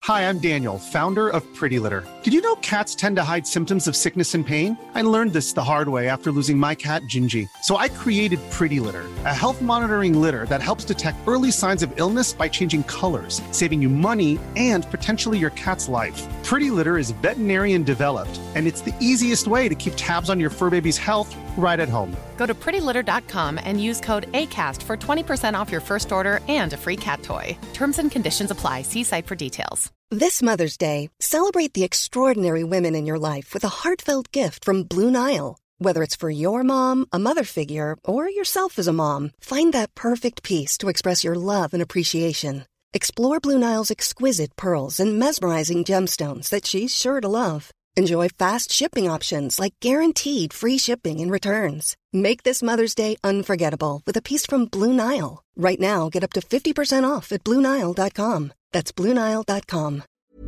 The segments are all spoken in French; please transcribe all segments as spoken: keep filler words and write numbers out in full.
Hi, I'm Daniel, founder of Pretty Litter. Did you know cats tend to hide symptoms of sickness and pain? I learned this the hard way after losing my cat, Gingy. So I created Pretty Litter, a health monitoring litter that helps detect early signs of illness by changing colors, saving you money and potentially your cat's life. Pretty Litter is veterinarian developed, and it's the easiest way to keep tabs on your fur baby's health right at home. Go to pretty litter dot com and use code ACAST for twenty percent off your first order and a free cat toy. Terms and conditions apply. See site for details. This Mother's Day, celebrate the extraordinary women in your life with a heartfelt gift from Blue Nile. Whether it's for your mom, a mother figure, or yourself as a mom, find that perfect piece to express your love and appreciation. Explore Blue Nile's exquisite pearls and mesmerizing gemstones that she's sure to love. Enjoy fast shipping options like guaranteed free shipping and returns. Make this Mother's Day unforgettable with a piece from Blue Nile. Right now, get up to fifty percent off at blue nile dot com. That's blue nile dot com.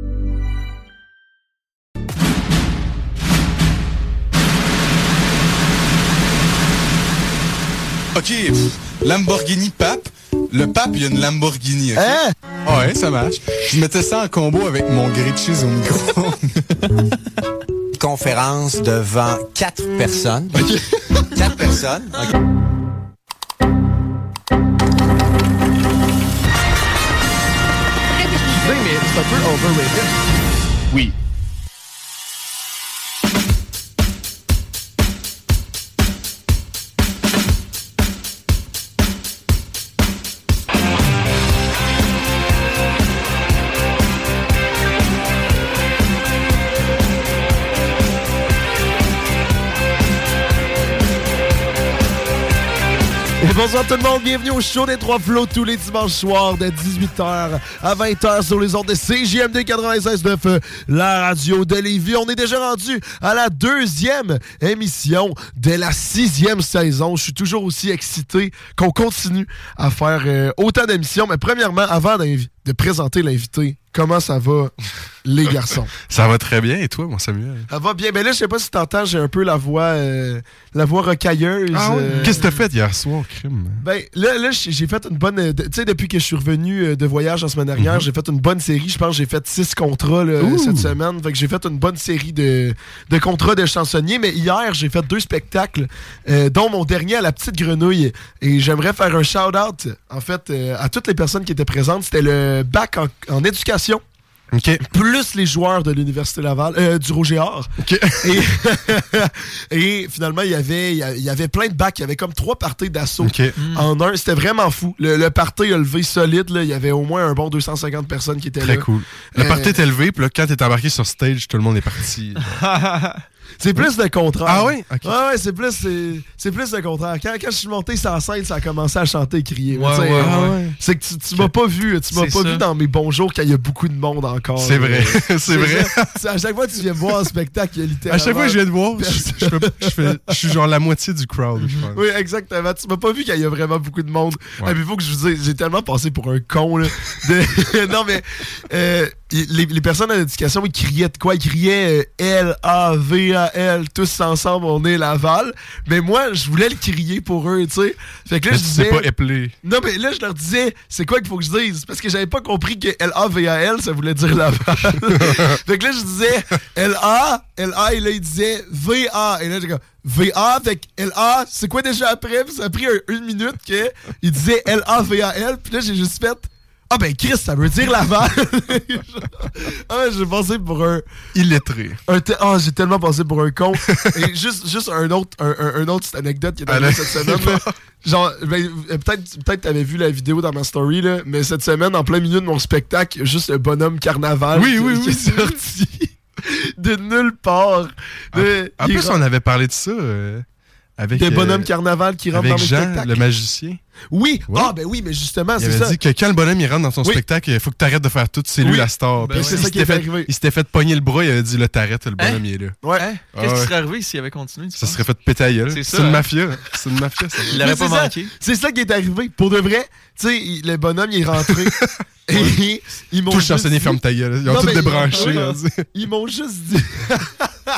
OK, Lamborghini Pape. Le Pape, il y a une Lamborghini. Okay? Hein? Ouais, ça marche. Je mettais ça en combo avec mon grilled cheese au micro. Conférence devant quatre personnes. Okay. Quatre personnes. Okay. Mais c'est un peu overrated. Oui. Et bonsoir tout le monde, bienvenue au show des Trois Flots tous les dimanches soirs de dix-huit heures à vingt heures sur les ondes de C J M D quatre-vingt-seize neuf, la radio de Lévis. On est déjà rendu à la deuxième émission de la sixième saison. Je suis toujours aussi excité qu'on continue à faire euh, autant d'émissions. Mais premièrement, avant de présenter l'invité, comment ça va, les garçons? Ça va très bien. Et toi, mon Samuel? Ça va bien. Mais là, je sais pas si t'entends, j'ai un peu la voix euh, la voix rocailleuse. Ah oui? euh... Qu'est-ce que t'as fait hier soir, crime? Ben, là, là j'ai fait une bonne... Tu sais, depuis que je suis revenu de voyage la semaine dernière, mm-hmm. j'ai fait une bonne série. Je pense que j'ai fait six contrats là, cette semaine. Fait que j'ai fait une bonne série de, de contrats de chansonniers. Mais hier, j'ai fait deux spectacles, euh, dont mon dernier à la Petite Grenouille. Et j'aimerais faire un shout-out, en fait, euh, à toutes les personnes qui étaient présentes. C'était le bac en, en éducation. Okay. Plus les joueurs de l'Université Laval, euh, du Roger Hart. Okay. Et, et finalement, il y avait il y avait plein de bacs. Il y avait comme trois parties d'assaut okay. en un. C'était vraiment fou. Le, le party a levé solide. Là. Il y avait au moins un bon deux cent cinquante personnes qui étaient Très là. Très cool. Le euh, party est élevé, puis là, quand t'es embarqué sur stage, tout le monde est parti. C'est plus le contraire. Ah oui? Okay. Ouais, ouais, c'est plus, c'est, c'est plus le contraire. Quand, quand je suis monté sur la scène, ça a commencé à chanter et crier. Ouais, ouais, euh, ouais. C'est que tu, tu m'as pas vu. Tu m'as c'est pas ça. vu dans mes bons jours quand il y a beaucoup de monde encore. C'est vrai. c'est, c'est vrai. Ça. À chaque fois que tu viens me voir en spectacle, il y a littéralement... À chaque fois que je viens te voir, je, je, je, fais, je suis genre la moitié du crowd, je pense. Oui, exactement. Tu m'as pas vu quand il y a vraiment beaucoup de monde. Ouais. Il faut que je vous dise, j'ai tellement passé pour un con. Là, de... non, mais... Euh, Les, les personnes en éducation, ils criaient de quoi? Ils criaient euh, L A V A L, tous ensemble, on est Laval. Mais moi, je voulais le crier pour eux, tu sais. Fait que là, mais je tu disais... sais pas épeler. Non, mais là, je leur disais, c'est quoi qu'il faut que je dise? Parce que j'avais pas compris que L A V A L, ça voulait dire Laval. Fait que là, je disais L A, L A, et là, il disait V A. Et là, j'ai comme... V A, fait que L A, c'est quoi déjà après? Puis ça a pris un, une minute qu'il disait L A V A L, puis là, j'ai juste fait... Ah ben Chris, ça veut dire Laval. Ah, j'ai passé pour un... Illettré. Un te... Ah, j'ai tellement passé pour un con. Et juste, juste un autre, un, un, un autre petite anecdote qui est arrivée cette semaine. Là. Genre, ben, peut-être, peut-être t'avais vu la vidéo dans ma story, là, mais cette semaine, en plein milieu de mon spectacle, juste le bonhomme carnaval oui, qui, oui, qui oui, est sorti de nulle part. En, de, en plus, on avait parlé de ça... Euh... Avec, des euh, bonhommes carnaval qui rentrent dans mes Jean, spectacles. Le magicien. Oui, ouais. Ah ben oui, mais justement, il c'est avait ça. dit que quand le bonhomme il rentre dans ton oui. spectacle, il faut que tu arrêtes de faire tout, c'est lui oui. la star. Ben ouais. C'est ça qui est fait, arrivé. Il s'était fait pogner le bras, il avait dit là t'arrêtes, le bonhomme hein? il est là. Ouais. Hein? Ah, Qu'est-ce ouais. qui serait arrivé s'il avait continué? Ça serait fait péter à gueule. C'est, c'est une hein? mafia. C'est une mafia. Ça. Il l'aurait pas ça. manqué. C'est ça qui est arrivé. Pour de vrai, tu sais, le bonhomme il est rentré. Et ils m'ont tout juste chansonnier dit... ferme ta gueule. Ils ont non, tout mais, débranché. oui, ils m'ont juste dit...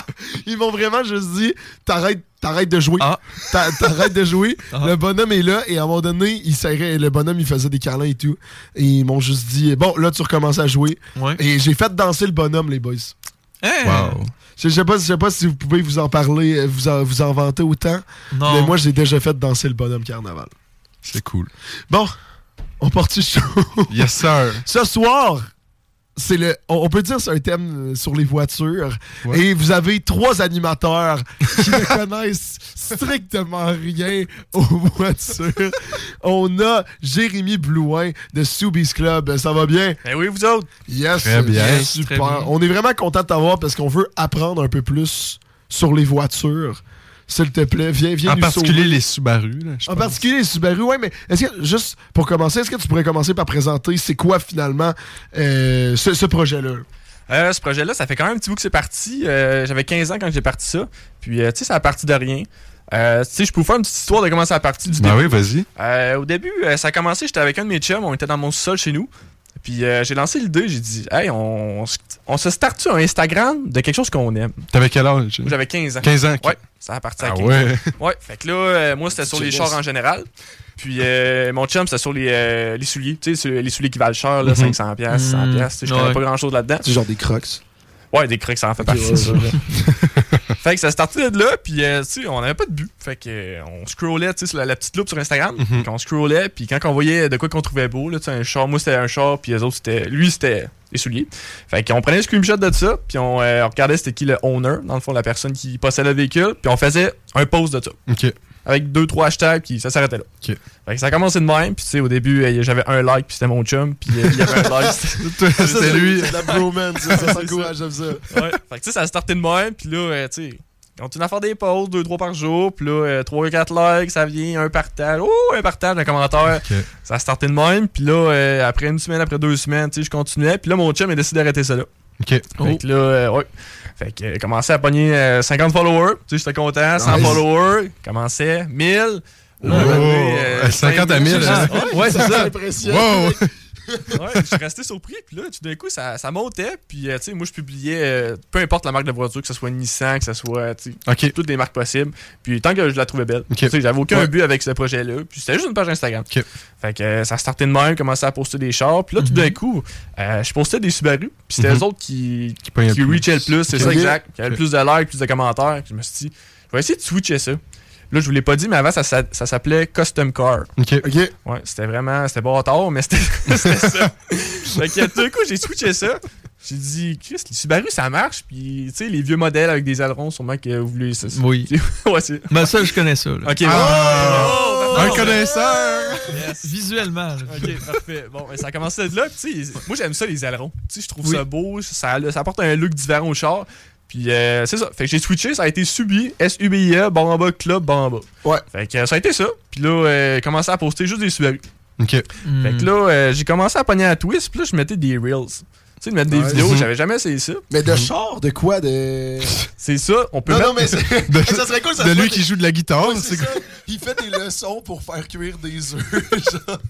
Ils m'ont vraiment juste dit, t'arrêtes, t'arrêtes de jouer. Ah. T'a- T'arrêtes de jouer. Ah. Le bonhomme est là, et à un moment donné, il serrait, le bonhomme, il faisait des câlins et tout. Et ils m'ont juste dit, bon, là, tu recommences à jouer. Ouais. Et j'ai fait danser le bonhomme, les boys. Hey. Wow. Je sais pas, je sais pas si vous pouvez vous en parler, vous en, vous en vanter autant. Non. Mais moi, j'ai déjà fait danser le bonhomme carnaval. C'est cool. Bon, on part-tu chaud? Yes, sir. Ce soir, c'est le, on, on peut dire que c'est un thème sur les voitures. Ouais. Et vous avez trois animateurs qui ne connaissent strictement rien aux voitures. On a Jérémy Blouin de Soubise Club. Ça va bien? Ben oui, vous autres. Yes, Très bien. yes, Très super. bien. On est vraiment content de t'avoir parce qu'on veut apprendre un peu plus sur les voitures. S'il te plaît, viens, viens En nous particulier sauver. les Subaru. Là, je En pense. particulier les Subaru, ouais, mais est-ce que, juste pour commencer, est-ce que tu pourrais commencer par présenter c'est quoi finalement euh, ce, ce projet-là? Euh, ce projet-là, ça fait quand même un petit bout que c'est parti. Euh, j'avais quinze ans quand j'ai parti ça. Puis, euh, tu sais, ça a parti de rien. Euh, tu sais, je peux vous faire une petite histoire de comment ça a parti du Ben début. oui, vas-y. Euh, au début, euh, ça a commencé, j'étais avec un de mes chums, on était dans mon sous-sol chez nous. Puis euh, j'ai lancé l'idée, j'ai dit, hey, on, on se starte-tu un Instagram de quelque chose qu'on aime? T'avais quel âge? Moi, j'avais quinze ans. quinze ans. ok. Ouais, ça a parti à Ah quinze ouais. ans. Ouais, fait que là, euh, moi, c'était sur les chars en général. Puis euh, mon chum, c'était sur les, euh, les souliers. Tu sais, sur les souliers qui valent cher, là, Mhm. cinq cents piastres, cent piastres. Tu sais, Je connais Ouais. pas grand-chose là-dedans. C'est genre des crocs. Ouais, des crocs, ça en fait partie. ouais, ouais, ouais. Fait que ça startait de là, puis euh, tu sais, on avait pas de but. Fait que euh, on scrollait, tu sais, sur la, la petite loupe sur Instagram. Mhm. Puis on scrollait, puis quand on voyait de quoi qu'on trouvait beau, là, tu sais, un char, moi c'était un char, puis les autres c'était, lui c'était des souliers. Fait qu'on prenait un screenshot de ça, puis on, euh, on regardait c'était qui le owner, dans le fond, la personne qui possédait le véhicule, puis on faisait un post de ça. OK. Avec deux, trois hashtags, puis ça s'arrêtait là. OK. Fait que ça a commencé de même, puis tu sais, au début, euh, j'avais un like, puis c'était mon chum, puis euh, il y avait un like, c'était- Ça, C'était lui. C'est de la bromance, ça, ça C'est s'encourage, j'aime ça. Ouais. Fait que tu sais, ça a starté de même, puis là, euh, tu sais, on continue à faire des posts, deux, trois par jour, puis là, euh, trois, quatre likes, ça vient, un partage, oh, un partage, un commentaire. OK. Ça a starté de même, puis là, euh, après une semaine, après deux semaines, tu sais, je continuais, puis là, mon chum a décidé d'arrêter ça là. OK. Fait que là, euh, ouais. Fait que, euh, commençait à pogner euh, cinquante followers, tu sais, j'étais content, cent Nice. followers, commençait, mille. Là, Oh, un moment donné, euh, cinquante à cinq mille, mille, ah, hein. Ouais, ouais, c'est ça. Impression. Wow! Ouais, je suis resté surpris, puis là, tout d'un coup, ça, ça montait, puis euh, tu sais, moi, je publiais, euh, peu importe la marque de voiture, que ce soit Nissan, que ce soit, tu sais, OK. toutes les marques possibles, puis tant que je la trouvais belle. Ok. Tu sais, j'avais aucun Ouais. but avec ce projet-là, puis c'était juste une page Instagram. Ok. Fait que euh, ça startait de même, commençait à poster des chars, puis là, tout d'un coup, euh, je postais des Subaru, puis c'était Mhm. eux autres qui, Qui pognaient qui le plus. reachaient le plus, c'est Ok. ça, exact, qui avaient Ok. le plus de likes, plus de commentaires, puis je me suis dit, je vais essayer de switcher ça. Là, je vous l'ai pas dit, mais avant, ça, ça, ça s'appelait Custom Car. OK. OK. Ouais, c'était vraiment, c'était pas tard, mais c'était c'était ça. Fait que tout d'un coup, j'ai switché ça. J'ai dit, Chris, les Subaru, ça marche. Puis, tu sais, les vieux modèles avec des ailerons, sûrement que vous voulez. Ça, ça- Oui. ouais, c'est. Ben ça, je connais ça. Là. Ok, Ah! bon. Un Oh, connaisseur! yes. Visuellement. là. Ok, parfait. Bon, ben, ça a commencé de là. Puis, tu sais, moi, j'aime ça, les ailerons. Tu sais, je trouve Oui. ça beau. Ça, ça apporte un look différent au char. Puis, euh, c'est ça. Fait que j'ai switché. Ça a été Subi, S U B I A, barre en bas, club, barre en bas. Ouais. Fait que euh, ça a été ça. Puis là, euh, j'ai commencé à poster juste des Subaru. OK. Hmm. Fait que là, euh, j'ai commencé à pogner à twist, puis là, je mettais des reels. Tu sais, de mettre des Ouais. vidéos, Mhm. j'avais jamais essayé ça. Mais de char, de quoi? De. C'est ça, on peut Non, mettre... non, mais c'est- De- ça serait cool, ça De soit lui des- qui joue de la guitare. Ouais, c'est c'est quoi? ça. Il fait des leçons pour faire cuire des œufs. genre.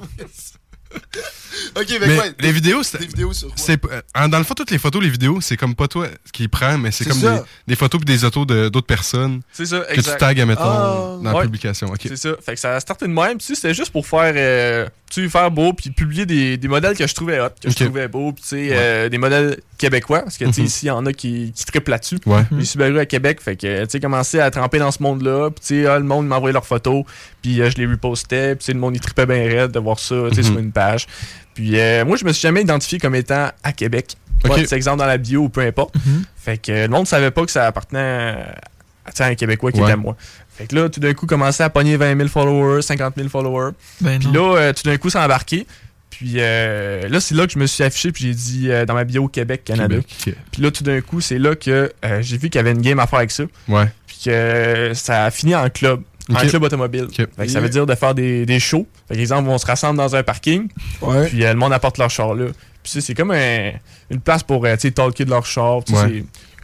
Ok, mais, Mais quoi? les des, vidéos, c'est. des vidéos sur quoi? c'est euh, dans le fond, toutes les photos, les vidéos, c'est comme pas toi qui les prends, mais c'est C'est comme ça. des, des photos puis des autos de- d'autres personnes C'est ça, que tu exact. tags, mettons, Ah. dans la Ouais. publication. OK. C'est ça. Fait que ça a starté de même. Puis tu sais, c'était juste pour faire, euh, tu sais, faire beau, puis publier des, des modèles que je trouvais hot, que Ok. je trouvais beaux, puis tu sais, euh, des modèles québécois, parce que tu sais, Mhm. ici, il y en a qui, qui trippent là-dessus. Ouais. Les Subaru à Québec, fait que, tu sais, commencer à tremper dans ce monde-là, puis tu sais, ah, le monde m'envoyait leurs photos, puis euh, je les repostais, puis tu sais, le monde, il trippait bien raide de voir ça, tu sais, Mhm. sur une page. Puis euh, moi, je me suis jamais identifié comme étant à Québec. Ok. Pas, exemple dans la bio ou peu importe. Mhm. Fait que euh, le monde savait pas que ça appartenait à, tu sais, à un Québécois qui Ouais. était à moi. Fait que là, tout d'un coup, commençait à pogner vingt mille followers, cinquante mille followers. Ben Puis non. là, euh, tout d'un coup, ça a embarqué. Puis euh, là, c'est là que je me suis affiché, puis j'ai dit euh, dans ma bio Québec, Canada. Québec. OK. Puis là, tout d'un coup, c'est là que euh, j'ai vu qu'il y avait une game à faire avec ça. Ouais. Puis que euh, ça a fini en club. En Ok. club automobile. Ok. Fait que ça veut dire de faire des, des shows. Par exemple, on se rassemble dans un parking, Ouais. puis euh, le monde apporte leur char là. Puis ça, c'est comme un- une place pour euh, tu sais, talker de leur char. Tu sais, Ouais. c'est-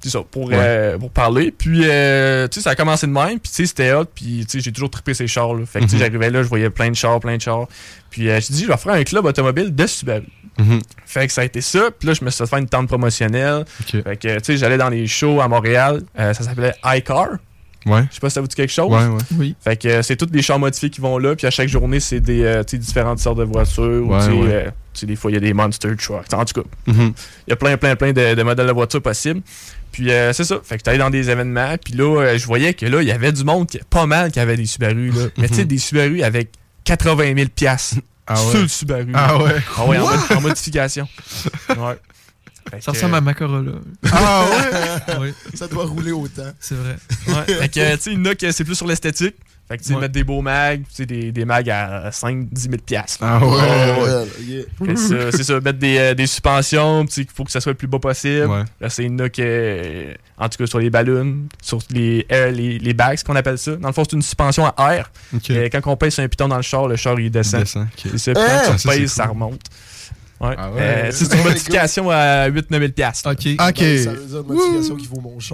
c'est ça, pour, Ouais. euh, pour parler. Puis, euh, tu sais, ça a commencé de même. Puis, tu sais, c'était hot. Puis, tu sais, j'ai toujours trippé ces chars. Là. Fait que, tu sais, Mhm. j'arrivais là, je voyais plein de chars, plein de chars. Puis, euh, j'ai dit, je vais faire un club automobile de Subaru. Mhm. Fait que ça a été ça. Puis là, je me suis fait faire une tente promotionnelle. Ok. Fait que, tu sais, j'allais dans les shows à Montréal. Euh, ça s'appelait iCar. Ouais. Je sais pas si ça vous dit quelque chose. Ouais, ouais. Oui. Fait que euh, c'est tous des chars modifiés qui vont là. Puis à chaque journée, c'est des euh, tu sais, différentes sortes de voitures. Ou, Ouais, tu sais, ouais. euh, tu sais, des fois, il y a des monster trucks. En tout cas, Mhm. il y a plein, plein, plein de, de modèles de voitures possibles. Puis euh, c'est ça. Fait que t'allais dans des événements. Puis là, euh, je voyais que là, il y avait du monde, qui, pas mal, qui avait des Subaru. Là. Mais tu sais, des Subaru avec quatre-vingt mille piastres Ah sur ouais. le Subaru. Ah ouais. Ah ouais, en, mod- en modification. Ouais. Fait Ça que, ressemble à ma Corolla. Ah ouais. Oui, Ça doit rouler autant. c'est vrai. Ouais. Fait que, tu sais, il y en a que c'est plus sur l'esthétique. Fait que, tu sais, Ouais. mettre des beaux mags, tu sais, des, des mags à cinq dix mille piastres. Ah ouais. Ouais, yeah. Fait que ça, c'est ça, mettre des, euh, des suspensions, tu sais, il faut que ça soit le plus bas possible. Ouais. Là, c'est une que, euh, en tout cas, sur les ballons, sur les air, les, les bags, qu'on appelle ça. Dans le fond, c'est une suspension à air. Ok. Et quand on pèse sur un piton dans le char, le char, il descend. Descend. Ok. C'est ça, puis Ah, quand tu ça, c'est pèses, ça cool. remonte. Ouais. Ah ouais. Euh, c'est une modification à huit neuf mille piastres. Ok. Ok. Ben, ça veut dire une modification qui vaut mon char.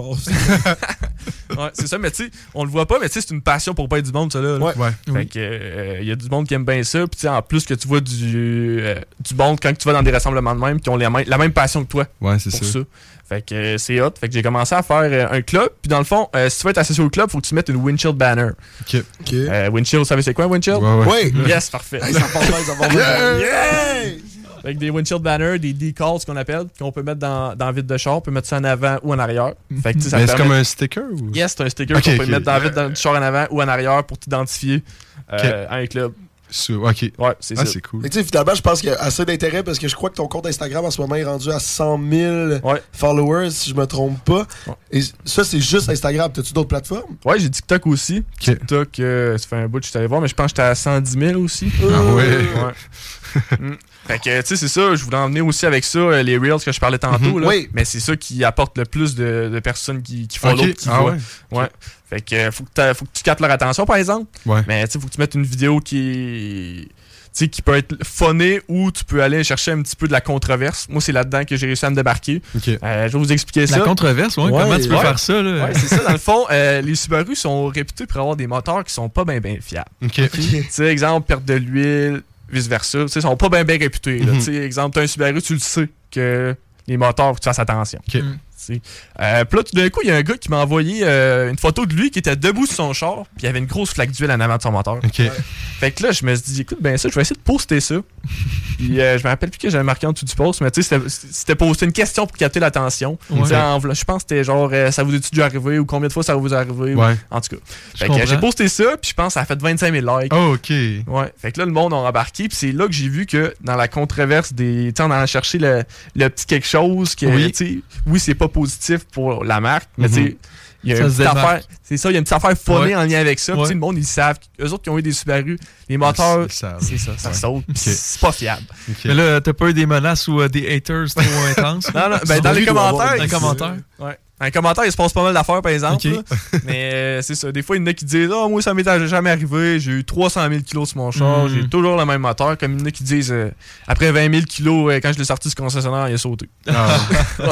Ouais, c'est ça, mais tu sais, on le voit pas, mais tu sais, c'est une passion pour pas être du monde, ça là. là. Ouais. Ouais. Fait Oui. que euh, y a du monde qui aime bien ça, puis tu sais, en plus que tu vois du euh, du monde quand tu vas dans des rassemblements de même qui ont la, même- la même passion que toi Ouais, c'est pour ça. ça. Fait que euh, c'est hot. Fait que j'ai commencé à faire euh, un club, puis dans le fond, euh, si tu veux être associé au club, faut que tu mettes une windshield banner. Ok. Ok. Euh, windshield, vous savez c'est quoi un windshield? Ouais, ouais. Ouais. Yes, parfait. Hey, ça part bien, ça part bien. Yeah! Fait que des windshield banners, des decals, ce qu'on appelle, qu'on peut mettre dans, dans le vide de char, on peut mettre ça en avant ou en arrière. Fait que tu sais, ça Mais te c'est permet- comme un sticker ou? Yes, c'est un sticker Ok, qu'on peut ok. mettre dans le vide dans le char en avant ou en arrière pour t'identifier euh, à un club. Sur- Ok. Ouais, c'est Ah, ça. c'est cool. Mais tu sais, finalement, je pense qu'il y a assez d'intérêt parce que je crois que ton compte Instagram en ce moment est rendu à cent mille Ouais. followers, si je me trompe pas. Ouais. Et ça, c'est juste Instagram. T'as-tu d'autres plateformes? Ouais, j'ai TikTok aussi. Ok. TikTok, euh, ça fait un bout que je suis allé voir, mais je pense que j'étais à cent dix mille aussi. Ah ouais. Ouais. Mm. Fait que, tu sais, c'est ça, je voulais emmener aussi avec ça euh, les Reels que je parlais tantôt. Mhm. là. Oui. Mais c'est ça qui apporte le plus de, de personnes qui, qui follow Ok. pis qui Ah voient. ouais. Ouais. Fait que, euh, faut que, t'as- faut que tu captes leur attention, par exemple. Ouais. Mais, tu sais, faut que tu mettes une vidéo qui. Tu sais, qui peut être funnée ou tu peux aller chercher un petit peu de la controverse. Moi, c'est là-dedans que j'ai réussi à me débarquer. Ok. Euh, je vais vous expliquer ça. La controverse, ouais, Ouais, comment tu peux ouais. faire ça, là? Ouais, c'est ça. Dans le fond, euh, les Subaru sont réputés pour avoir des moteurs qui sont pas bien bien fiables. Ok. Tu sais, exemple, perte de l'huile, vice-versa. Tu sais, ils sont pas bien bien réputés. là. Mhm. Tu sais, exemple, t'as un Subaru, tu le sais que les moteurs, faut que tu fasses attention. Ok. Mm. Tu sais. Euh, puis là, tout d'un coup, il y a un gars qui m'a envoyé euh, une photo de lui qui était debout sur son char, puis il y avait une grosse flaque d'huile en avant de son moteur. Ok. Fait que là, je me suis dit, écoute, ben ça, je vais essayer de poster ça. Puis euh, je me rappelle plus que j'avais marqué en dessous du post, mais tu sais, c'était- c'était posté une question pour capter l'attention. Ouais. Tu sais, en v'là- Je pense que c'était genre, euh, ça vous est-tu déjà arrivé ou combien de fois ça vous est arrivé? ou- Ouais. En tout cas. Je Fait que euh, comprends. j'ai posté ça, puis je pense que ça a fait vingt-cinq mille likes. Oh, ok. Ouais. Fait que là, le monde a embarqué, puis c'est là que j'ai vu que dans la controverse des. Tu sais, on allait chercher le, le petit quelque chose que, Oui. tu sais, oui, c'est pas positif pour la marque, mais Mhm. tu sais, il y a Ça une se petite démarque. affaire. C'est ça, il y a une petite affaire funnée Ouais. en lien avec ça. Puis, Ouais. tu sais, le monde, ils savent. Eux autres qui ont eu des Subaru, les moteurs, Ils savent. c'est ça, ça Ouais. saute, puis Ok. c'est pas fiable. Ok. Mais là, t'as pas eu des menaces ou euh, des haters trop intenses? Non, non, ben, Sur dans les lui, il doit avoir commentaires. Dans les ils- commentaires. Ouais. Dans les commentaires, il se passe pas mal d'affaires, par exemple. Ok. là. Mais euh, c'est ça. Des fois, il y en a qui disent Ah, moi, ça m'est jamais arrivé. J'ai eu trois cent mille kilos sur mon char. Mm. J'ai toujours le même moteur. Comme il y en a qui disent euh, Après vingt mille kilos, euh, quand je l'ai sorti du concessionnaire, il a sauté. Ah,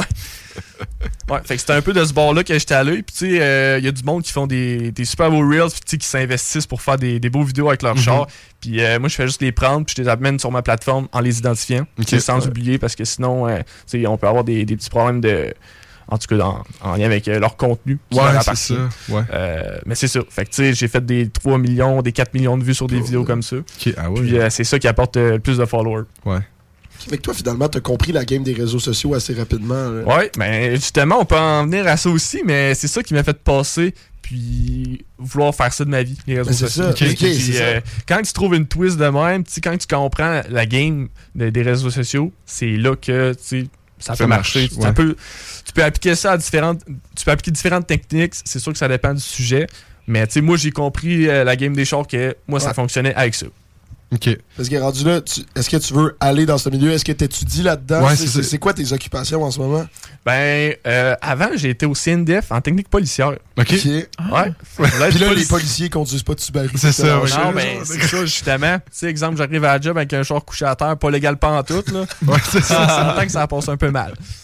Ouais, fait que c'était un peu de ce bord-là que j'étais allé. Puis, tu sais, euh, il y a du monde qui font des, des super beaux reels, puis, tu sais, qui s'investissent pour faire des, des beaux vidéos avec leur Mhm. char. Puis, euh, moi, je fais juste les prendre, puis je les amène sur ma plateforme en les identifiant. Ok. Tu sais, sans oublier, parce que sinon, euh, tu sais, on peut avoir des, des petits problèmes de. En tout cas, dans- en lien avec euh, leur contenu. qui leur ouais, c'est appartient. ça. Ouais. Euh, mais c'est ça. Fait que, tu sais, j'ai fait des trois millions, des quatre millions de vues sur des vidéos comme ça. Ok. Ah ouais. Puis, euh, c'est ça qui apporte euh, le plus de followers. Ouais. Fait que toi, finalement, t'as compris la game des réseaux sociaux assez rapidement. là. Ouais, mais justement, on peut en venir à ça aussi, mais c'est ça qui m'a fait passer, puis vouloir faire ça de ma vie, les réseaux Ben, c'est sociaux. ça. Ok, Puis, c'est ça. euh, quand tu trouves une twist de même, tu sais, quand tu comprends la game de- des réseaux sociaux, c'est là que tu sais, ça, Ça peut marche, marcher. Ça ouais. peut, tu peux appliquer ça à différentes. Tu peux appliquer différentes techniques. C'est sûr que ça dépend du sujet. Mais tu sais, moi, j'ai compris euh, la game des chars que moi, ça Ouais. fonctionnait avec ça. Ok. Parce que rendu là, tu- est-ce que tu veux aller dans ce milieu? Est-ce que t'étudies là-dedans? Ouais, C'est- c'est c'est ça. c'est quoi tes occupations en ce moment? Ben, euh, avant, j'ai été au C N D F en technique policière. Ok. Ok. Ouais. Puis là, les policiers conduisent pas de Subaru. C'est ça, ouais. Non, ben, c'est ça, justement. Tu sais, exemple, j'arrive à la job avec un char couché à terre, pas légal pas en tout, là. Ouais, c'est ça. Ça s'entend que ça passe un peu mal.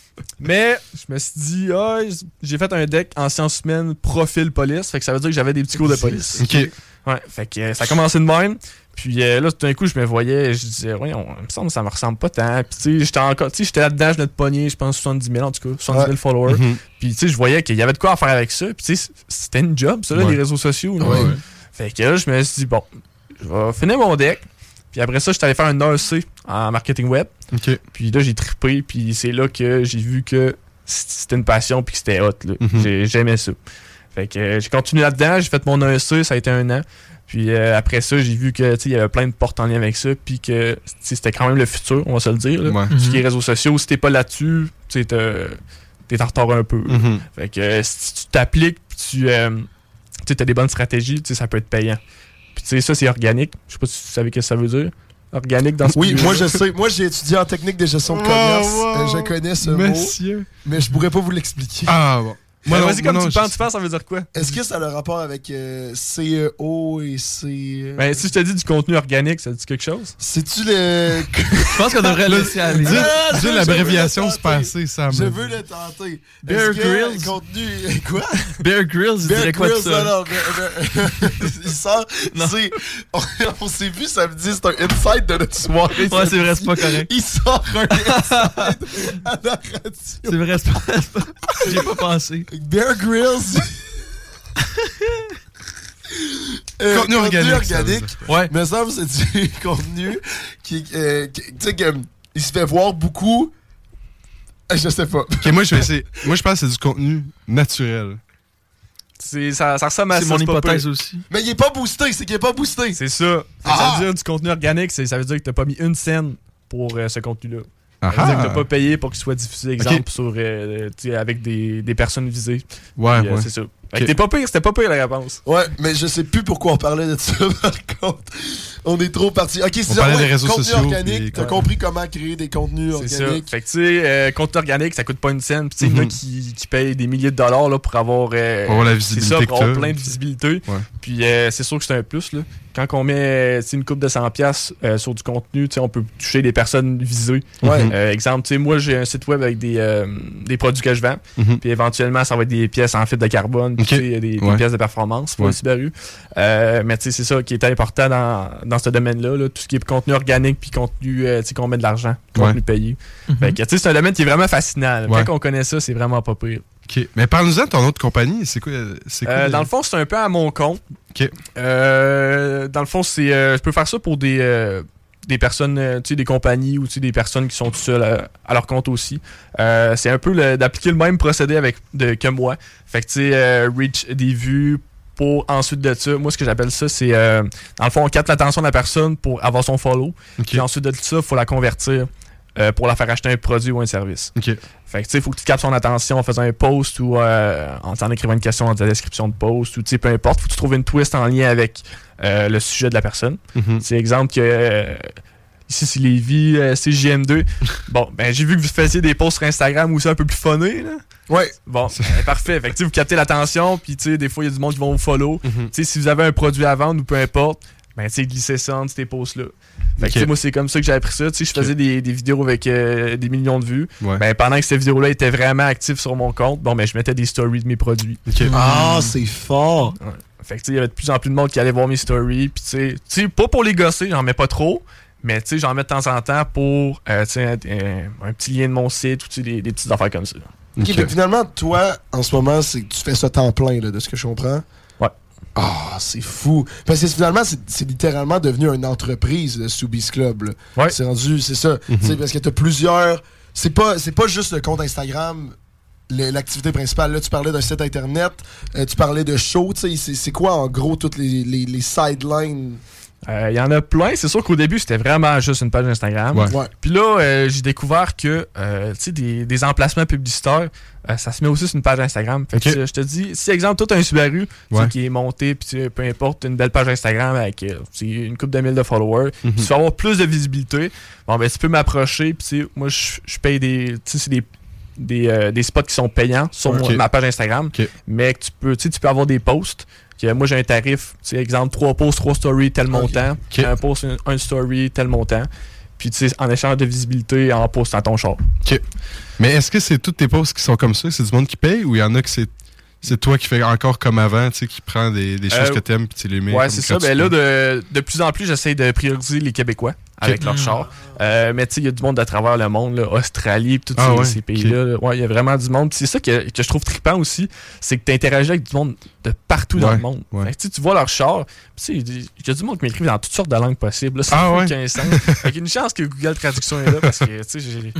Mais je me suis dit, ah, j'ai fait un deck en sciences humaines profil police. Fait que ça veut dire que j'avais des petits cours de police. OK. Ouais, fait que euh, ça a commencé de même. Puis euh, là, tout d'un coup, je me voyais, je disais, ouais, on, il me semble que ça me ressemble pas tant. Puis tu sais, j'étais encore, tu sais, j'étais là-dedans, je venais de pogner, je pense, soixante-dix mille en tout cas, soixante-dix mille followers. Mm-hmm. Puis tu sais, je voyais qu'il y avait de quoi à faire avec ça. Puis tu sais, c'était une job, ça, là, ouais. les réseaux sociaux. Là. Ouais. Fait que là, je me suis dit, bon, je vais finir mon deck. Puis après ça, j'étais allé faire un A E C en marketing web. OK. Puis là, j'ai trippé. Puis c'est là que j'ai vu que c'était une passion puis que c'était hot. Là. Mm-hmm. J'ai, j'aimais ça. Fait que euh, j'ai continué là-dedans. J'ai fait mon A E C. Ça a été un an. Puis euh, après ça, j'ai vu que il y avait plein de portes en lien avec ça. Puis que c'était quand même le futur, on va se le dire. Là. Ouais. Tout ce qui est réseaux sociaux, si t'es pas là-dessus, t'es, t'es en retard un peu. Mm-hmm. Fait que euh, si tu t'appliques puis tu euh, as des bonnes stratégies, ça peut être payant. Puis tu sais, ça, c'est organique. Je sais pas si tu savais ce que ça veut dire. Organique dans ce Oui, milieu-là. moi je sais. Moi j'ai étudié en technique de gestion de commerce. Wow, wow. Euh, je connais ce Monsieur. mot, mais je pourrais pas vous l'expliquer. Ah, bon. Moi, non, vas-y, comme moi, tu non, penses, tu penses, ça veut dire quoi? Est-ce que ça a le rapport avec euh, C E O et C... Ben, si je te dis du contenu organique, ça te dit quelque chose? C'est-tu le... Je pense qu'on devrait le laisser aller. Dis, Ah, dis je- l'abréviation, je c'est veux le passé, Sam. Je veux le tenter. Bear Est-ce que Grylls? le contenu... Quoi? Bear Grylls, il Bear dirait quoi de Grylls, ça? non, non, Bear- Bear- il sort... c'est- On, on s'est vu samedi, c'est un insight de notre soirée. Ouais, c'est vrai, c'est pas correct. Il sort un insight à la radio. C'est vrai, c'est pas, c'est pas- J'ai pas pensé. Bear Grylls. Euh, Contenu organique, ça veut dire. Ouais. Me semble que c'est du contenu qui, euh, qui- tu sais, que il se fait voir beaucoup. Euh, Je sais pas. OK, moi, je vais essayer. Moi, je pense que c'est du contenu naturel. C'est, ça, ça ressemble à C'est ça. mon c'est pas hypothèse pire. aussi. Mais il est pas boosté, c'est qu'il est pas boosté. C'est ça. Fait que Ah! Ça veut dire du contenu organique, c'est, ça veut dire que t'as pas mis une scène pour euh, ce contenu-là. Ah Ça veut dire que ah. t'as pas payé pour qu'il soit diffusé, exemple, Ok. sur, euh, tu sais, avec des, des personnes visées. Ouais, Puis, euh, ouais. c'est ça. Fait que Ok. t'es pas pire, c'était pas pire la réponse. Ouais, mais je sais plus pourquoi on parlait de ça par contre. On est trop parti. Ok, c'est On ça. parlait Ouais, des réseaux contenu sociaux, organique. puis- T'as ouais. compris comment créer des contenus C'est ça. organiques. Fait que tu sais, euh, contenu organique, ça coûte pas une scène. Puis tu sais, il y en a Mhm. qui, qui payent des milliers de dollars là, pour avoir, euh, Pour avoir la c'est visibilité ça, que pour avoir t'as. plein de visibilité. Ouais. Puis euh, c'est sûr que c'est un plus. Là. Quand on met tu sais, une coupe de cent piastres euh, sur du contenu, tu sais, on peut toucher des personnes visées. Ouais. Euh, exemple, tu sais, moi j'ai un site web avec des, euh, des produits que je vends. Mhm. Puis éventuellement, ça va être des pièces en fibre de carbone, puis Ok. tu sais, des, des Ouais. pièces de performance pour Ouais. le Subaru. Euh, mais tu sais, c'est ça qui est important dans, dans ce domaine-là. Là, tout ce qui est contenu organique, puis contenu euh, tu sais, qu'on met de l'argent, contenu Ouais. payé. Mhm. Fait que tu sais, c'est un domaine qui est vraiment fascinant. là. Ouais. Quand on connaît ça, c'est vraiment pas pire. OK. Mais parle-nous-en de ton autre compagnie. C'est quoi? C'est quoi Euh, le- dans le fond, c'est un peu à mon compte. OK. Euh, dans le fond, c'est euh, je peux faire ça pour des, euh, des personnes, euh, tu sais, des compagnies ou tu sais, des personnes qui sont tout seules à, à leur compte aussi. Euh, c'est un peu le- d'appliquer le même procédé avec de, que moi. Fait que tu sais, euh, reach des vues pour ensuite de ça. Moi, ce que j'appelle ça, c'est euh, dans le fond, on capte l'attention de la personne pour avoir son follow. OK. Puis ensuite de ça, il faut la convertir euh, pour la faire acheter un produit ou un service. OK. Fait que tu sais, il faut que tu captes son attention en faisant un post ou euh, en, en écrivant une question dans ta description de post ou tu sais, peu importe. Faut que tu trouves une twist en lien avec euh, le sujet de la personne. Mhm. C'est exemple que euh, ici c'est Lévis, euh, c'est J M deux. Bon, ben j'ai vu que vous faisiez des posts sur Instagram où c'est un peu plus funné, là. Ouais. Bon, ben, parfait. Fait que tu sais, vous captez l'attention, puis tu sais, des fois il y a du monde qui vont vous follow. Mhm. Tu sais, si vous avez un produit à vendre ou peu importe, ben tu sais, glissez ça entre ces posts-là. Fait que Ok. tu sais, moi c'est comme ça que j'ai appris ça. Tu sais, je Ok. faisais des, des vidéos avec euh, des millions de vues. Ouais. Ben, pendant que cette vidéo-là était vraiment active sur mon compte, bon, ben, je mettais des stories de mes produits. OK. Ah, c'est fort. Ouais. Fait que, tu sais, il y avait de plus en plus de monde qui allait voir mes stories. Puis, tu sais, tu sais, pas pour les gosser, j'en mets pas trop. Mais, tu sais, j'en mets de temps en temps pour, euh, tu sais, un, un- un petit lien de mon site ou, tu sais, des, des petites affaires comme ça. Ok, OK. fait que finalement, toi, en ce moment, c'est que tu fais ça temps plein, là, de ce que je comprends. Ouais. Ah, c'est fou. Parce que finalement, c'est c'est littéralement devenu une entreprise, le Soubise Club. Là. Ouais. C'est rendu, c'est ça. Mhm. Tu sais, parce que t'as plusieurs. C'est pas, c'est pas juste le compte Instagram, le- l'activité principale. Là, tu parlais d'un site internet, euh, tu parlais de show. Tu sais, c'est- c'est quoi en gros toutes les, les, les sidelines? Euh, Il y en a plein. C'est sûr qu'au début, c'était vraiment juste une page Instagram. Ouais. Ouais. Puis là, euh, j'ai découvert que, euh, tu sais, des, des emplacements publicitaires, euh, ça se met aussi sur une page Instagram. Fait que Ok. euh, je te dis, si exemple, toi, t'as un Subaru tu sais, Ouais. qui est monté, puis tu sais, peu importe, t'as une belle page Instagram avec euh, tu sais, une couple de mille de followers, Mhm. puis tu vas avoir plus de visibilité, bon, ben, tu peux m'approcher, puis tu sais, moi, je je paye des, tu sais, c'est des, des, euh, des spots qui sont payants sur Ok. mon- ma page Instagram, Ok. mais que tu peux, tu sais, tu peux avoir des posts. Que moi, j'ai un tarif, tu sais, exemple, trois posts, trois stories, tel montant. Ok. Un post, un, un story, tel montant. puis tu sais, en échange de visibilité, en postant ton char. OK. Mais est-ce que c'est toutes tes posts qui sont comme ça? C'est du monde qui paye ou il y en a que c'est... C'est toi qui fais encore comme avant, tu sais, qui prend des, des choses euh, que t'aimes puis tu les mets. Ouais, c'est ça. Ben là, de, de plus en plus, j'essaie de prioriser les Québécois avec okay. leur char. Euh, mais tu sais, il y a du monde à travers le monde, là, Australie, tous ah, ces, ouais, ces pays-là. Okay. Ouais, il y a vraiment du monde. Pis c'est ça que, que je trouve trippant aussi, c'est que tu interagis avec du monde de partout ouais, dans le monde. Ouais. Fait que, tu vois leur char, il y a du monde qui m'écrit dans toutes sortes de langues possibles. Là, ça ah, ouais. aucun sens. Fait qu'il y a une chance que Google Traduction est là parce que tu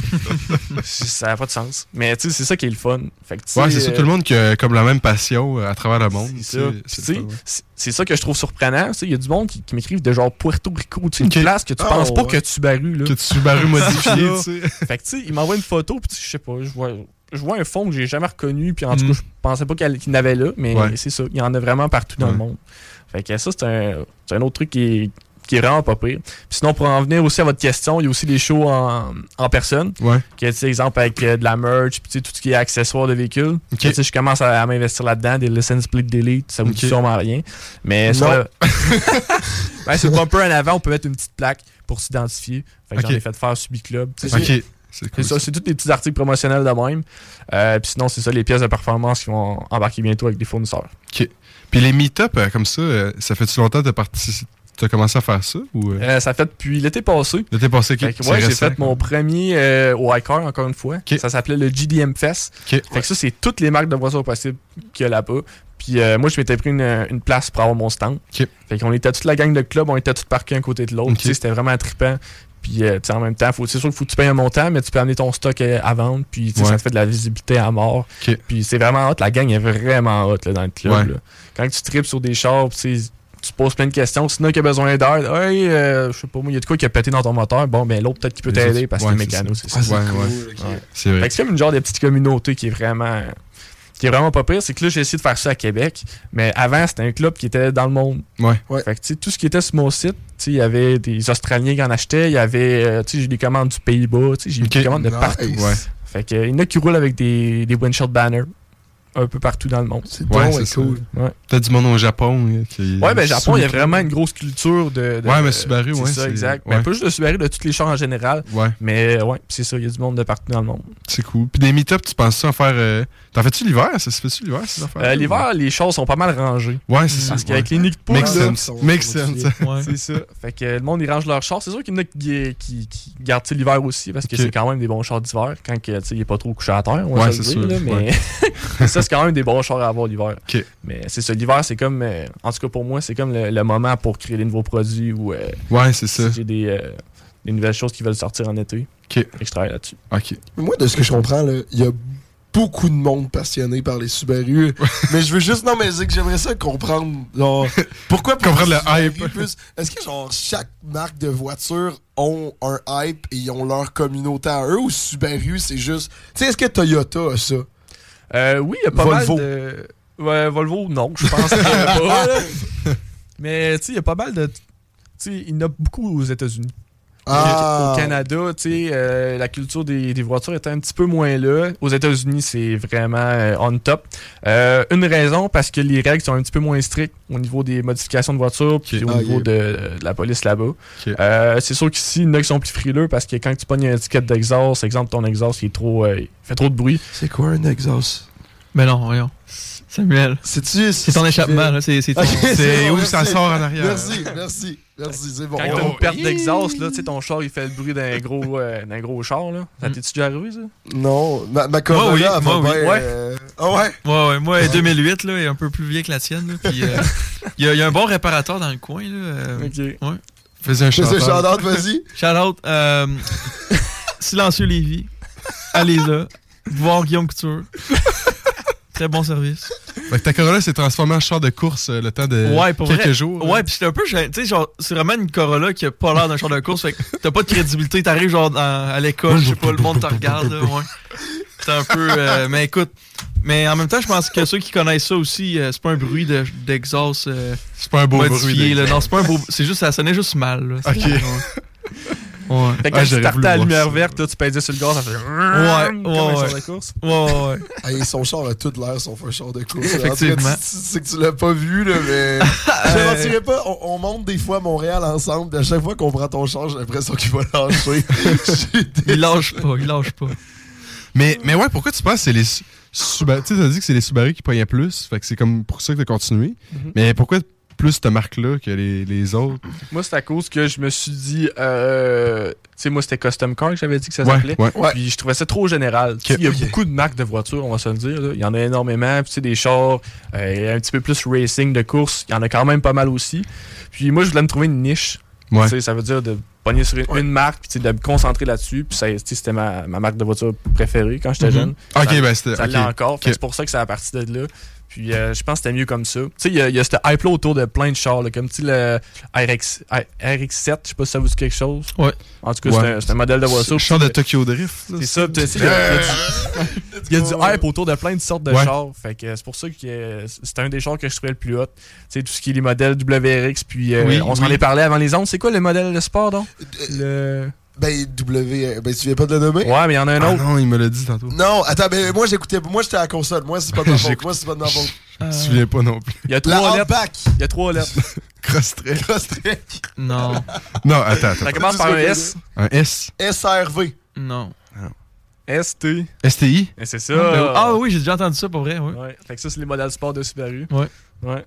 sais, ça n'a pas de sens. Mais tu sais, c'est ça qui est le fun. Fait que, ouais, c'est euh, ça, tout le monde qui a comme la même passion à travers le monde. C'est ça. C'est, ouais. c'est ça que je trouve surprenant. Il y a du monde qui, qui m'écrivent de genre Puerto Rico, une okay. place que tu oh, penses pas ouais. que tu Subaru. Là. Que tu Subaru modifié. tu sais. Fait que tu sais, il m'envoie une photo, puis je sais pas, je vois, je vois un fond que j'ai jamais reconnu, puis en mm. tout cas, je pensais pas qu'il y en avait là, mais ouais. c'est ça. Il y en a vraiment partout dans ouais. le monde. Fait que ça, c'est un, c'est un autre truc qui est, qui est vraiment pas pire. Puis sinon, pour en venir aussi à votre question, il y a aussi des shows en, en personne. Ouais. Qui est, exemple, avec euh, de la merch, puis tout ce qui est accessoires de véhicules. Okay. Je commence à, à m'investir là-dedans, des license plate delete, ça vous okay. dit sûrement rien. Mais sur le... ben, sur le bumper en avant, on peut mettre une petite plaque pour s'identifier. Fait que okay. j'en ai fait faire Subi Club. C'est, okay. c'est, c'est, cool, c'est ça, c'est tous des petits articles promotionnels de même. Euh, puis sinon, c'est ça, les pièces de performance qui vont embarquer bientôt avec des fournisseurs. OK. Puis les meet-up euh, comme ça, euh, ça fait-tu longtemps que tu as participé? Tu as commencé à faire ça? Ou euh... Euh, ça fait depuis l'été passé. L'été passé, qui okay. Ouais, j'ai fait mon premier euh, au iCar, encore une fois. Okay. Ça s'appelait le G D M Fest. Okay. Fait ouais. que ça, c'est toutes les marques de voitures possibles qu'il y a là-bas. Puis euh, moi, je m'étais pris une, une place pour avoir mon stand. Okay. Fait qu'on était toute la gang de club, on était tous parqués un côté de l'autre. Okay. C'était vraiment trippant. Puis euh, en même temps, faut, c'est sûr qu'il faut que tu payes un montant, mais tu peux amener ton stock euh, à vendre. Puis ouais. ça te fait de la visibilité à mort. Okay. Puis c'est vraiment hot. La gang est vraiment hot là, dans le club. Ouais. Là. Quand tu tripes sur des chars, tu poses plein de questions. Sinon, il y a besoin d'aide. Hey, euh, je sais pas moi, il y a de quoi qui a pété dans ton moteur. Bon, ben l'autre, peut-être qu'il peut t'aider parce que ouais, le mécano, c'est ça. C'est, ça. Ouais, ouais. Cool, okay. Ouais. C'est vrai. Fait que c'est comme une genre de petite communauté qui est vraiment. qui est vraiment pas pire. C'est que là, j'ai essayé de faire ça à Québec. Mais avant, c'était un club qui était dans le monde. Ouais. ouais. Fait que tu sais, tout ce qui était sur mon site, il y avait des Australiens qui en achetaient. Il y avait. Euh, tu sais, j'ai des commandes du Pays-Bas. Tu sais, j'ai okay. des commandes de nice. partout. Ouais. Fait que, il y en a qui roulent avec des, des windshield banners. Un peu partout dans le monde. C'est bon, ouais, c'est et cool. Ouais. Peut-être du monde au Japon. Qui ouais, ben Japon, il y a vraiment une grosse culture de. de ouais, mais Subaru, c'est ouais. ça, c'est... exact. Ouais. Mais pas juste de Subaru, de tous les chars en général. Ouais. Mais ouais, c'est ça, il y a du monde de partout dans le monde. C'est cool. Puis des meet-ups, tu penses ça en faire. Euh... T'en fais-tu l'hiver? Ça se fait-tu l'hiver, ces affaires? Euh, l'hiver, ouais. les chars sont pas mal rangées. Ouais, c'est ça. Parce qu'avec ouais. les nids de poule. Make sense. Make sense. Ouais. C'est ça. Fait que le monde, ils rangent leurs chars. C'est sûr qu'il y en a qui, qui, qui gardent l'hiver aussi, parce que okay. c'est quand même des bons chars d'hiver, quand il est pas trop couché à terre. Ouais, c'est sûr. Mais ça, c'est quand même des bons chars à avoir l'hiver. Okay. Mais c'est ça, l'hiver, c'est comme, euh, en tout cas pour moi, c'est comme le, le moment pour créer des nouveaux produits ou euh, ouais, c'est ça. Si j'ai des, euh, des nouvelles choses qui veulent sortir en été. Okay. Et je travaille là-dessus. Okay. Moi, de ce que je comprends, il y a beaucoup de monde passionné par les Subaru. Mais je veux juste, non, mais c'est que j'aimerais ça comprendre. Genre, pourquoi pour comprendre le hype? Plus, est-ce que genre chaque marque de voiture ont un hype et ils ont leur communauté à eux, ou Subaru, c'est juste. Tu sais, est-ce que Toyota a ça? Euh, oui, il y a pas Volvo. mal de. Ouais, Volvo, non, je pense qu'il y en a pas. Là. Mais tu sais, il y a pas mal de. Tu sais, il y en a beaucoup aux États-Unis. Ah. Au Canada, tu sais, euh, la culture des, des voitures est un petit peu moins là. Aux États-Unis, c'est vraiment euh, on top. Euh, une raison, parce que les règles sont un petit peu moins strictes au niveau des modifications de voitures, puis okay. au ah, niveau yeah. de, de la police là-bas. Okay. Euh, c'est sûr qu'ici, il y en a qui sont plus frileux parce que quand tu pognes une étiquette d'exhaust, exemple, ton exhaust il est trop, euh, il fait trop de bruit. C'est quoi un exhaust? Mais non, voyons. Samuel. C'est-tu, c'est, c'est ton échappement, là. C'est, c'est, okay, c'est, c'est où ça sort en arrière. Merci, merci, merci, c'est bon. Quand oh, t'as une perte d'exhaust, là, tu sais, ton char, il fait le bruit d'un gros, euh, d'un gros char, là. Ça t'es-tu déjà arrivé, ça? Non, ma, ma Corolla, moi, oui, elle moi, va oui. bien. Ouais. Euh... Ah ouais? Ouais, ouais. Moi, deux mille huit, là, est un peu plus vieux que la tienne, là. Puis, il euh, y, y a un bon réparateur dans le coin, là. Euh, OK. Ouais. Fais un shout-out. Fais un shout-out, vas-y. Shout-out. Euh, Silencieux Lévis. Allez là. Voir Guillaume Couture. Très bon service. Fait que ta Corolla s'est transformée en char de course euh, le temps de ouais, pour quelques vrai. jours. Ouais, pis c'est un peu. Tu sais, genre, c'est vraiment une Corolla qui a pas l'air d'un char de course. Fait que t'as pas de crédibilité. T'arrives genre dans, à l'école, je sais pas, le monde te regarde. Là, ouais. C'est un peu. Euh, mais écoute. Mais en même temps, je pense que ceux qui connaissent ça aussi, euh, c'est pas un bruit de, d'exhaust. Euh, c'est pas un beau modifié, bruit. Là. Non, c'est pas un beau. C'est juste, ça sonnait juste mal. Là. Ok. Ouais. Ouais. Fait que quand Ah, tu j'aurais startais voulu à la voir lumière ça. verte, là, tu pesais sur le gaz, ça fait. Ouais, comme ouais, un ouais. char de course. Ouais, ouais, ouais. Hey, son char a tout l'air, son un char de course. Effectivement. En tout cas, tu- tu- C'est que tu l'as pas vu, là, mais. Je te mentirais pas, on, on monte des fois à Montréal ensemble, puis à chaque fois qu'on prend ton char, j'ai l'impression qu'il va lâcher. Il lâche pas, il lâche pas. Mais, mais ouais, pourquoi tu penses que c'est les Subaru? Tu sais, t'as dit que c'est les Subaru qui payaient plus, fait que c'est comme pour ça que t'as continué. Mm-hmm. Mais pourquoi plus cette marque-là que les, les autres? Moi, c'est à cause que je me suis dit. Euh, tu sais, moi, c'était Custom Car que j'avais dit que ça Ouais, s'appelait. ouais. Ouais. Puis je trouvais ça trop général. Tu sais, Il y a Ok. beaucoup de marques de voitures, on va se le dire. là. Il y en a énormément. Puis, tu sais, des chars euh, un petit peu plus racing de course. Il y en a quand même pas mal aussi. Puis moi, je voulais me trouver une niche. Ouais. Tu sais, Ça veut dire de pogner sur une, Ouais. une marque puis tu sais, de me concentrer là-dessus. Puis ça, tu sais, c'était ma, ma marque de voiture préférée quand j'étais Mhm. jeune. Ok, ça, ben c'était. ça ok. l'est encore. Fait que Ok. C'est pour ça que c'est à partir de là. Puis euh, je pense que c'était mieux comme ça. Tu sais, il y, a- il y a ce hype-là autour de plein de chars, là, comme tu sais, le R X, R X sept, je sais pas si ça vous dit quelque chose. Ouais. En tout cas, Ouais. c'est un, c'est un modèle de voiture. Char de Tokyo Drift. là. C'est ça, tu sais, il y a, il y a du, il y a du hype autour de plein de sortes de Ouais. chars. Fait que c'est pour ça que euh, c'est un des chars que je trouvais le plus hot. Tu sais, tout ce qui est les modèles W R X, puis euh, Oui, on s'en oui. est parlé avant les ondes. C'est quoi le modèle de sport, donc? Le... Ben, W. Ben, tu viens pas de le nommer? Ouais, mais il y en a un Ah autre. non, il me l'a dit tantôt. Non, attends, mais moi j'écoutais. Moi j'étais à la console. Moi c'est pas de ma faute. J'écoute. Moi c'est pas de ma faute. Je me souviens pas non plus. Il y a La trois lettres. Outback. Il y a trois lettres. Cross-track. Crosstrek. Non, Non, attends, attends. Ça commence par un S. Un S. S R V. non. S T. S T I. Et c'est ça. Ah oui, j'ai déjà entendu ça pour vrai, ouais. Ouais. Fait que ça, c'est les modèles sport de Subaru. Ouais. Ouais.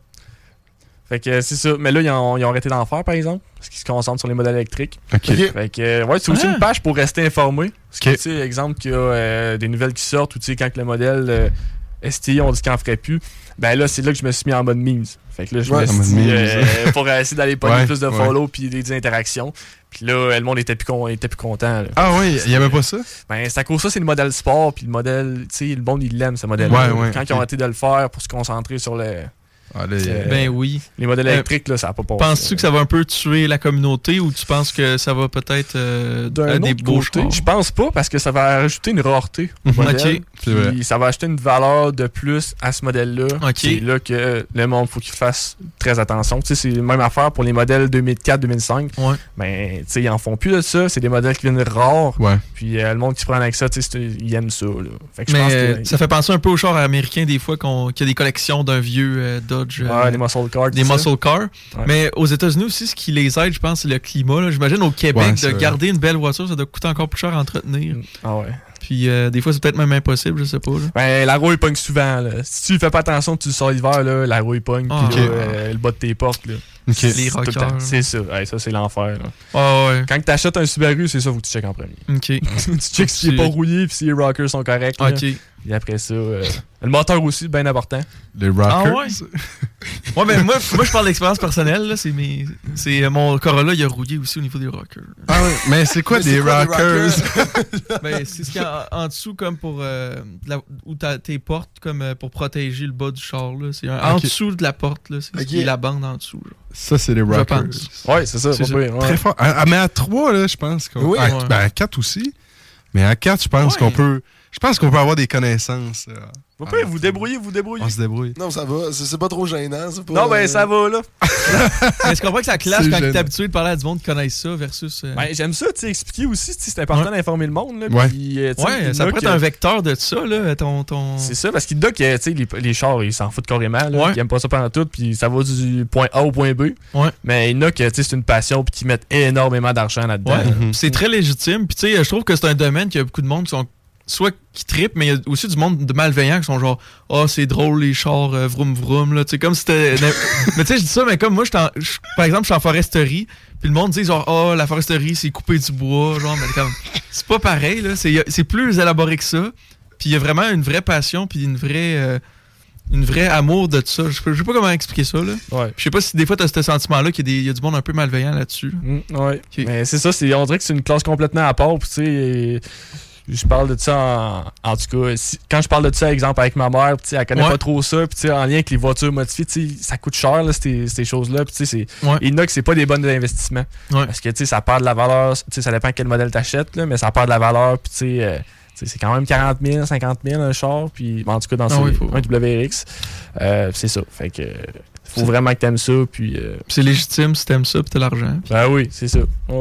Fait que euh, c'est ça. Mais là, ils ont, ils ont arrêté d'en faire, par exemple. Parce qu'ils se concentrent sur les modèles électriques. Ok. Ok. Fait que, euh, ouais, c'est aussi Ah. une page pour rester informé. Parce que, Ok. tu sais, exemple, qu'il y a euh, des nouvelles qui sortent ou, tu sais, quand que le modèle euh, S T I, on dit qu'il en ferait plus. Ben là, c'est là que je me suis mis en mode memes. Fait que là, je Ouais, me en suis mode dit, memes. euh, pour essayer d'aller pogner Ouais, plus de ouais. follow puis des, des interactions. Puis là, euh, le monde était plus, con, était plus content. Là. Ah oui, il y avait pas ça? Ben, c'est à cause de ça, c'est le modèle sport. Puis le modèle, tu sais, le monde, il l'aime, ce modèle. Ouais, ouais, Quand ok. ils ont arrêté de le faire pour se concentrer sur le, Ah, là, il y a- Euh, Ben oui. les modèles Euh, électriques, là, ça n'a pas passé. Penses-tu que ça va un peu tuer la communauté ou tu penses que ça va peut-être euh, D'un à des autre beaux côté, chars? je pense pas parce que ça va rajouter une rareté au Mhm. modèle. Ok. C'est vrai. Puis ça va ajouter une valeur de plus à ce modèle-là. Ok. C'est là que le monde, faut qu'il fasse très attention. Tu sais, c'est la même affaire pour les modèles deux mille quatre deux mille cinq. Ouais. Ben, tu sais, ils en font plus de ça. C'est des modèles qui viennent rares. Ouais. Puis euh, le monde qui se prend avec ça, tu sais, c'est- ils aiment ça. Là. Fait que je pense Mais euh, que. ça fait penser un peu aux chars américains des fois qu'on, qu'il y a des collections d'un vieux euh, Dodge. euh, Ouais, des muscle cars. des tout ça. muscle cars. Ouais. Mais aux États-Unis aussi, ce qui les aide, je pense, c'est le climat. là. J'imagine au Québec, Ouais, de c'est vrai. garder une belle voiture, ça doit coûter encore plus cher à entretenir. Ah ouais. Puis euh, des fois, c'est peut-être même impossible, je sais pas. Là. Ben, la roue, il pogne souvent. Là. Si tu fais pas attention, tu le sors l'hiver, là, la roue, il pogne. Ah, Puis là, ok. euh, le bas de tes portes. Là. Ok. Les C'est tout le rockers. temps. C'est ça. Ouais, ça, c'est l'enfer. là. Ah ouais. Quand tu achètes un Subaru, c'est ça, faut que tu checkes en premier. Ok. tu checkes s'il est pas rouillé puis si les rockers sont corrects. là. Ok. Et après ça, euh, le moteur aussi, bien important. Les Rockers. Ah ouais? Ouais, mais moi, moi je parle d'expérience personnelle. Là, c'est mes, c'est euh, mon Corolla, il a rouillé aussi au niveau des rockers. Ah ouais, mais c'est quoi Mais des c'est quoi des Rockers? Ben, c'est ce qu'il y a en, en dessous, comme pour. Euh, de la- où t'as tes portes, comme euh, pour protéger le bas du char. Là. C'est un- en Ok. dessous de la porte, là. C'est ce Ok. qui est la bande en dessous. Genre. Ça, c'est les Je Rockers. pense. Ouais, c'est ça. C'est pas ça. pire, ouais. Très fort. Ah, mais à trois, là, je pense qu'on. Oui. à, Ouais. ben, à quatre aussi. Mais à quatre, je pense Ouais. qu'on peut. Je pense qu'on peut avoir des connaissances. euh, Pas pire, vous débrouillez, vous débrouillez. On se débrouille. Non, ça va. C'est c'est pas trop gênant. C'est pas, Non, ben euh, ça va, là. Mais je comprends que ça clash C'est quand gênant. t'es habitué de parler à du monde qui connaissent ça versus. euh, Ben, j'aime ça, tu sais, expliquer aussi, tu sais, c'est important Ouais. d'informer le monde, là. Ouais. Puis, euh, tu sais, il y ouais, en ça a pourrait que- être un vecteur de ça, là. Ton, ton... C'est ça, parce qu'il y en a que, tu sais, les, les chars, ils s'en foutent carrément, là. Ouais. Ils aiment pas ça pendant tout, puis ça va du point A au point B. Ouais. Mais il y en a que, tu sais, c'est une passion, puis qui mettent énormément d'argent là-dedans. Ouais, Mhm. c'est très légitime. Puis tu sais, je trouve que c'est un domaine qu'il y a beaucoup de monde qui sont soit qui trippent, mais il y a aussi du monde de malveillant qui sont genre « Ah, oh, c'est drôle les chars euh, vroom vroom », là. Tu sais, comme si c'était... mais tu sais, je dis ça, mais comme moi, j'étais en- je- par exemple, je suis en foresterie, puis le monde dit genre « Ah, oh, la foresterie, c'est couper du bois », genre, mais comme... C'est pas pareil, là. C'est, c'est plus élaboré que ça. Puis il y a vraiment une vraie passion, puis une vraie... euh, une vraie amour de ça. Je sais pas- je sais pas comment expliquer ça, là. Ouais. Je sais pas si des fois t'as ce sentiment-là qu'il y a, des, il y a du monde un peu malveillant là-dessus. Mm, ouais. Ok. Mais c'est ça, c'est, on dirait que c'est une classe complètement à part. Puis, tu sais, et je parle de ça en, en tout cas. Si- quand je parle de ça, exemple, avec ma mère, tu sais, elle connaît Ouais. pas trop ça. Puis, tu sais, en lien avec les voitures modifiées, tu sais, ça coûte cher, là, ces, ces choses-là. Puis, tu sais, c'est, Ouais. il y en a que c'est pas des bonnes investissements. Ouais. Parce que, tu sais, ça perd de la valeur. Tu sais, ça dépend quel modèle t'achètes, là, mais ça perd de la valeur. Puis, tu sais, euh, tu sais, c'est quand même quarante mille, cinquante mille un char. Puis, en tout cas, dans Ah ces, oui, faut- un W R X, euh, c'est ça. Fait que, faut C'est- vraiment que t'aimes ça. Puis, euh, C'est légitime si t'aimes ça pis t'as l'argent. ben oui, c'est ça. Ouais, oui.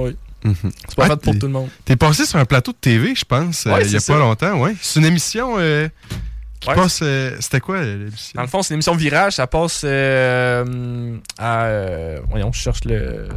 Mm-hmm. C'est pas ah, fait pour tout le monde. T'es passé sur un plateau de T V, je pense, ouais, euh, il y a ça. pas longtemps, ouais. C'est une émission euh, qui ouais, passe... Euh, c'était quoi l'émission? Dans le fond, c'est une émission Virage. Ça passe euh, à... Euh, voyons, je cherche le...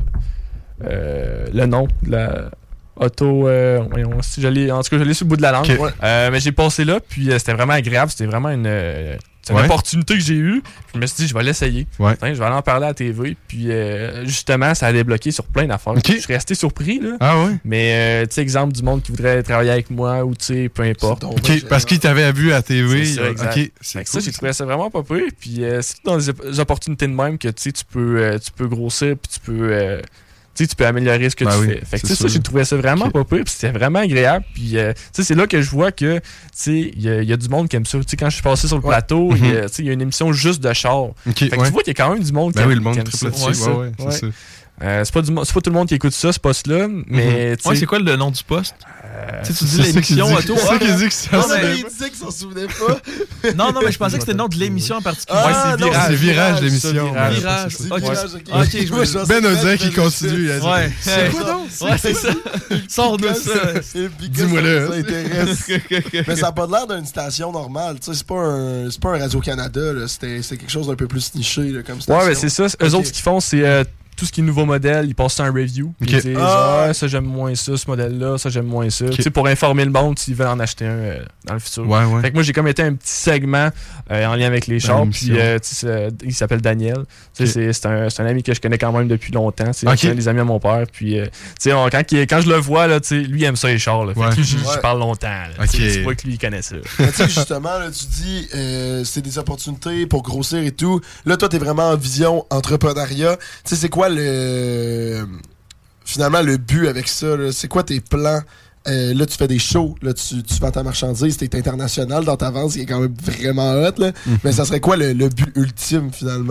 Euh, le nom de la... Auto, euh, voyons, si je l'ai, en tout cas, je l'ai sur le bout de la langue. Okay. Euh, mais j'ai passé là, puis euh, c'était vraiment agréable. C'était vraiment une, euh, c'est une ouais. opportunité que j'ai eue. Je me suis dit, je vais l'essayer. Ouais. Enfin, je vais aller en parler à la T V. Puis euh, justement, ça a débloqué sur plein d'affaires. Okay. Je suis resté surpris. Là. Ah ouais? Mais, euh, tu sais, exemple du monde qui voudrait travailler avec moi ou, tu sais, peu importe. Okay, parce qu'il t'avait vu à la T V. C'est ça, exact. Okay, c'est cool, ça, j'ai trouvé ça vraiment pas pire. Puis euh, c'est dans les opportunités de même que tu peux, euh, tu peux grossir, puis tu peux... Euh, tu peux améliorer ce que ben tu oui, fais. Fait que sûr. ça, j'ai trouvé ça vraiment okay. pas pire, puis c'était vraiment agréable. Puis euh, c'est là que je vois que il y, y a du monde qui aime ça. T'sais, quand je suis passé sur le ouais. plateau, il mm-hmm. y, y a une émission juste de char. Okay, fait que ouais. tu vois qu'il y a quand même du monde ben qui, oui, aime, le monde qui aime ça. Ouais, ça. Ouais, ouais, c'est ça. Euh, c'est pas, du, c'est pas tout le monde qui écoute ça, ce poste-là, mais... Mm-hmm. Ouais, c'est quoi le nom du poste? Euh, tu dis l'émission à toi. C'est ça qu'il dit que ça non, mais il disait qu'il s'en souvenait pas. non, non, mais je pensais que c'était le nom de l'émission en particulier. Ah, ouais, c'est Virage. C'est Virage, l'émission. Virage. virage. C'est okay. Virage, ok. okay je vois, Ben Ozek, il continue. Ouais. C'est quoi donc? Ouais, c'est ça. Sors-nous ça. Dis-moi là. Ça intéresse. Mais ça n'a pas l'air d'une station normale. C'est pas un c'est pas un Radio-Canada. C'est quelque chose d'un peu plus niché comme station. Ouais, mais c'est ça. Eux autres, ce qu'ils font, c'est... tout ce qui est nouveau modèle, ils passent ça en review. Okay. Ils disent ah. ah, ça j'aime moins ça, ce modèle-là, ça j'aime moins ça. Okay. Pour informer le monde s'ils veulent en acheter un euh, dans le futur. Ouais, ouais. Fait que moi j'ai comme été un petit segment euh, en lien avec les chars. Puis euh, il s'appelle Daniel. Okay. C'est un, un ami que je connais quand même depuis longtemps. C'est okay. un des amis à mon père. Puis on, quand, il, quand je le vois, là, lui il aime ça les chars. Là. Ouais. Fait que je ouais. parle longtemps. Okay. Tu vois que lui il connaît ça. Justement, là, tu dis euh, c'est des opportunités pour grossir et tout. Là, toi, t'es vraiment en vision entrepreneuriat. Tu sais, c'est quoi le Euh, finalement le but avec ça, c'est quoi tes plans? Euh, là tu fais des shows, là tu, tu vends ta marchandise, t'es international dans ta vente, ce qui est quand même vraiment hot là. Mm-hmm. Mais ça serait quoi le, le but ultime finalement?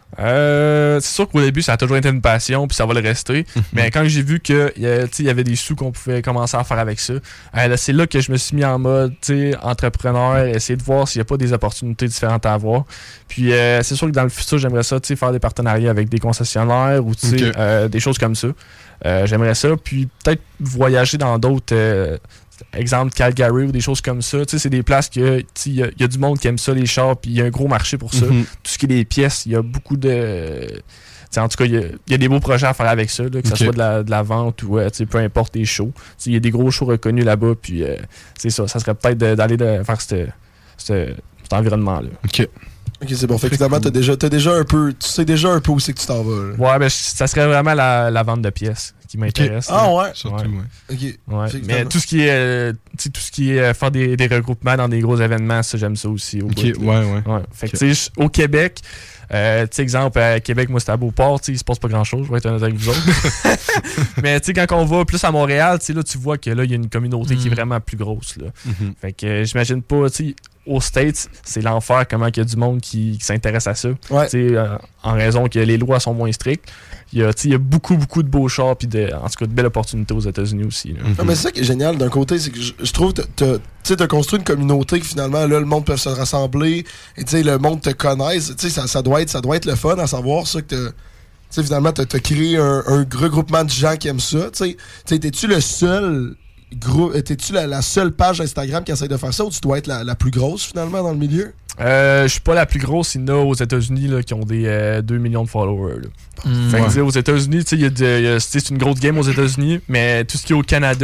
Euh, c'est sûr qu'au début ça a toujours été une passion puis ça va le rester. Mm-hmm. Mais quand j'ai vu que il y avait des sous qu'on pouvait commencer à faire avec ça, euh, là, c'est là que je me suis mis en mode entrepreneur, essayer de voir s'il n'y a pas des opportunités différentes à avoir. Puis euh, c'est sûr que dans le futur j'aimerais ça faire des partenariats avec des concessionnaires ou okay. euh, des choses comme ça. Euh, j'aimerais ça, puis peut-être voyager dans d'autres euh, exemple Calgary ou des choses comme ça. C'est des places que il y, y a du monde qui aime ça, les chars, puis il y a un gros marché pour ça. Mm-hmm. Tout ce qui est des pièces, il y a beaucoup de... T'sais, en tout cas, il y, y a des beaux projets à faire avec ça, là, que okay. ce soit de la, de la vente ou euh, peu importe des shows. Il y a des gros shows reconnus là-bas, puis euh, c'est ça. Ça serait peut-être d'aller faire cet environnement-là. OK. Ok, c'est bon. Fait que finalement, t'as déjà, t'as déjà un peu, tu sais déjà un peu où c'est que tu t'en vas. Là. Ouais, ben, ça serait vraiment la, la vente de pièces qui m'intéresse. Okay. Ah ouais? Surtout, ouais. ouais. Ok. Ouais. Mais tout ce qui est, euh, tout ce qui est euh, faire des, des regroupements dans des gros événements, ça, j'aime ça aussi. Au ok, bout, ouais, ouais. ouais. Fait que, okay. tu sais, au Québec, euh, tu sais, exemple, à Québec, moi, c'était à Beauport, tu sais, il se passe pas grand-chose, je vais être honnête avec vous autres. Mais, tu sais, quand on va plus à Montréal, tu sais, là, tu vois que là, il y a une communauté mm. qui est vraiment plus grosse, là. Mm-hmm. Fait que, euh, j'imagine pas, tu sais, aux States, c'est l'enfer comment il y a du monde qui, qui s'intéresse à ça. Ouais. Euh, en raison que les lois sont moins strictes. Il y a, il y a beaucoup, beaucoup de beaux chars et de, en tout cas de belles opportunités aux États-Unis aussi. Mm-hmm. Ah, mais c'est ça qui est génial d'un côté, c'est que je, je trouve que tu as construit une communauté que finalement, là, le monde peut se rassembler et le monde te connaisse. Ça, ça, doit être, ça doit être le fun à savoir ça que tu sais, finalement, tu as créé un, un regroupement de gens qui aiment ça. T'es-tu le seul groupe, t'es-tu la, la seule page Instagram qui essaie de faire ça ou tu dois être la, la plus grosse finalement dans le milieu? Euh, je suis pas la plus grosse. Il y en a aux États-Unis là, qui ont des euh, deux millions de followers. Mmh, fait que, ouais. Aux États-Unis, c'est une grosse game aux États-Unis, mais tout ce qui est au Canada,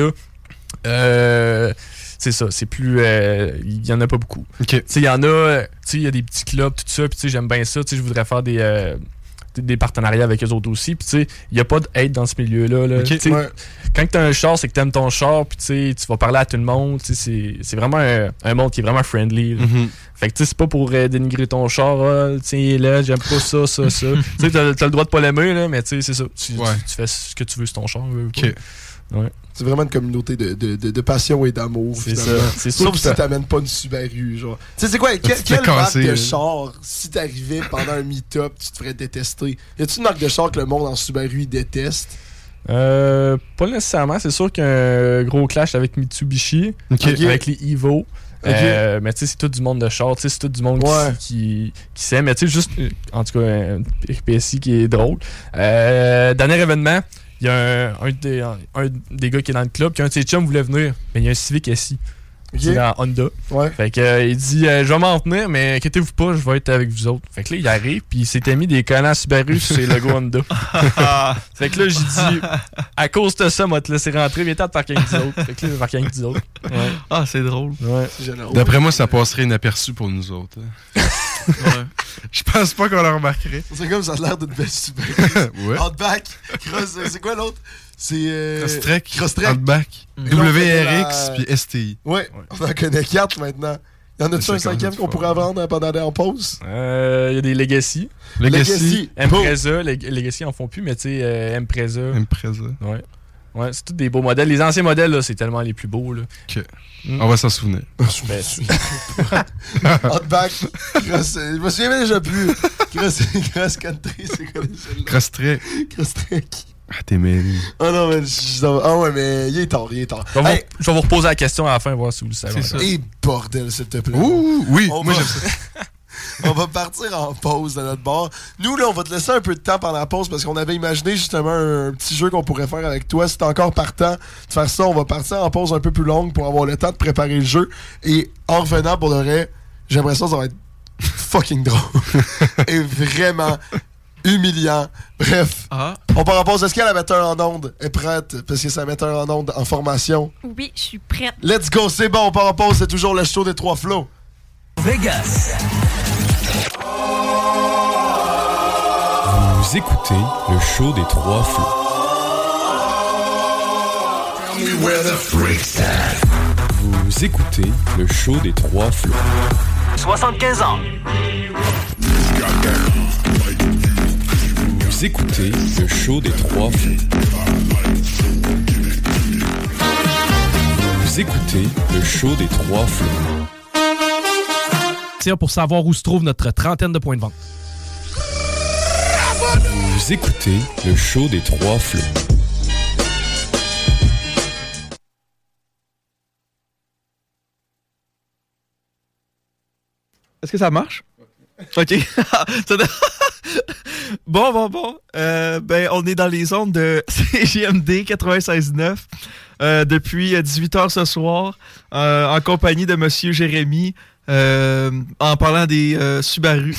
euh, c'est ça, c'est plus. Il euh, y en a pas beaucoup. Okay. Il y en a, il y a des petits clubs, tout ça, puis j'aime bien ça. Je voudrais faire des. Euh, des partenariats avec eux autres aussi. Puis, tu sais, il n'y a pas de hate dans ce milieu-là. Là. Okay, ouais. Quand tu as un char, c'est que tu aimes ton char. Puis, tu vas parler à tout le monde. C'est vraiment un, un monde qui est vraiment friendly. Mm-hmm. Fait que, tu sais, c'est pas pour euh, dénigrer ton char. Ah, tiens, là, j'aime pas ça, ça, ça. Tu sais, tu as, as le droit de pas l'aimer, là, mais tu sais, c'est ça. Tu, ouais. tu, tu fais ce que tu veux sur ton char. Okay. Ouais. C'est vraiment une communauté de, de, de, de passion et d'amour. C'est ça. Sauf si t'amènes pas une Subaru, genre. Tu sais, c'est quoi? Quelle, quelle marque de char, si t'arrivais pendant un meet-up, tu te ferais détester? Y a-tu une marque de char que le monde en Subaru déteste? Euh, pas nécessairement. C'est sûr qu'il y a un gros clash avec Mitsubishi, okay. avec les Evo. Okay. Euh, mais tu sais, c'est tout du monde de char, c'est tout du monde ouais. qui, qui, qui s'aime. Mais tu sais, juste, en tout cas, un P S I qui est drôle. Euh, dernier événement, il y a un, un, des, un, un des gars qui est dans le club, puis un de ses chums voulait venir, mais il y a un Civic S I. Okay. C'est en Honda. Ouais. Fait que euh, il dit euh, je vais m'en tenir, mais inquiétez-vous pas, je vais être avec vous autres. Fait que là, il arrive, puis il s'était mis des collants Subaru sur ses logos Honda. Fait que là, j'ai dit à cause de ça, moi te laisser rentrer, viens t'en te parking des autres. Fait que là, le parking des autres. Ouais. Ah, c'est drôle. Ouais. D'après moi, ça passerait inaperçu pour nous autres. Hein. Ouais. Je pense pas qu'on le remarquerait. C'est comme ça a l'air d'une belle Subaru. Ouais. Outback, cross, c'est quoi l'autre? C'est euh... Crosstrek, Crosstrek. Outback, Mmh. W R X la... puis S T I. Ouais, ouais, on en connaît quatre maintenant. Y en a-tu un cinquième qu'on pourrait vendre pendant aller en pause? Il euh, y a des Legacy. Legacy. Impreza. Leg- Legacy en font plus, mais tu sais, euh, Impreza. Impreza. Ouais. Ouais, c'est tous des beaux modèles. Les anciens modèles, là, c'est tellement les plus beaux. Là. Ok. Mm. On va s'en souvenir. Ben, Outback, Cross. Je me souviens déjà plus. Cross, cross Country, c'est quoi les celles-là? Crosstrek. Crosstrek. Ah, t'es mêlé. Ah non, mais. Je... Ah ouais, mais il est tard, il est tard. Je vais, hey. vous, je vais vous reposer la question à la fin, voir si vous le savez. C'est ça. Et bordel, s'il te plaît. Ouh, oui, on moi va... j'aime ça. On va partir en pause de notre bar. Nous, là, on va te laisser un peu de temps pendant la pause parce qu'on avait imaginé justement un, un petit jeu qu'on pourrait faire avec toi. Si t'es encore partant de faire ça, on va partir en pause un peu plus longue pour avoir le temps de préparer le jeu. Et en revenant, pour le vrai, j'aimerais ça, ça va être fucking drôle. Et vraiment humiliant. Bref, ah. on part en pause. Est-ce que la metteur en onde est prête? Parce que c'est la metteur en onde en formation. Oui, je suis prête. Let's go, c'est bon, on part en pause. C'est toujours le show des trois flots. Vegas. Vous écoutez le show des trois flots. Vous écoutez le show des trois flots. soixante-quinze ans. Vous écoutez le show des trois flots. Vous écoutez le show des trois flots. Pour savoir où se trouve notre trentaine de points de vente. Vous écoutez le show des trois flots. Est-ce que ça marche? OK. Bon, bon, bon. Euh, ben, on est dans les ondes de C G M D quatre-vingt-seize neuf euh, depuis dix-huit heures ce soir, euh, en compagnie de Monsieur Jérémy, euh, en parlant des euh, Subaru.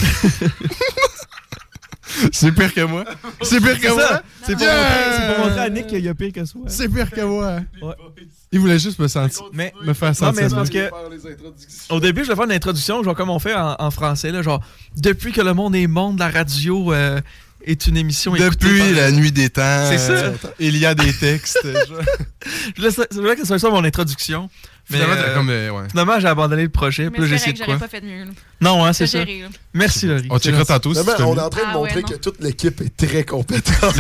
C'est pire que moi. C'est pire que c'est moi. C'est pour, yeah! pour montrer à Nick qu'il y a pire que soi. C'est pire que moi. Ouais. Il voulait juste me sentir, mais, me faire sentir. Non, mais c'est parce que au début, je vais faire une introduction, genre comme on fait en, en français, là, genre depuis que le monde est monde, la radio euh, est une émission depuis par... la nuit des temps. C'est ça. Euh, il y a des textes. je laisse, c'est vrai que c'est ça mon introduction. Finalement, mais, euh, comme, euh, ouais. finalement, j'ai abandonné le projet. Puis là, j'ai essayé de quoi. J'aurais pas fait mieux. Là. Non, hein, c'est ça. Géré, Merci, Laurie. On checkera tantôt. Si on est en train de ah, montrer ouais, que toute l'équipe est très compétente.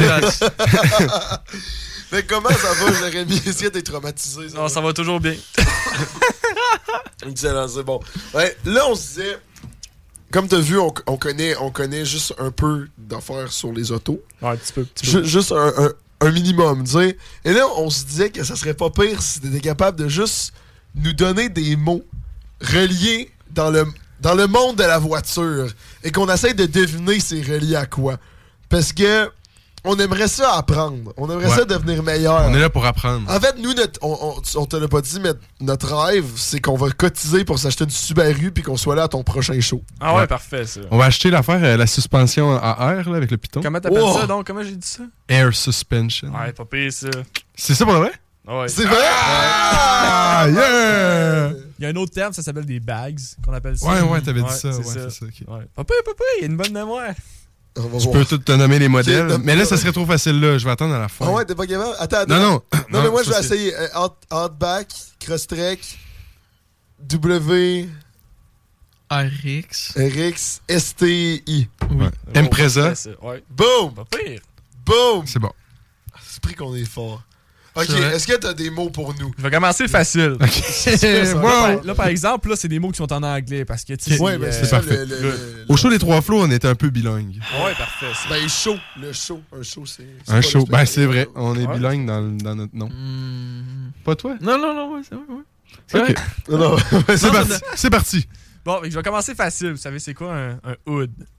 Mais comment ça va, Jérémy? Est-ce que t'es traumatisé? Ça non, va? Ça va toujours bien. Excellent, c'est bon. Ouais, là, on se disait... Comme t'as vu, on, on, connaît, on connaît juste un peu d'affaires sur les autos. Ouais, un petit peu. Petit peu. Juste un, un, un minimum, tu sais. Et là, on se disait que ça serait pas pire si t'étais capable de juste nous donner des mots reliés dans le, dans le monde de la voiture et qu'on essaye de deviner c'est relié à quoi. Parce que on aimerait ça apprendre. On aimerait ouais. ça devenir meilleur. On est là pour apprendre. En fait, nous, notre, on, on, on te l'a pas dit, mais notre rêve, c'est qu'on va cotiser pour s'acheter une Subaru puis qu'on soit là à ton prochain show. Ah ouais, ouais. Parfait, ça. On va acheter l'affaire, euh, la suspension à air, là, avec le piton. Comment t'appelles oh. ça, donc? Comment j'ai dit ça? Air suspension. Ouais, pas pire, ça. C'est ça pour le vrai? Ouais. C'est vrai? Ah, ah yeah! Il y a un autre terme, ça s'appelle des bags, qu'on appelle ça. Ouais, ouais, t'avais ouais, dit ça. C'est ouais, ça. c'est ça. Okay. Ouais. Papa, papa, il y a une bonne mémoire. Je peux tout te nommer les modèles, okay, mais là, ça serait trop facile, là. Je vais attendre à la fin. Ah ouais, t'es pas capable? Attends, attends. Non, non. Non, non mais moi, je vais c'est... essayer. Euh, out, Outback, Crosstrek, W... R X. R X, S T I. Oui. Ouais. Impreza. Ouais. Boom! Pas pire. Boom! C'est bon. C'est pris qu'on est fort. Ok, est-ce que t'as des mots pour nous? Je vais commencer facile. Okay. là, par, là, par exemple, là, c'est des mots qui sont en anglais parce que tu sais. Ouais, ben, euh, c'est, c'est parfait. Le, le, le, Au show des trois flots, on était un peu bilingue. Ouais, parfait. Ça. Ben, show. Le show. Un show, c'est. c'est un show. Ben, c'est vrai. On est ouais. bilingue dans, dans notre nom. Mm. Pas toi? Non, non, non, ouais, c'est vrai. Ouais. C'est okay. vrai. Non, non, c'est, non, parti. c'est parti. Bon, je vais commencer facile. Vous savez, c'est quoi un, un hood?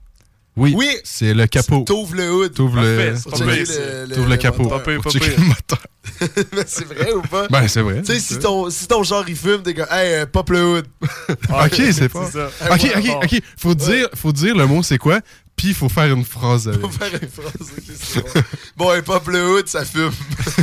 Oui, Oui. c'est le capot. T'ouvres le hood. T'ouvres le, Parfait, c'est pas t'ouvres pire, le, le- le- t'ouvres le le capot moteur. Pas pire, pour pas checker pire. le moteur. Mais c'est vrai ou pas? Ben, c'est vrai. Tu sais, si ton, si ton genre il fume, t'es comme, hey, euh, pop le hood. Ok, c'est pas. ça. Ok, Ouais, ok, bon. ok. Faut dire, faut dire le mot c'est quoi, puis il faut faire une phrase avec. Faut faire une phrase. ok, c'est bon, bon hey, pop le hood, ça fume.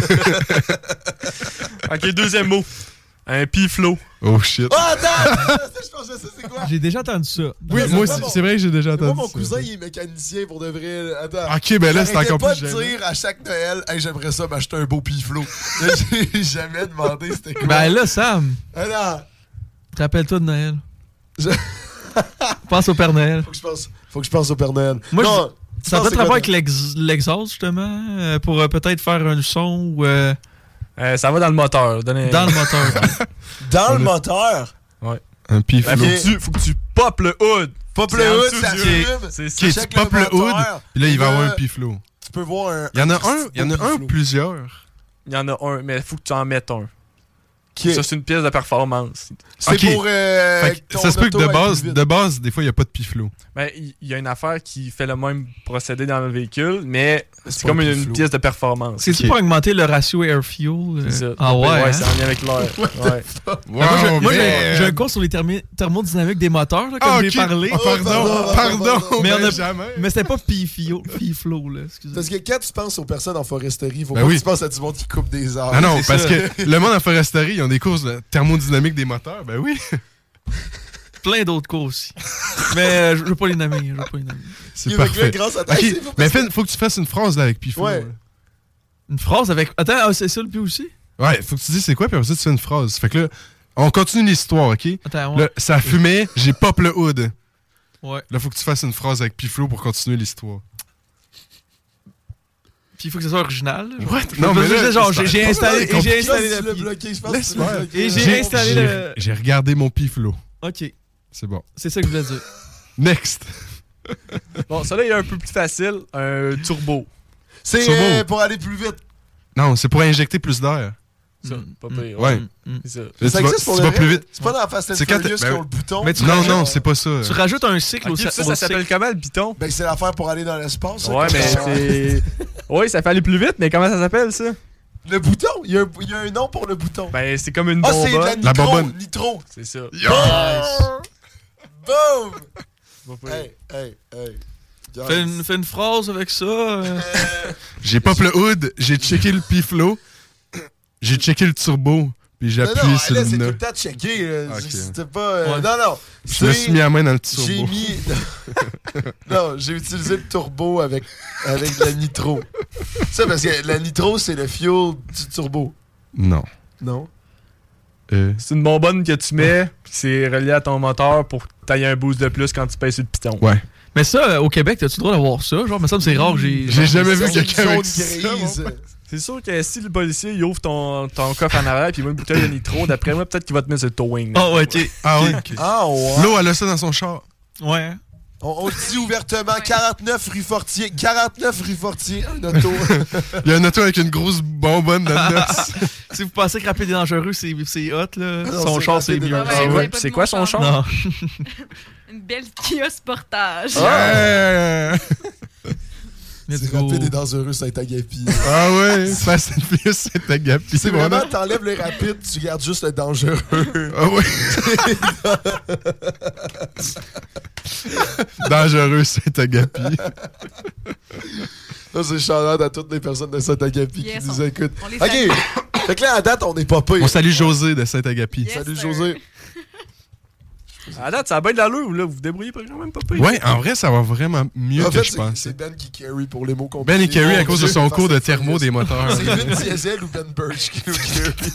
Ok, deuxième mot. Un piflo. Oh shit. Oh, attends! Je pense que je sais c'est quoi. J'ai déjà entendu ça. Oui, Ouais, moi c'est aussi, pas c'est vrai que j'ai déjà Moi, entendu. mon ça. cousin, il est mécanicien pour de vrai. Attends. Ok, ben là, c'est J'arrêtais encore pas plus de gênant. dire à chaque Noël, hey, j'aimerais ça m'acheter un beau piflo. Là, j'ai jamais demandé c'était quoi. Ben là, Sam, Ah non! rappelle-toi de Noël. Je- Pense au Père Noël. Faut que je pense, faut que je pense au Père Noël. Moi, non, je- ça pense peut c'est être rapport quoi, avec l'ex- l'exhaust, justement, euh, pour euh, peut-être faire un son ou euh, Euh, ça va dans le moteur. Donnez... dans le moteur. Dans le On a- moteur. Ouais. Un piflo. Ben, faut, Ok. que tu, faut que tu popes le hood. Pop C'est le en hood, dessous ça du- fume. C'est ça. Ok, tu check pop le le hood, moteur. puis là, il va Et avoir là, un piflo. Tu peux voir un. Il y en a un, il y en a un ou ou plusieurs. Il y en a un, mais il faut que tu en mettes un. Qui Ça, c'est une pièce de performance. C'est Ok. pour. Euh, Fait que ton ça se peut que auto de aille base, plus vite. de base, des fois, il n'y a pas de piflo. Ben, il il y a une affaire qui fait le même procédé dans le véhicule, mais c'est pas comme un une, piflo. pièce de performance. C'est-tu Ok. pour augmenter le ratio air-fuel? euh? C'est ça. Ah ouais, hein? c'est en lien avec l'air. Ouais. Ben, moi, j'ai- moi, j'ai man. j'ai un cours sur les thermi- thermodynamiques des moteurs, là, comme Ah, j'ai ok. parlé. Ah, pardon, pardon, pardon, pardon. Mais on a- Benjamin. Mais c'était pas Pifio, Piflo, là. Excusez. Parce que quand tu penses aux personnes en foresterie, faut Ben pas oui. que tu penses à du monde qui coupe des arbres. Ah non, c'est parce ça. que le monde en foresterie, ils ont des courses de thermodynamique des moteurs. Ben oui. Plein d'autres cours aussi. Mais euh, je veux pas les nommer. Je veux pas les nommer. C'est Il va parfait. grâce à ta- Ok, Hey, c'est pas mais parce que- fais- faut que tu fasses une phrase là avec piflo. Ouais. là. Une phrase avec. Attends, ah, c'est ça le but aussi? Ouais, faut que tu dises c'est quoi, puis après ça, tu fais une phrase. Fait que là, on continue l'histoire, ok? Attends, ouais. Là, ça fumait, j'ai pop le hood. Ouais. Là, faut que tu fasses une phrase avec piflo pour continuer l'histoire. Puis il faut que ce soit original. là. What? Non, mais là, genre, c'est j'ai j'ai pas installé, compliqué. et j'ai Je pense installé que tu la l'as pi- bloqué. Je pense que tu Laisse-moi. l'as bloqué. Et j'ai J'ai- installé j'ai- le- J'ai regardé mon piflo. Ok, C'est bon. c'est ça que je voulais dire. Next. Bon, ça là, il est un peu plus facile. Un turbo. C'est Turbo. euh, pour aller plus vite. Non, c'est pour injecter plus d'air. Ça, Mm. pas pire. Ouais. C'est ça. Là, Ça tu vas, existe pour tu le vas vrai? plus vite. C'est pas dans Fast and C'est quand Furious t'es- qui ben ont le bouton. Mais tu Non, rajoutes- non, c'est pas ça. Tu rajoutes un cycle Ok, au puis sa- ça, au ça cycle. s'appelle comment le piton? Ben, c'est l'affaire pour aller dans l'espace. ça, Ouais, comme mais ça. c'est. Oui, ça fait aller plus vite, mais comment ça s'appelle ça? Le bouton, il y, a un- il y a un nom pour le bouton. Ben, c'est comme une Ah, c'est de la bonbonne. nitro. La bonbonne. Nitro. C'est ça. Boom! Pas pire. Hey, hey, hey. Fais une, fais une phrase avec ça. euh. J'ai pop le hood, j'ai checké le piflo, j'ai checké le turbo, puis j'ai Non, appuyé non, sur là, le c'est tout nœud. le temps de checker. là. Ok. C'était pas. euh, Ouais. Non, non. Je me C'est- suis mis la main dans le J'ai turbo. mis. Non, j'ai utilisé le turbo avec, avec la nitro. Ça, parce que la nitro, c'est le fuel du turbo. Non. Non? Euh, C'est une bonbonne que tu mets, puis c'est relié à ton moteur pour que t'ailles un boost de plus quand tu pèses sur le piton. ouais. Mais ça, euh, au Québec, t'as-tu le droit d'avoir ça? Genre, mais ça, c'est rare que j'ai. J'ai jamais vu C'est quelqu'un une avec zone ça. grise. mon C'est sûr que si le policier il ouvre ton, ton coffre en arrière puis il voit une bouteille de nitro, d'après moi, peut-être qu'il va te mettre sur le towing. là. Ah, ouais, ok. Ah ouais. Ah, ouais. L'eau, elle a ça dans son char. Ouais. hein. On, on le dit ouvertement, quarante-neuf rue Fortier. quarante-neuf rue Fortier, un auto. Il y a un auto avec une grosse bonbonne dans le noce. Si vous pensez que Rapide est dangereux, c'est c'est hot, là. Non, Son c'est char, c'est Rapide est mieux. dangereux. C'est Ouais, quoi, ouais, pas c'est de quoi mon son char. char? Non. Une belle Kia Sportage. Ouais. Let's C'est go. rapide et dangereux, Saint-Agapi. Ah ouais, Fast and Furious, c'est agapi. C'est vraiment, t'enlèves le rapide, tu gardes juste le dangereux. Ah ouais. Dangereux, c'est agapi. Ça, c'est shout-out à toutes les personnes de Saint-Agapi Yes, qui nous on- écoutent. on les OK. salue. Fait que là, à date, on n'est pas pire. On salue José de Saint-Agapi. Yes, Salut, sir. José. À date, ça a bien de l'allure, là. Vous vous débrouillez pas quand même pas pire. Ouais, en vrai, ça va vraiment mieux En que fait, je c'est- pense. c'est Ben qui carry pour les mots compliqués. Ben et Kerry à Mon cause de Dieu, son Fast cours de and thermo Furious. des moteurs. C'est Vin Diesel ou Ben Birch qui nous carry.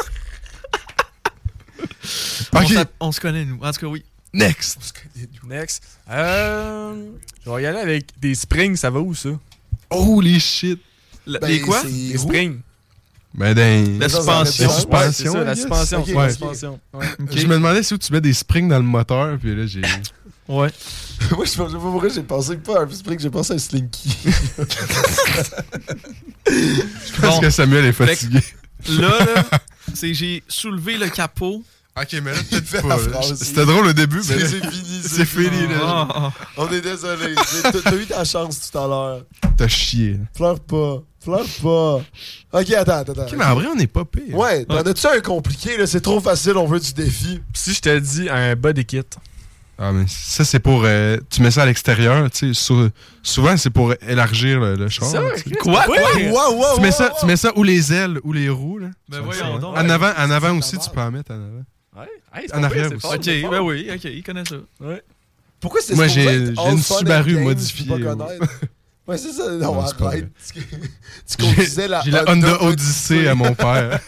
On, Ok, s'app- on se connaît, nous. En tout cas, oui. next. Next. Euh. Je vais y aller avec des springs, ça va où ça? Holy shit. Le- Ben, les quoi? c'est Des où? springs. Ben, dans... La Dans un suspension. avion. La suspension. Ouais, c'est ça, la I guess. suspension. Ok, Ouais, ok. la suspension. Ouais. Ok. Je me demandais si où tu mets des springs dans le moteur, puis là, j'ai... Ouais. Moi, je sais pas pourquoi j'ai pensé pas à un spring, j'ai pensé à un Slinky. Je pense Bon. que Samuel est Fait que- fatigué. Là, là, c'est j'ai soulevé le capot Ok, mais là, peut-être pas. C'était drôle au début, mais c'est fini. C'est fini, là. Oh, oh. On est désolé. T'as eu ta chance tout à l'heure. T'as chié. Pleure pas. Pleure pas. Ok, attends, attends. Ok, mais en vrai, on n'est pas pire. Ouais, t'en as-tu un compliqué, là? C'est trop facile, on veut du défi. Si je te dis un body kit. Ah, mais ça, c'est pour... Euh, tu mets ça à l'extérieur, tu sais. Sou- souvent, c'est pour élargir le, le char. Ça, quoi? Quoi? Wow, wow, wow, tu, mets wow, ça, wow. tu mets ça ou les ailes ou les roues, là. Ben voyons donc. En avant, en avant aussi, tu peux en mettre en avant. Ouais. Hey, en arrière aussi. Fort, ok, ben oui, ok, il connaît ça. Ouais. Pourquoi c'est Moi, supposé j'ai, être j'ai all une fun and Subaru games, modifiée. puis pas connaître? Ouais, c'est ça. Non, Non, c'est pas arrête. Tu, tu conduisais la J'ai la Honda Odyssey à mon père.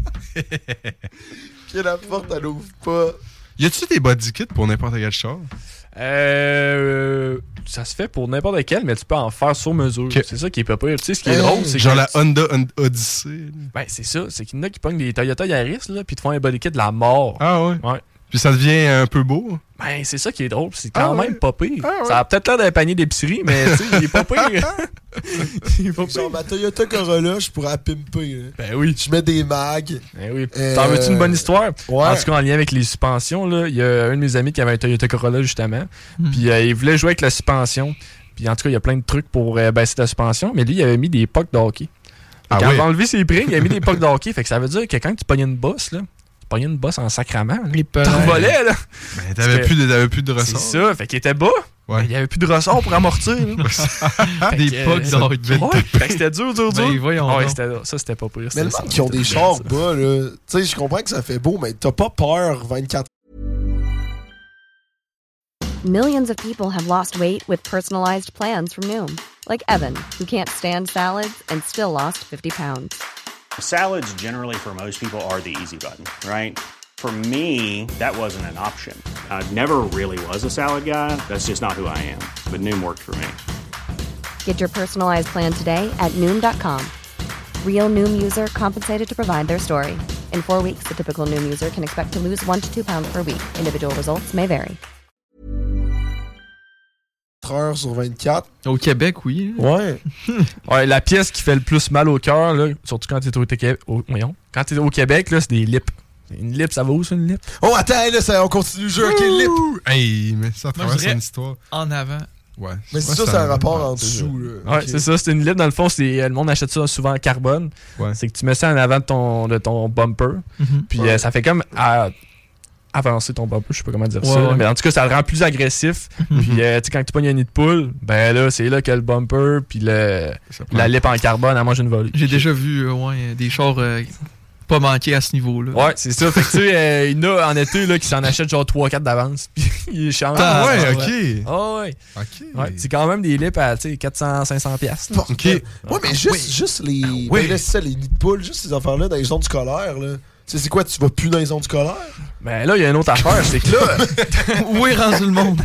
Que la porte, elle ouvre pas. Y a-tu des body kits pour n'importe quel char? Euh, ça se fait pour n'importe quel, mais tu peux en faire sur mesure. Okay. C'est ça qui est pas pire. Tu sais, ce qui est hey, drôle, c'est genre que... la Honda Odyssey. Ben, c'est ça. C'est qu'il y en a qui pognent des Toyota Yaris, là, puis te font un body kit de la mort. Ah ouais? Ouais. Puis ça devient un peu beau. Ben, c'est ça qui est drôle. C'est quand ah même ouais. pas pire. Ah ouais. Ça a peut-être l'air d'un panier d'épicerie, mais tu sais, il est pas pire. il est pas pire. Genre, ma Toyota Corolla, je pourrais la pimper. Là. Ben oui. Je mets des mags. Ben oui. Euh... T'en veux-tu une bonne histoire? Ouais. En tout cas, en lien avec les suspensions, là, il y a un de mes amis qui avait un Toyota Corolla, justement. Mm. Puis euh, il voulait jouer avec la suspension. Puis en tout cas, il y a plein de trucs pour euh, baisser la suspension. Mais lui, il avait mis des pucks de hockey. Ah quand oui? il a enlevé ses prix, il a mis des pucks de hockey. Fait que ça veut dire que quand tu pognais une bosse, là, tu pognais une bosse en sacrament. T'envolais, là. Ben, t'avais plus, de, t'avais plus de ressort. C'est ça. Fait qu'il était bas. Ouais. Il n'y avait plus de ressort pour amortir. Des pucks de hockey. Ouais. Fait que c'était dur, dur, dur. Ben, voyons ouais, c'était, ça, c'était pas pire. Mais le monde qui ont des chars bas, là. Tu sais, je comprends que ça fait beau, mais t'as pas peur vingt-quatre. Millions of people have lost weight with personalized plans from Noom. Like Evan, who can't stand salads and still lost fifty pounds. Salads generally for most people are the easy button, right? For me, that wasn't an option. I never really was a salad guy. That's just not who I am. But Noom worked for me. Get your personalized plan today at Noom dot com. Real Noom user compensated to provide their story. In four weeks, the typical Noom user can expect to lose one to two pounds per week. Individual results may vary. heures sur vingt-quatre. Au Québec, oui. Ouais. Ouais, la pièce qui fait le plus mal au cœur, là, surtout quand t'es au, au, voyons, quand t'es au Québec, là, c'est des lips. Une lip, ça va où, ça, une lip? Oh, attends, là, ça, on continue le jeu avec une lip. Hey, mais ça traverse une histoire. En avant. Ouais. Mais c'est ça, c'est un rapport en dessous, là. Ouais, okay. c'est ça, c'est une lip. Dans le fond, c'est, le monde achète ça souvent en carbone. Ouais. C'est que tu mets ça en avant de ton, de ton bumper. Mm-hmm. Puis ouais. euh, ça fait comme à, avancer ton bumper, je sais pas comment dire ouais, ça. Ouais. Mais en tout cas, ça le rend plus agressif. Mm-hmm. Puis euh, tu sais, quand tu pognes un nid de poule, ben là, c'est là que le bumper, puis le, la lip en carbone, elle mange une volée. J'ai déjà vu euh, ouais, des chars euh, pas manqués à ce niveau-là. Ouais, c'est ça. Fait que tu sais, euh, il y en a en été là, qui s'en achètent genre trois quatre d'avance. Puis ils changent. Ah ouais, ok. Ah ouais. Ok. Ouais, c'est quand même des lips à quatre cents à cinq cents piastres. Ok. Ouais, mais juste, oui. juste les. Oui. Ben là, c'est ça, les nids de poule, juste ces affaires-là dans les zones scolaires, là. Tu sais, c'est quoi, tu vas plus dans les zones scolaires? Ben là, il y a une autre affaire, c'est que là. Où est rendu le monde?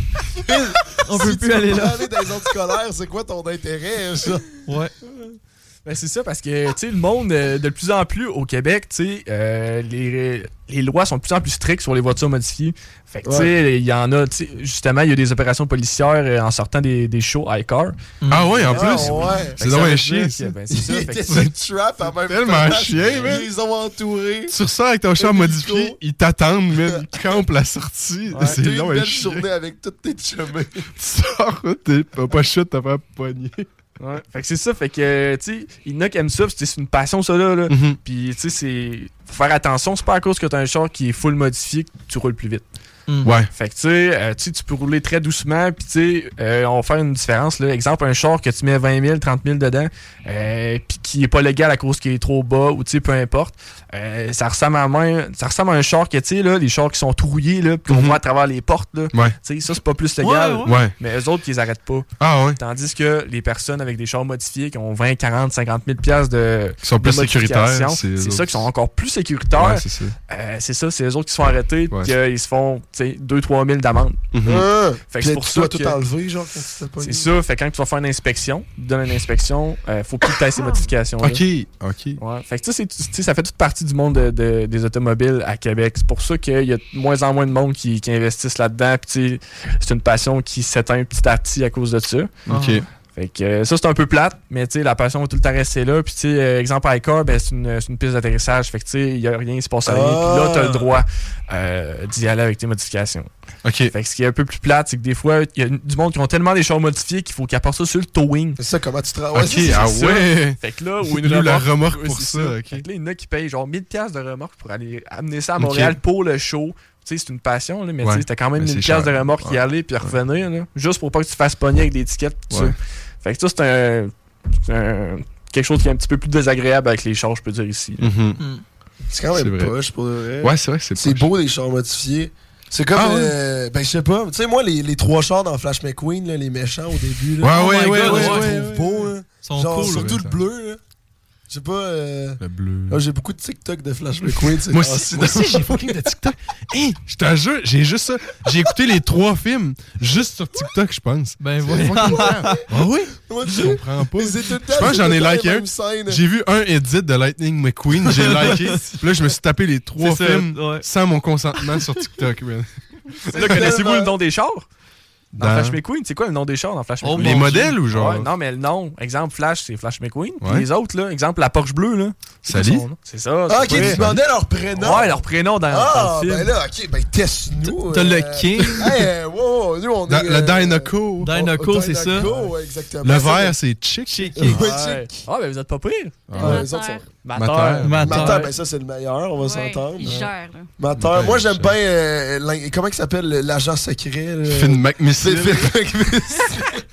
On si peut plus aller là. aller dans les zones scolaires, c'est quoi ton intérêt, ça? Ouais. Ben c'est ça, parce que, tu sais, le monde, euh, de plus en plus au Québec, tu sais, euh, les, les lois sont de plus en plus strictes sur les voitures modifiées. Fait que, tu sais, il y en a, tu sais, justement, il y a des opérations policières euh, en sortant des, des shows iCar. Mm. Ah ouais, en plus? Ah, ouais. C'est donc un chien. Ben, c'est ça. Fait que trap en même tellement chien, man. Ils ont entouré. Sur ça, avec ton char modifié, ils t'attendent, même. Ils campent la sortie. Ouais, c'est long, un chien. chien. Une belle journée avec toutes tes chemins. Tu sors, t'es pas chute, t'as pas poigné. Ouais, fait que c'est ça, fait que, tu sais, il y en a qui aiment ça, c'est une passion, ça, là. là. Mm-hmm. Puis, tu sais, c'est. Faut faire attention, c'est pas à cause que t'as un char qui est full modifié que tu roules plus vite. Mm. Ouais. Fait que, tu sais, euh, tu peux rouler très doucement, puis, tu sais, euh, on va faire une différence, là. Exemple, un char que tu mets vingt mille, trente mille dedans, euh, puis qui est pas légal à cause qu'il est trop bas, ou, tu sais, peu importe. Euh, ça ressemble à main, ça ressemble à un char que, tu sais, là, les chars qui sont tout rouillés, là, puis qu'on mm-hmm. voit à travers les portes, là. Ouais. Tu sais, ça, c'est pas plus légal. Ouais, ouais. Mais eux autres, ils les arrêtent pas. Ah ouais. Tandis que les personnes avec des chars modifiés qui ont vingt, quarante, cinquante mille piastres de. Qui sont plus sécuritaires. C'est, c'est ça, qui sont encore plus sécuritaires. Ouais, c'est ça. Euh, c'est ça, c'est eux autres qui se font arrêter, ouais. qu'ils se font, tu sais, deux trois mille d'amende. Mm-hmm. Euh, fait que c'est pour tu ça dois que. tout enlever, genre, quand tu t'es pas C'est ça, fait que quand tu vas faire une inspection, tu donnes une inspection, euh, faut plus que tu aies ces modifications-là. Ok, ok. Ouais. Fait que tu sais, ça fait toute partie du monde de, de, des automobiles à Québec. C'est pour ça qu'il y a de moins en moins de monde qui, qui investissent là-dedans. Puis tu sais, c'est une passion qui s'éteint petit à petit à cause de ça. Ok. Fait que euh, ça, c'est un peu plate, mais tu sais, la passion va tout le temps rester là. Puis tu sais, euh, exemple iCar, ben, c'est une, c'est une piste d'atterrissage. Fait que tu sais, il y a rien, il se passe rien. Ah. Puis là, t'as le droit euh, d'y aller avec tes modifications. OK. Fait que ce qui est un peu plus plate, c'est que des fois, il y a du monde qui ont tellement des chars modifiés qu'il faut qu'ils apportent ça sur le towing. C'est ça, comment tu travailles? OK, ah ouais. Fait que là, ou une Loue remorque, la remorque ouais, pour c'est ça. OK. Fait que là, il y en a qui payent genre mille dollars de remorque pour aller amener ça à Montréal OK. pour le show. Tu sais, c'est une passion, là, mais Ouais. tu sais, c'était quand même Mais c'est mille dollars de cher. remorque y Ouais. aller puis revenir, là, juste pour pas que tu te fasses pogner avec des tickets. Tout Ouais. ça. Fait que ça, c'est un, c'est un- quelque chose qui est un petit peu plus désagréable avec les chars, je peux dire ici. là. Mhm. C'est quand même C'est vrai. poche pour de vrai. Ouais, c'est vrai que c'est C'est poche. beau, les chars modifiés. C'est comme, Ah ouais? euh, ben je sais pas, tu sais, moi, les, les trois chars dans Flash McQueen, là, les méchants au début, là, Ouais, oh ouais, my ouais, God, ouais, je les ouais, trouve ouais, beaux, ouais. là. Sont Genre, cool, surtout ouais, le bleu, là. Je sais pas, euh... Le bleu. ah, j'ai beaucoup de TikTok de Flash McQueen, c'est Moi aussi, moi aussi, j'ai fucking de TikTok. Hey, je te jure, j'ai juste ça. J'ai écouté les trois films juste sur TikTok, je pense. Ben C'est ouais. fucking clair. Ah oui? Moi, Je comprends pas. Mais c'est tout le temps- Je pense que c'est j'en tout ai le temps liké les un. mêmes scènes. J'ai vu un edit de Lightning McQueen, j'ai liké. Puis là, je me suis tapé les trois C'est ça, films ouais. sans mon consentement sur TikTok, man. Là, connaissez-vous le nom des chars? Dans Dans- Flash McQueen, c'est quoi le nom des chars dans Flash Oh, McQueen? Les mon modèles Dieu. ou genre? Ouais, non, mais le nom, exemple Flash, c'est Flash McQueen. Puis Ouais. les autres, là, exemple la Porsche bleue, là. C'est quoi Sally? son nom? C'est ça. Ah, c'est ok, pas- tu demandais leur prénom. Ouais, leur prénom dans, Ah, dans le film. ben là, ok, ben teste-nous. T'as euh, le King. Hey, euh, wow, nous, on Dans- est... le euh, Dinoco. Dinoco, c'est ça. Dinoco, ouais, exactement. Le C'est vert, c'est Chick. Chick. Ouais, Ouais. chick. Ah, ben vous êtes pas pire. Ah Ouais, ouais. les autres sont... Mateur. Mateur. Mateur, ben ça, c'est le meilleur, on va Ouais, s'entendre. il gère, là. Mateur. Ben, Moi, j'aime ça. bien... euh, l'in- comment il s'appelle, l'agent secret? là? Finn McMissile. C'est Finn McMissile.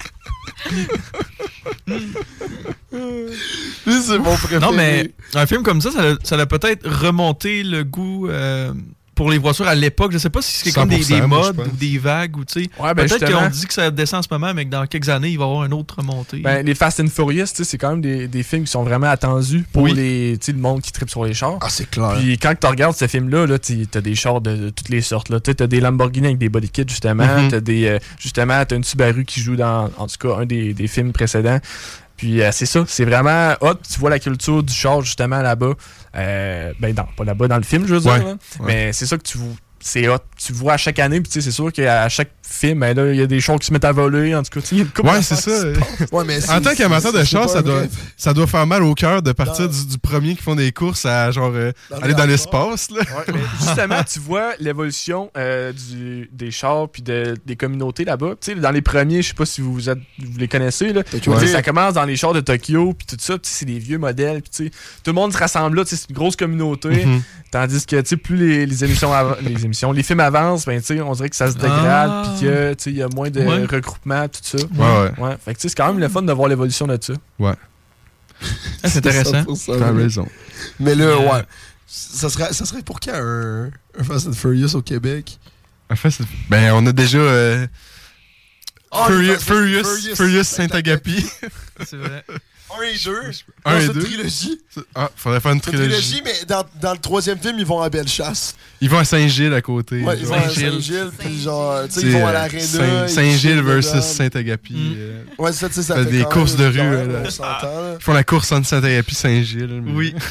Lui, c'est mon préféré. Non, mais un film comme ça, ça a, ça a peut-être remonté le goût euh, pour les voitures à l'époque. Je sais pas si c'est comme des, des cent pour cent, moi, modes je pense. ou des vagues ou tu sais. Ouais, ben peut-être justement. qu'on dit que ça descend en ce moment, mais que dans quelques années, il va y avoir une autre remontée. Ben, les Fast and Furious, tu sais, c'est quand même des, des films qui sont vraiment attendus pour Oui. les, tu sais, le monde qui tripe sur les chars. Ah, c'est clair. Puis quand tu regardes ce film-là, là, tu as des chars de, de toutes les sortes. Tu as des Lamborghini avec des body kits, justement. Mhm. T'as des, euh, justement, tu as une Subaru qui joue dans, en tout cas, un des, des films précédents. Puis euh, c'est ça, c'est vraiment hot. Tu vois la culture du char, justement, là-bas. Euh, ben, non, pas là-bas dans le film, je veux dire. Ouais, là. ouais. Mais c'est ça que tu vois. C'est hot. Tu vois à chaque année, puis tu sais, c'est sûr qu'à chaque film, ben là, il y a des chars qui se mettent à voler. En tout cas, tu sais, il y a une couple Ouais, d'affaires c'est qui ça. se passent. Ouais, mais c'est- En tant qu'amateur de c'est- char, c'est ça pas un doit, vrai- ça doit faire mal au cœur de partir Non. du, du premier qui font des courses à genre euh, Dans aller dans le l'espace. Là. Ouais, mais justement, tu vois l'évolution euh, du, des chars puis de, des communautés là-bas. Tu sais, dans les premiers, je sais pas si vous, êtes, vous les connaissez. Là. Tokyo Tu sais, Drift. ça commence dans les chars de Tokyo puis tout ça. Puis c'est des vieux modèles. Puis tu sais, tout le monde se rassemble là. Tu sais, c'est une grosse communauté. Mhm. Tandis que tu sais, plus les, les émissions, av- les émissions, les films avancent, ben tu sais, on dirait que ça se dégrade Ah. puis que tu sais, il y a moins de Ouais. regroupement, tout ça. Ouais, ouais. Ouais. Fait que tu sais, c'est quand même le fun de voir l'évolution de ça. Ouais. Ah, c'est intéressant. cent pour cent T'as vrai. raison. Mais là, Euh, ouais. Ça serait, ça serait pour quand un, un Fast and Furious au Québec? En fait, c'est- ben, on a déjà euh, Ah, Furious, les Fast and Furious, Furious Furious Saint-Agapi. C'est vrai. Un et deux. Un Dans et cette deux. trilogie. Ah, faudrait faire une Cette trilogie. trilogie, mais dans, dans le troisième film, ils vont à Bellechasse. Ils vont à Saint-Gilles à côté. Ouais, ils vont genre. à Saint-Gilles. Saint-Gilles, puis genre, tu sais, C'est, ils vont à euh, l'aréna. Saint- ils Saint-Gilles chillent versus dedans. Saint-Agapi. Mm. euh. Ouais, ça, tu sais, ça Fait fait des quand courses même de une rue, heure, là. on s'entend, là. Ils font la course entre Saint-Agapi et Saint-Gilles. mais- Oui.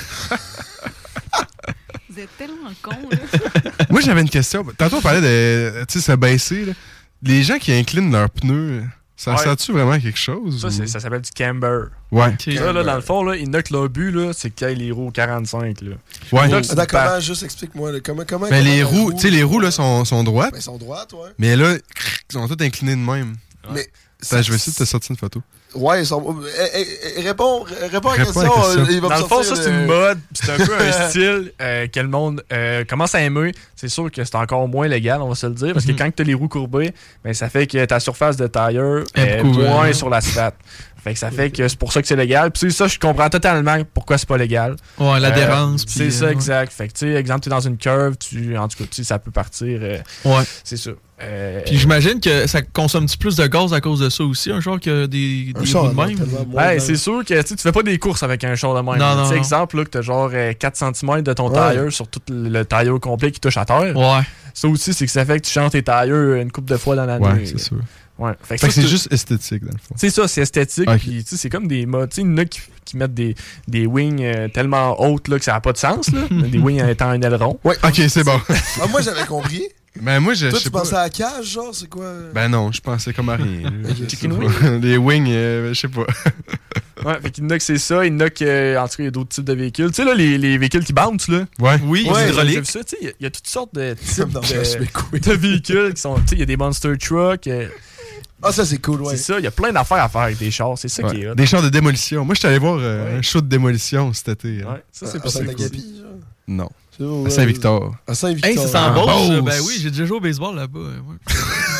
Vous êtes tellement cons, là. Moi, j'avais une question. Tantôt, on parlait de tu sais, se baisser. Là. Les gens qui inclinent leurs pneus, ça Ouais. sert-tu vraiment à quelque chose? Ça, ou- c'est- ça s'appelle du camber. Ouais. Ok. Ça, là, dans le fond, là, il y en a que leur but, là, c'est qu'il y ait les roues quarante-cinq. Là. Ouais. Là, Ah, d'accord, comment, juste explique-moi, là, comment, comment. Mais comment les roues, tu sais, les roues là, sont, sont droites. Ben, ils sont droites, ouais. Mais là, ils sont toutes inclinées de même. Mais. Attends, je vais essayer de te sortir une photo. Ouais, ils sont. Eh, eh, eh, réponds, réponds à la Réponds question. à la question. euh, il va me Dans le fond, sortir ça, c'est le- une mode. pis C'est un peu un style euh, que le monde euh, commence à aimer. C'est sûr que c'est encore moins légal, on va se le dire. Parce que Mhm. quand tu as les roues courbées, ben, ça fait que ta surface de tailleur Est est beaucoup, moins euh, sur l'asphalte. Fait que ça fait que c'est pour ça que c'est légal. Puis ça, je comprends totalement pourquoi c'est pas légal. Ouais, l'adhérence. Euh, puis, c'est ça, euh, exact. Fait que, tu sais, exemple, t'es dans une curve, tu, en tout cas, tu sais, ça peut partir. euh, Ouais. C'est ça. Euh, Puis j'imagine que ça consomme plus de gaz à cause de ça aussi, un genre que des, Un des char, roues de non, même. tellement moins Ouais, dans- c'est sûr que tu sais, tu fais pas des courses avec un char de même. Non, non, Tu sais, non. exemple, là, que t'as genre euh, quatre centimètres de ton Ouais. tailleur sur tout le, le tailleur complet qui touche à terre. Ouais. Ça aussi, c'est que ça fait que tu changes tes tailleurs une couple de fois dans l'année. Ouais, c'est sûr. Ouais. Fait que Fait que ça, c'est juste esthétique, dans le fond. C'est ça, c'est esthétique. Ok. Puis, tu sais, c'est comme des modes. Tu sais, il y en a qui, qui mettent des, des wings euh, tellement hautes là, que ça n'a pas de sens. Là. Des wings étant un aileron. Ouais. Ok, c'est bon. Ah, moi, j'avais compris. Ben moi, je Toi, je tu sais pas. pensais à la cage, genre, c'est quoi? Ben non, je pensais comme à rien. Ok. Chicken wing? Les wings, euh, je sais pas. Ouais, fait qu'Inox, c'est ça. Inox, euh, en tout cas, il y a d'autres types de véhicules. Tu sais, là, les, les véhicules qui bounce, là. Ouais. Oui, Ouais, j'ai hydraulique. vu ça. Tu sais, il y a- il y, a toutes sortes de types Dans un Smith de, de véhicules qui sont. Tu sais, il y a des monster trucks. euh, Ah, ça, c'est cool, ouais. C'est ça, il y a plein d'affaires à faire avec des chars. C'est ça Ouais. qui est hot. Des chars de démolition. Moi, je suis allé voir euh, Ouais. un show de démolition cet été. hein. Ouais, ça, c'est À pas ça. Saint-Agapi, genre. Non. C'est où, À ouais. Saint-Victor. À Saint-Victor. Hey, ça sent Ah, bon, ça. Beauce. Ben oui, j'ai déjà joué au baseball là-bas. Ouais.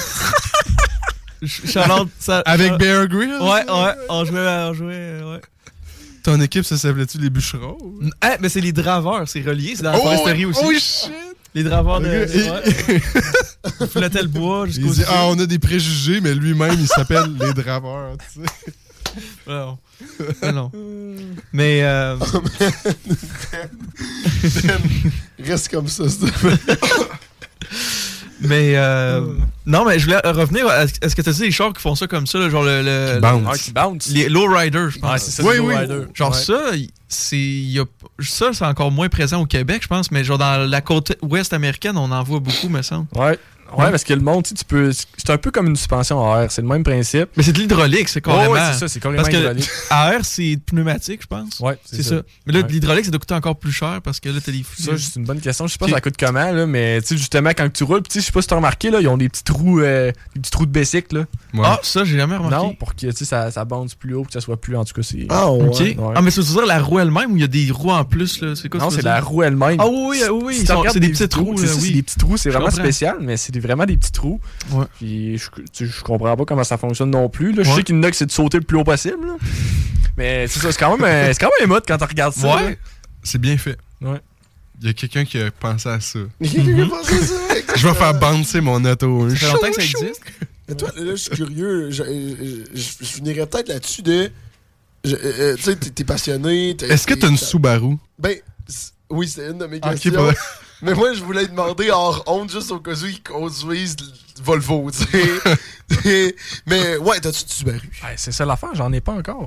Ch- Charlotte, ça. Avec ça- Bear Grylls? Ouais, ouais. On jouait, on jouait, euh, ouais. Ton équipe, ça s'appelait-tu les bûcherons? Eh, mais c'est les draveurs, c'est relié, c'est dans la Oh, foresterie aussi. oh shit! Les draveurs de. Le gars, ouais. Ils flottaient le bois Il jusqu'au. dit, ah, on a des préjugés, mais lui-même, il s'appelle les draveurs, tu sais. Non. Mais non. Mais. Euh... Reste comme ça, s'il te plaît. Mais euh, non, mais je voulais revenir. à- Est-ce que tu as dit les chars qui font ça comme ça, là, genre le, le, Qui bounce. le- Ouais, qui bounce. les lowriders, je pense. Ouais, c'est ça, oui, les oui. lowriders. Genre Ouais. ça, y- c'est y a, ça, c'est encore moins présent au Québec, je pense, mais genre dans la côte ouest américaine, on en voit beaucoup, me semble. Ouais. Ouais, parce que le monde, tu sais, tu peux. C'est un peu comme une suspension à air. C'est le même principe. Mais c'est de l'hydraulique, c'est carrément. Oh, ouais, c'est ça, c'est carrément parce que hydraulique. à air, c'est pneumatique, je pense. Ouais, c'est ça. Mais là, Ouais. l'hydraulique, ça doit coûter encore plus cher parce que là, t'as des fous. Ça, c'est une bonne question. Je sais pas Ok. ça coûte comment, là, mais tu sais, justement, quand tu roules, tu sais, je sais pas si t'as remarqué, là, ils ont des petits trous, euh, des petits trous de bicycle, là. Ouais. Ah, ça, j'ai jamais remarqué. Non, pour que, tu sais, ça, ça bounce plus haut, que ça soit plus, en tout cas, c'est. Ah, ouais. Ok. Ouais. Ah, mais c'est dire la roue elle-même ou il y a des roues en plus, là? C'est quoi Non, ça c'est veut la dire? roue elle-même. Ah oui, oui, oui, oui. Si ils tu sont- regardes c'est des des petits trous, c'est là, ça, oui. c'est des petits trous, c'est Je vraiment comprends. spécial, mais c'est des- vraiment des petits trous. Ouais. Puis je, tu sais, je comprends pas comment ça fonctionne non plus. Là. Je Ouais. sais qu'une c'est de sauter le plus haut possible. Là. Mais c'est ça, c'est quand même euh, c'est quand même émote quand tu regardes ça. Ouais. là. C'est bien fait. Ouais. Il y a quelqu'un qui a pensé à ça. Il y a quelqu'un qui a pensé à ça, mec. Je vais faire bouncer mon auto. Ça fait longtemps que ça existe. Mais toi, là, je suis curieux. Je, je, je- je finirais peut-être là-dessus de. je- euh, tu sais, t'es t'es passionné. t'es- Est-ce que t'as une Subaru? Ben, c- oui, c'est une de mes Ok, questions. pas- Mais moi, je voulais demander hors honte, juste au cas où ils conduisent le Volvo, tu sais. Mais ouais, t'as-tu du Subaru? Ouais, c'est ça l'affaire, j'en ai pas encore.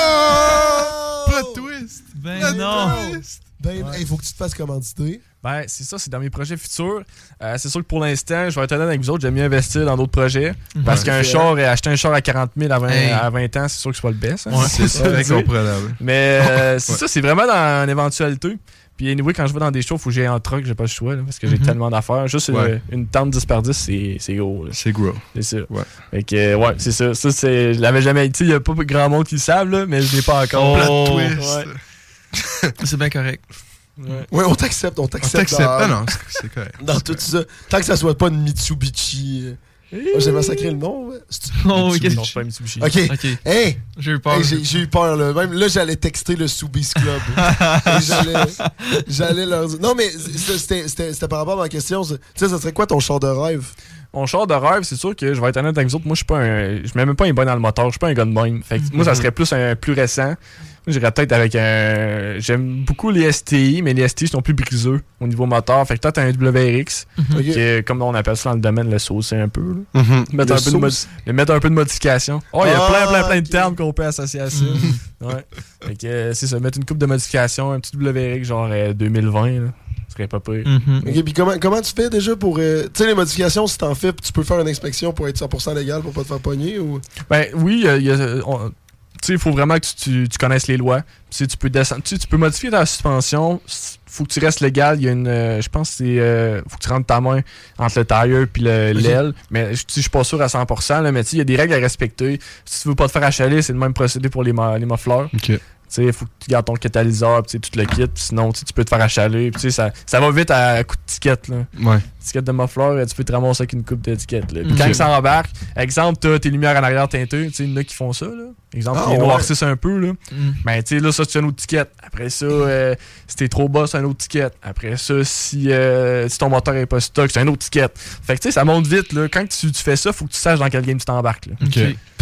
Oh! Plot twist! Ben Plot non. twist! Ben, il faut que tu te fasses commanditer. Ben, c'est ça, c'est dans mes projets futurs. Euh, c'est sûr que pour l'instant, je vais être honnête avec vous autres, j'aime mieux investir dans d'autres projets. Parce qu'un Ouais. char, euh, acheter un char à quarante mille à vingt, Hey. à vingt ans, c'est sûr que c'est pas le best. hein. Ouais. C'est ça, très tu sais. comprenable. Mais euh, c'est Ouais. ça, c'est vraiment dans une éventualité. Puis anyway, quand je vais dans des shows, il faut que j'ai un truck, j'ai pas le choix, là, parce que j'ai Mhm. tellement d'affaires. Juste Ouais. une, une tente dix par dix, c'est, c'est gros. là. C'est gros. C'est ça. Ouais. Fait que, euh, ouais, c'est ça. Ça, c'est. Je l'avais jamais. Tu sais, il y a pas grand monde qui le savent, là, mais je l'ai pas encore. Oh. Plot twist. Ouais. C'est bien correct. Ouais. Ouais, on t'accepte, on On t'accepte. t'accepte. dans- Ah non, c'est- c'est correct. Dans tout ça. Tant que ça soit pas une Mitsubishi. euh, oh, j'ai massacré le nom. ouais. C'est- Oh, oui, qu'est-ce Non, c'est pas un Mitsubishi. Ok. Ok. Hey! J'ai eu peur. Hey, j'ai, j'ai eu peur, là. Même là, j'allais texter le Soubis Club. Et j'allais, j'allais leur dire. Non, mais c'était, c'était, c'était, c'était par rapport à ma question. c'est- Tu sais, ça serait quoi ton char de rêve? Mon char de rêve, c'est sûr que je vais être honnête avec vous autres. Moi, je suis pas un. Je mets même pas un bon dans le moteur. Je suis pas un gars de même. Fait que moi, ça serait plus un plus récent. Moi, j'irais peut-être avec un. J'aime beaucoup les S T I, mais les S T I sont plus briseux au niveau moteur. Fait que peut-être un W R X, Ok. qui est, comme on appelle ça dans le domaine, le saucer un peu. Là. Mhm. Mettre, Le un peu de mod- sauce? le mettre un peu de modification. Oh, il y a Ah, plein, plein, plein de ok. termes qu'on peut associer à ça. Ouais. Fait que euh, c'est ça, mettre une coupe de modification, un petit W R X genre euh, deux mille vingt, là. Ce serait pas pire. Mhm. Ok, puis comment, comment tu fais déjà pour. euh, tu sais, les modifications, si t'en fais, tu peux faire une inspection pour être cent pour cent légal pour pas te faire pogner ou. Ben oui, il y a- il y a- on- tu sais, il faut vraiment que tu, tu- tu connaisses les lois. Tu sais, tu peux descendre, tu sais, tu peux modifier ta suspension. s- Faut que tu restes légal. Il y a une, euh, je pense que c'est, euh, faut que tu rentres ta main entre le tire puis le- Ok. l'aile. Mais je tu sais, je suis pas sûr à cent pour cent là, mais tu sais, il y a des règles à respecter. Si tu veux pas te faire achaler, c'est le même procédé pour les, mo- les muffleurs. Ok. Tu sais, faut que tu gardes ton catalyseur, puis tu sais, tout le kit, puis sinon tu sais, tu peux te faire achaler. Puis tu sais, ça, ça va vite à coup de ticket là. Ouais. Ticket de muffler, euh, tu peux te ramasser avec une coupe d'étiquette. Puis Ok. quand ça embarque, exemple, t'as tes lumières en arrière teintées, tu sais, il y en a qui font ça, là. Exemple, Ah, ils ouais. noircissent un peu, là. Mm. Ben, tu sais, là, ça, c'est une autre ticket. Après ça, euh, si t'es trop bas, c'est un autre ticket. Après ça, si, euh, si ton moteur est pas stock, c'est un autre ticket. Fait que, tu sais, ça monte vite, là. Quand tu, tu fais ça, faut que tu saches dans quel game tu t'embarques, là. Ok.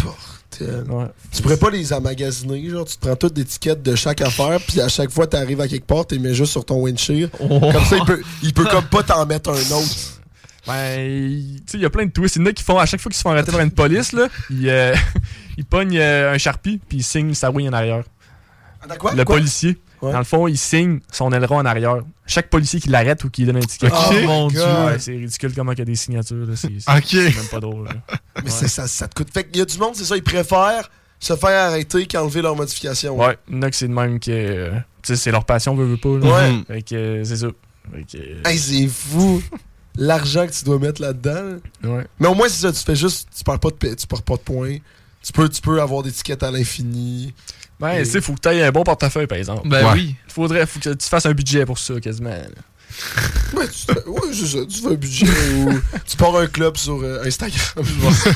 Tel. Ouais. Tu pourrais pas les emmagasiner, genre tu te prends toutes des étiquettes de chaque affaire, puis à chaque fois t'arrives à quelque part, t'es mets juste sur ton windshield. Oh. Comme ça, il peut, il peut comme pas t'en mettre un autre. Ben, il- tu sais, il y a plein de twists. Il y en a qui font, à chaque fois qu'ils se font arrêter par une police, là, ils, euh, ils pognent euh, un Sharpie, puis ils signent sa rouille en arrière. Ah, quoi? Le Quoi? policier. Ouais. Dans le fond, il signe son aileron en arrière. Chaque policier qui l'arrête ou qui lui donne un ticket. Oh mon Dieu! Ouais, c'est ridicule comment il y a des signatures. Là. C'est, c'est, Ok. c'est même pas drôle. Là. Mais Ouais. c'est, ça, ça te coûte. Fait qu'il y a du monde, c'est ça, ils préfèrent se faire arrêter qu'enlever leurs modifications. Ouais, il y en a que c'est de même que. euh, tu sais, c'est leur passion, veut, veut pas. Là. Ouais. Fait que euh, c'est ça. Fait que, euh, Hey, c'est fou! L'argent que tu dois mettre là-dedans. Ouais. Mais au moins, c'est ça, tu fais juste. Tu perds pas de, pa- tu perds pas de points. Tu peux, tu peux avoir des tickets à l'infini. Ouais, Et- tu sais, faut que tu aies un bon portefeuille, par exemple. Ben Ouais. oui. Il faudrait faut que tu fasses un budget pour ça, quasiment. là. Ouais, tu fais, ouais, c'est ça. Tu fais un budget ou tu pars un club sur euh, Instagram.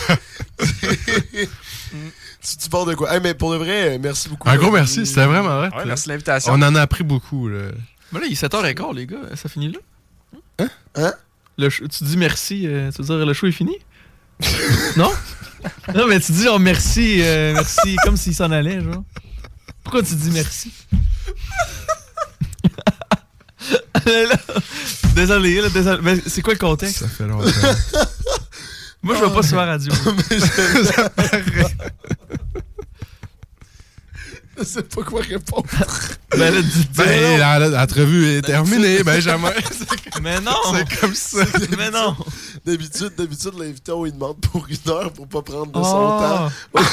tu, tu pars de quoi? Hey, mais pour de vrai, euh, merci beaucoup. Un gros merci, c'était vraiment vrai. Ouais, merci de l'invitation. On en a appris beaucoup. Là. Mais là, il est sept heures quinze, les gars. Ça finit là? Hein? Hein? Le show- tu dis merci, euh, tu veux dire le show est fini? Non? Non, mais tu dis genre merci, euh, merci, comme s'il s'en allait, genre. Pourquoi tu dis merci? Là, désolé, là, désolé. Mais c'est quoi le contexte? Ça fait longtemps. Moi, je vais pas sur la radio. Ça paraît. Je sais pas quoi répondre. Ben là, dis- Ben, la- la- l'entrevue est terminée, Benjamin. Mais non! C'est comme ça. Mais non! D'habitude, d'habitude, l'invitation, il demande pour une heure pour pas prendre de Oh. son temps.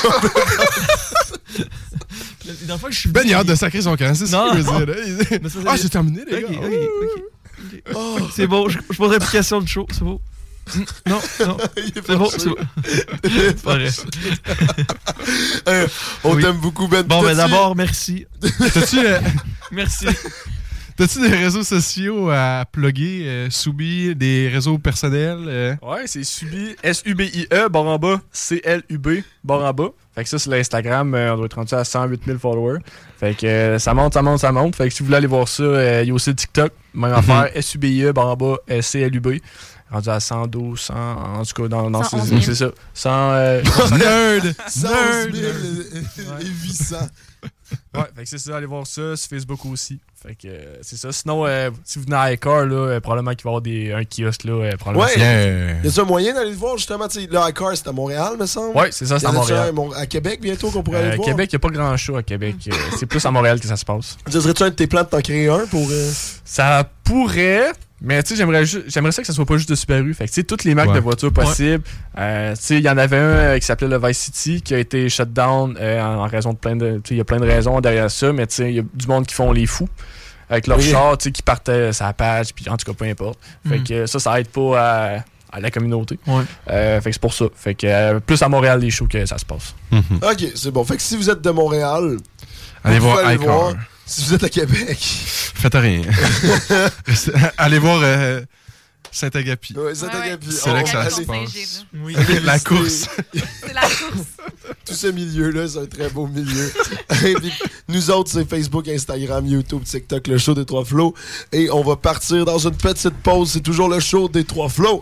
La dernière fois que je suis Ben, il a hâte venu- de sacrer son camp, c'est Non. ce qu'il veut dire. Là. Il- Mais ça, Ah, c'est- c'est terminé, les Ok, gars. ok, ok, ok. Oh, c'est beau, je, je poserai application de show, c'est beau. Non, non, Il est c'est beau, fâché. c'est beau. C'est pas vrai. Euh, on Oui. t'aime beaucoup, Ben. Bon, ben T'as-tu- d'abord, merci. T'as-tu, euh, Merci. t'as-tu des réseaux sociaux à plugger, euh, Soubi, des réseaux personnels? euh? Ouais, c'est Subi, S U B I E, barre en bas, C L U B, barre en bas. Fait que ça, c'est l'Instagram, euh, on doit être rendu à cent huit mille followers. Fait que euh, ça monte, ça monte, ça monte. Fait que si vous voulez aller voir ça, euh, il y a aussi le TikTok, même affaire, S U B I E, barre en bas, euh, C L U B. Rendu à cent douze, cent, en tout cas, dans, dans cent onze ces- mille. c'est ça. cent, euh, Nerd! cent onze mille et huit cents. Ouais, fait que c'est ça, allez voir ça, sur Facebook aussi. Fait que euh, c'est ça. Sinon, euh, si vous venez à iCar, là, euh, probablement qu'il va y avoir des, un kiosque là, euh, probablement. Ouais. Yeah. Y a-tu un moyen d'aller le voir, justement? Tu sais, le iCar, c'est à Montréal, me semble? Ouais, c'est ça, c'est Y à en a-tu Montréal. un Mon- à Québec, bientôt, qu'on pourrait Euh, aller le voir? Québec, il n'y a pas grand show à Québec. Euh, c'est plus à Montréal que ça se passe. Ça serait-tu un de tes plans de t'en créer un pour... euh, Ça pourrait, mais tu sais, j'aimerais, ju- j'aimerais ça que ça soit pas juste de Subaru. Fait que tu sais, toutes les marques Ouais. de voitures possibles. Euh, tu sais, il y en avait un euh, qui s'appelait le Vice City qui a été shut down euh, en, en raison de plein de. Tu sais, il y a plein de raisons derrière ça, mais tu sais, il y a du monde qui font les fous. Avec leur Oui. char, tu sais, qui partait sa page, puis en tout cas, peu importe. Fait Mm. que euh, ça, ça aide pas à, à la communauté. Ouais. Euh, fait que c'est pour ça. Fait que euh, plus à Montréal, les shows que ça se passe. Mhm. Ok, c'est bon. Fait que si vous êtes de Montréal, Allez vous voir pouvez aller iCar. voir. Si vous êtes à Québec, Faites rien. Allez voir euh, Saint-Agapi. ouais, c'est Ouais, ouais. Agapi. C'est là que ça Allez- se passe. Oui. La course. C'est la course. Tout ce milieu-là, c'est un très beau milieu. Et puis, nous autres, c'est Facebook, Instagram, YouTube, TikTok, le show des Trois Flots. Et on va partir dans une petite pause. C'est toujours le show des Trois Flots.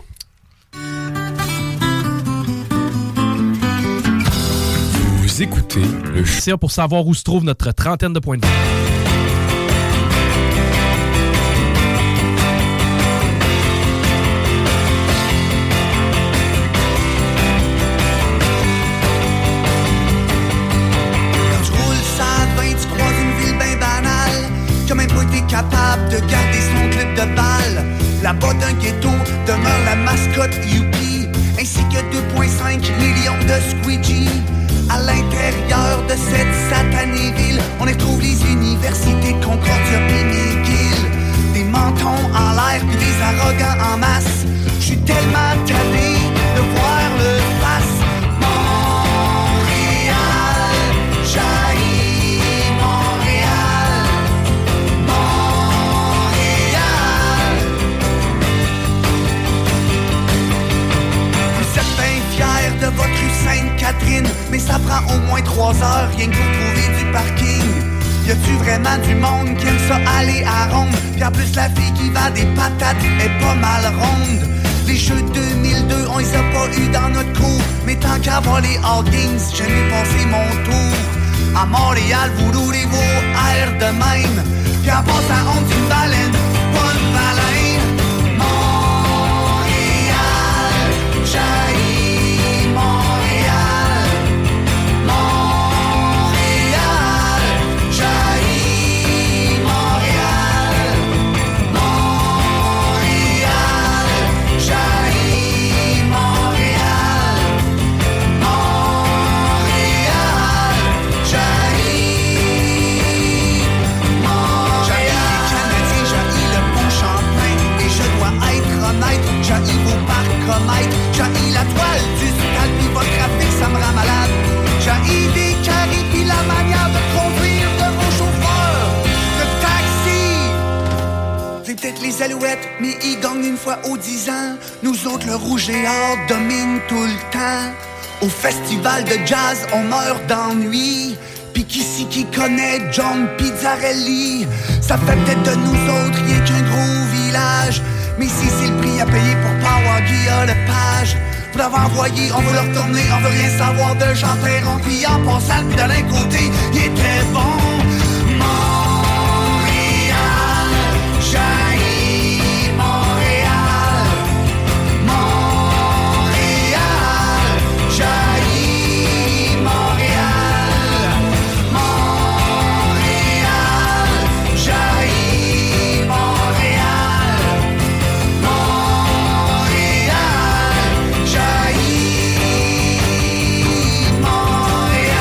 Vous écoutez le show. C'est pour savoir où se trouve notre trentaine de points de vente. Quand tu roules ça vingt, tu croises une ville bien banale qui a même pas été capable de garder son clip de balle. Là-bas d'un ghetto demeure la mascotte Youpi, ainsi que deux virgule cinq millions de squeegee. À l'intérieur de cette satanée ville, on y retrouve les universités Concordia pis McGill. Des mentons en l'air pis des arrogants en masse. J'suis tellement tanné de voir le face. Montréal, j'haïs Montréal. Montréal. Vous êtes bien fiers de votre rue Sainte-Catherine, mais ça prend au moins trois heures rien que pour trouver du parking. Y a-tu vraiment du monde qui aime ça aller à ronde? Pis en plus la fille qui vend des patates est pas mal ronde. Les jeux deux mille deux, on les a pas eu dans notre cours, mais tant qu'à voir les All Games, j'aime mieux passer mon tour. À Montréal, vous roulez vos airs de même, pis en passant on dit une baleine, pas une baleine. Montréal, j'haïs Montréal. Montréal, j'haïs Montréal. Alouettes, mais ils gagnent une fois aux dix ans. Nous autres, le rouge et or domine tout le temps. Au festival de jazz, on meurt d'ennui. Pis qu'ici qui connaît John Pizzarelli. Ça fait peut-être de nous autres rien qu'un gros village. Mais si c'est le prix à payer pour pas avoir Guillaume Lepage. Pour l'avoir envoyé, on veut le retourner, on veut rien savoir de Jean Perron. Pis en passant, puis de l'un côté, il était bon. Montréal, jaillit Montréal. Montréal, jaillit Montréal. Montréal, jaillit Montréal. Montréal, jaillit Montréal.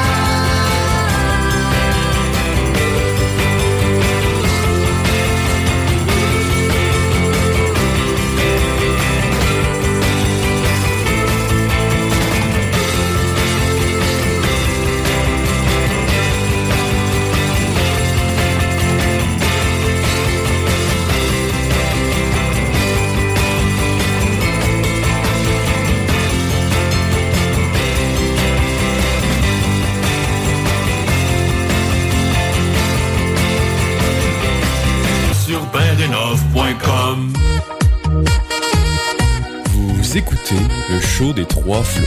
Sur ben rénov point com. Vous écoutez le show des trois flots.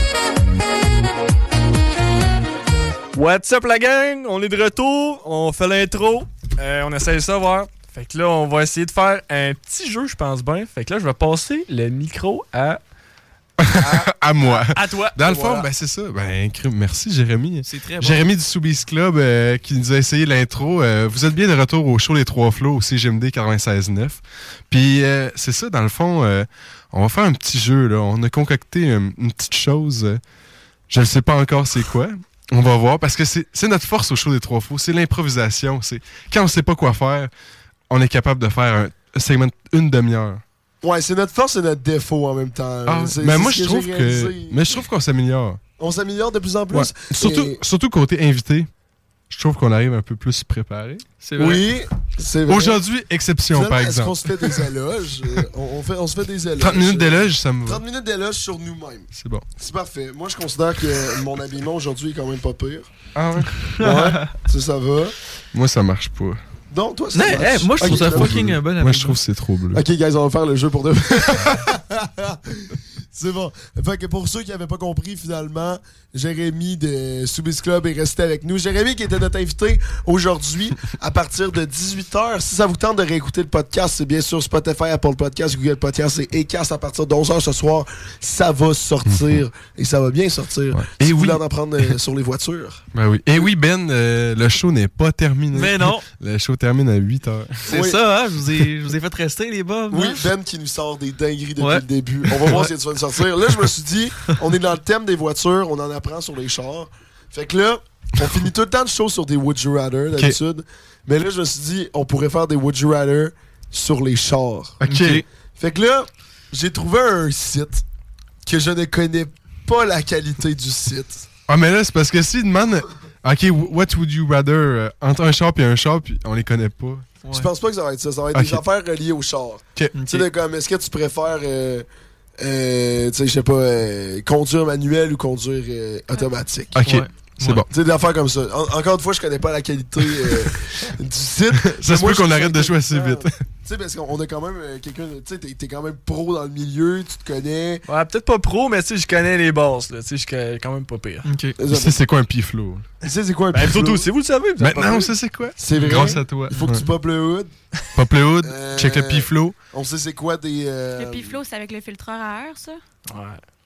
What's up la gang? On est de retour, on fait l'intro, euh, on essaye ça voir. Fait que là, on va essayer de faire un petit jeu, je pense bien. Fait que là, je vais passer le micro à... À, à moi. À toi. Dans le Voilà. fond, ben c'est ça. Ben, crime, merci Jérémy. C'est très bon. Jérémy du Soubise Club euh, qui nous a essayé l'intro. Euh, vous êtes bien de retour au show Les Trois Flots au C G M D quatre-vingt-seize neuf. Puis euh, c'est ça, dans le fond, euh, on va faire un petit jeu. Là. On a concocté une, une petite chose. Euh, je ne sais pas encore c'est quoi. On va voir parce que c'est, c'est notre force au show des Trois Flots. C'est l'improvisation. C'est quand on ne sait pas quoi faire, on est capable de faire un, un segment une demi-heure. Ouais, c'est notre force et notre défaut en même temps. Ah, C'est- mais c'est moi, ce je que trouve j'ai que. réalisé. Mais je trouve qu'on s'améliore. On s'améliore de plus en plus. Ouais. Surtout, Et- surtout côté invité, je trouve qu'on arrive un peu plus préparé. C'est vrai. Oui, c'est vrai. Aujourd'hui, exception, Finalement, par est-ce exemple. qu'on se fait des éloges? Euh, on, on fait, on se fait des éloges. trente minutes d'éloge, ça me va. trente minutes d'éloges sur nous-mêmes. C'est bon. C'est parfait. Moi, je considère que mon habillement aujourd'hui est quand même pas pire. Ah ouais? Ouais, ça, ça va. Moi, ça marche pas. Donc, toi, ça Non, marche. hey, moi, je trouve Ok, ça là, fucking bon. Moi, je trouve que c'est trop bleu. Ok, guys, on va faire le jeu pour deux. C'est bon. Fait que pour ceux qui n'avaient pas compris, finalement, Jérémy de Soubise Club est resté avec nous. Jérémy qui était notre invité aujourd'hui à partir de dix-huit heures. Si ça vous tente de réécouter le podcast, c'est bien sûr Spotify, Apple Podcast, Google Podcast et Acast à partir de onze heures ce soir. Ça va sortir et ça va bien sortir. Ouais. Si Et vous oui. voulez en apprendre euh, sur les voitures. Ben oui. Et oui, Ben, euh, le show n'est pas terminé. Mais non. Le show termine à huit heures. C'est Oui. ça, hein? Je vous ai, je vous ai fait rester, les bobs. Oui, hein? Ben qui nous sort des dingueries depuis Ouais. le début. On va voir Ouais. si tu vas nous sortir. Là, je me suis dit, on est dans le thème des voitures, on en apprend sur les chars. Fait que là, on finit tout le temps de show sur des Would You Rather, d'habitude. Mais là, je me suis dit, on pourrait faire des Would You Rather sur les chars. OK. Ok. Fait que là, j'ai trouvé un site que je ne connais pas la qualité du site. Ah, mais là, c'est parce que s'ils demandent, OK, what would you rather, euh, entre un char et un char, puis on les connaît pas. Ouais. Je pense pas que ça va être ça. Ça va être Ok. des affaires reliées au char. OK. Tu sais, de comme, est-ce que tu préfères, euh, euh, tu sais, je sais pas, euh, conduire manuel ou conduire euh, automatique? OK. Ouais. C'est Ouais. bon. Tu sais, des affaires comme ça. En- encore une fois, je connais pas la qualité euh, du site. Ça Mais se moi, peut je qu'on trouve arrête de jouer assez intéressant. vite. Tu sais, parce qu'on a quand même euh, quelqu'un, tu sais, t'es, t'es quand même pro dans le milieu, tu te connais. Ouais, peut-être pas pro, mais tu sais, je connais les bases, là. Tu sais, je connais quand même pas pire. Ok. Tu sais, c'est quoi un piflo? Tu sais, c'est quoi un Ben, piflo? surtout, si vous le savez, vous avez pas Maintenant, on vu. sait c'est quoi. C'est vrai. Grâce à toi. Il faut que tu popes le hood. Pop le hood, Euh, check le piflo. On sait c'est quoi des. euh, Le piflo, c'est avec le filtreur à air, ça? Ouais.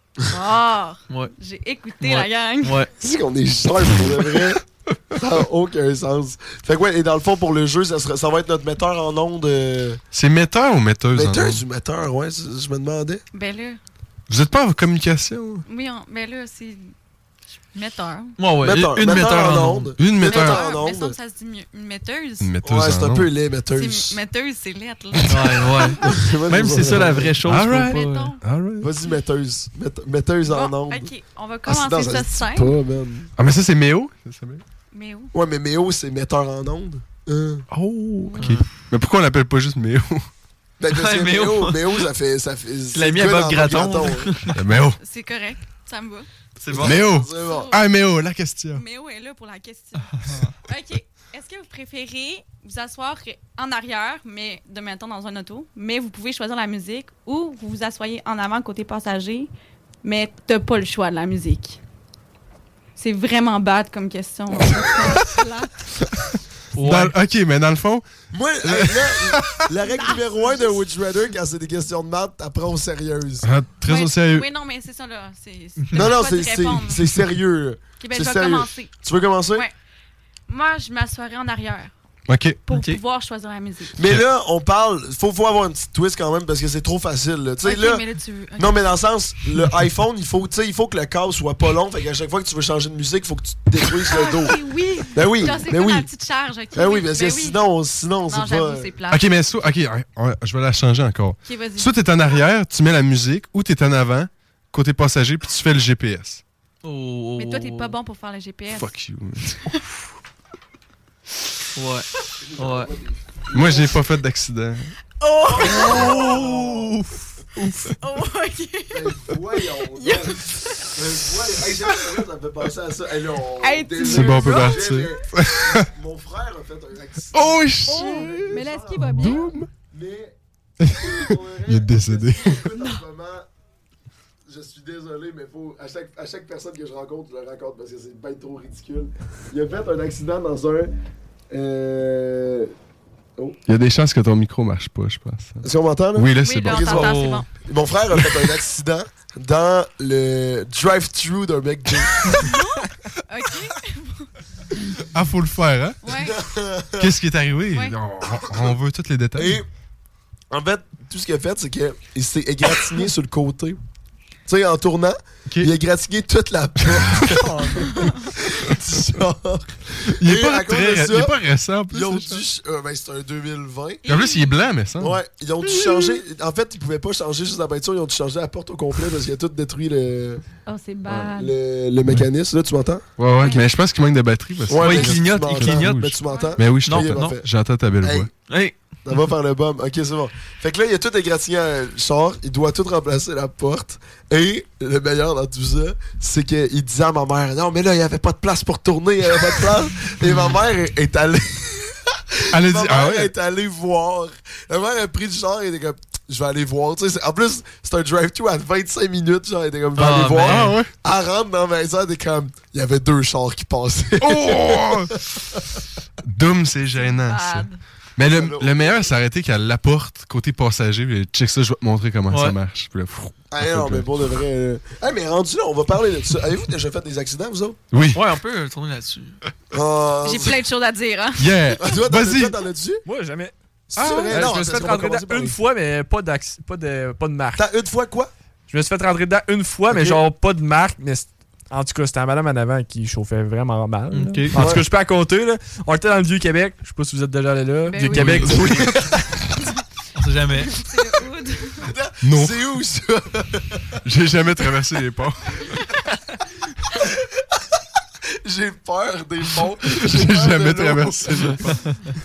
Oh! Ouais. J'ai écouté Ouais. la gang. Ouais. C'est qu'on est sharp pour de vrai. Ça n'a aucun sens. Fait que ouais, et dans le fond, pour le jeu, ça, sera, ça va être notre metteur en ondes. Euh... C'est metteur ou metteuse? en Metteur ondes? du metteur, ouais, c'est- je me demandais. Ben là, Vous êtes pas en communication? oui, on, ben là, c'est metteur. Ouais, ouais. Metteur, Une metteur metteur en en ondes. ondes. Une Metteur metteur. en Ah, ondes. mais ça, ça se dit mieux. Une metteuse. Une metteuse. Ouais, c'est en un peu ondes. laid, C'est metteuse. metteuse, c'est lettre, là. Ouais, ouais. Même si c'est ça la vraie chose, faut Alright. pas... Mettons. Alright. Vas-y, metteuse. Mette- metteuse en Bon, ondes. ok, on va Ah, c'est dans commencer un ça petit simple. pas, man. Ah, mais ça, c'est Méo? C'est ça, Méo? Mais où? Ouais, mais Méo, c'est metteur en ondes. Hein. Oh, OK. Mais pourquoi on l'appelle pas juste Méo? Ben, parce que Ouais, Méo, Méo. Méo, ça fait. Ça fait Tu l'as mis à Bob Graton. Méo. C'est correct, ça me va. C'est bon. Méo. C'est bon. Ah, Méo, la question. Méo est là pour la question. OK. Est-ce que vous préférez vous asseoir en arrière, mais de maintenant dans un auto, mais vous pouvez choisir la musique, ou vous vous asseyez en avant côté passager, mais t'as pas le choix de la musique? C'est vraiment bad comme question. Dans- ok, mais dans le fond. Moi, euh, là, la règle numéro un de Would You Rather, quand c'est des questions de maths, t'apprends au sérieuses. Ah, très Ouais. au sérieux. Oui, non, mais c'est ça, là. C'est, c'est- Non, t'as non, pas c'est de c'est- répondre. c'est sérieux. là. Ok, ben, C'est je vais sérieux. commencer. Tu veux commencer? Ouais. Moi, je m'assoirais en arrière Ok. pour Ok. pouvoir choisir la musique. Mais là, on parle. Faut, faut avoir une petite twist quand même parce que c'est trop facile. Là. Tu sais, Ok, là, mais là, tu veux- ok. Non, mais dans le sens, le iPhone, il faut, tu sais, il faut que le câble soit pas long. Fait qu'à chaque fois que tu veux changer de musique, il faut que tu te détruises le dos. Ah, oui. Ben oui, Genre, c'est ben comme oui. la petite charge. ok, Ben oui, parce que ben sinon, sinon Non, c'est pas. j'avoue, c'est plate. Ok, mais soit. Ok, on- je vais la changer encore. Ok, vas-y. Soit t'es en arrière, tu mets la musique, ou t'es en avant, côté passager, puis tu fais le G P S. Oh. Mais toi, t'es pas bon pour faire le G P S. Fuck you. Ouais. Ouais. Moi, j'ai pas fait d'accident. Oh! Ouf! Oh, ok. Ben voyons donc. Ben voyons. Hey, j'aime ça, ça me fait penser à ça. Hey, là, on... Hey, tu C'est bon, on peut Non, partir. mais- Mon frère a fait un accident. Oh shit! Oh, mais là, est-ce qu'il va bien? Mais. Il est décédé. Écoute, en ce moment, je suis désolé, mais faut, à, chaque, à chaque personne que je rencontre, je le raconte parce que c'est bien trop ridicule. Il a fait un accident dans un. Euh... Oh. Il y a des chances que ton micro marche pas, je pense. Est-ce qu'on m'entend là? Oui, là, Oui, c'est là, bon. on t'entend, c'est bon. Mon frère a fait un accident dans le drive-thru d'un McDo. Ok. Ah, faut le faire, hein? Ouais. Qu'est-ce qui est arrivé? Ouais. On, on veut tous les détails. Et en fait, tout ce qu'il a fait, c'est qu'il s'est égratigné sur le côté. Tu sais, en tournant, il a égratigné toute la porte. Genre. Il est Et pas à cause très- de ça, il est pas récent, en plus, Ils ont c'est dû. euh, ben, c'est un deux mille vingt. Et en plus, il est blanc, mais ça. Ouais, ils ont dû changer. En fait, ils pouvaient pas changer juste la peinture, ils ont dû changer la porte au complet parce qu'il a tout détruit le, Oh, c'est bad. le, le mécanisme. Là, tu m'entends? Ouais, ouais, mais je pense qu'il manque de batterie. Parce que Ouais, Ouais, mais il tu clignote, m'entends. il clignote. Mais tu m'entends? Mais oui, je Non, t'entends. non. J'entends ta belle Hey. voix. Hey. Ça va faire le bum. Ok, c'est bon. Fait que là, il a tout égratigné à le char. Il doit tout remplacer la porte. Et le meilleur dans tout ça, c'est qu'il disait à ma mère, non, mais là, il n'y avait pas de place pour tourner. Il n'y avait pas de place. Et ma mère est, est allée. Elle a ma dit, mère ah ouais? est allée voir. Ma mère a pris le char et était comme, je vais aller voir. Tu sais, c'est- en plus, c'est un drive-thru à vingt-cinq minutes. Genre, elle était comme, je vais Ah, aller voir. man. Ah ouais? Elle rentre dans la maison, elle était comme, il y avait deux chars qui passaient. Oh! Doom, c'est gênant, ça. Bad. Mais le, le meilleur, c'est arrêter qu'à la porte, côté passager. Puis, check ça, je vais te montrer comment Ouais. ça marche. Puis là, pfff, Ah non, mais pour de vrai. euh, Hey, mais rendu là, on va parler de ça. Avez-vous déjà fait des accidents, vous autres? oui. Ouais, on peut tourner là-dessus. Ah, J'ai plein de choses à dire, hein. Yeah! Ah, toi, t'en as- Vas-y! toi, t'en as-tu? Moi, jamais. C'est Ah, vrai? euh, Non, je me suis parce fait qu'on va rentrer commencer dedans par une les- fois, mais pas, d'acc- pas, de, pas de marque. T'as une fois quoi? Je me suis fait rentrer dedans une fois, mais Ok. genre pas de marque. Mais c'est- en tout cas, c'était la madame en avant qui chauffait vraiment mal. là. Ok. En tout Ouais. cas, je peux à compter. Là. On était dans le Vieux-Québec. Je sais pas si vous êtes déjà allé là. Ben Vieux-Québec. oui. Oui. On sait jamais. C'est le hood. Non. C'est où ça? J'ai jamais traversé les ponts. J'ai peur des ponts. J'ai peur jamais de l'eau. traversé les ponts.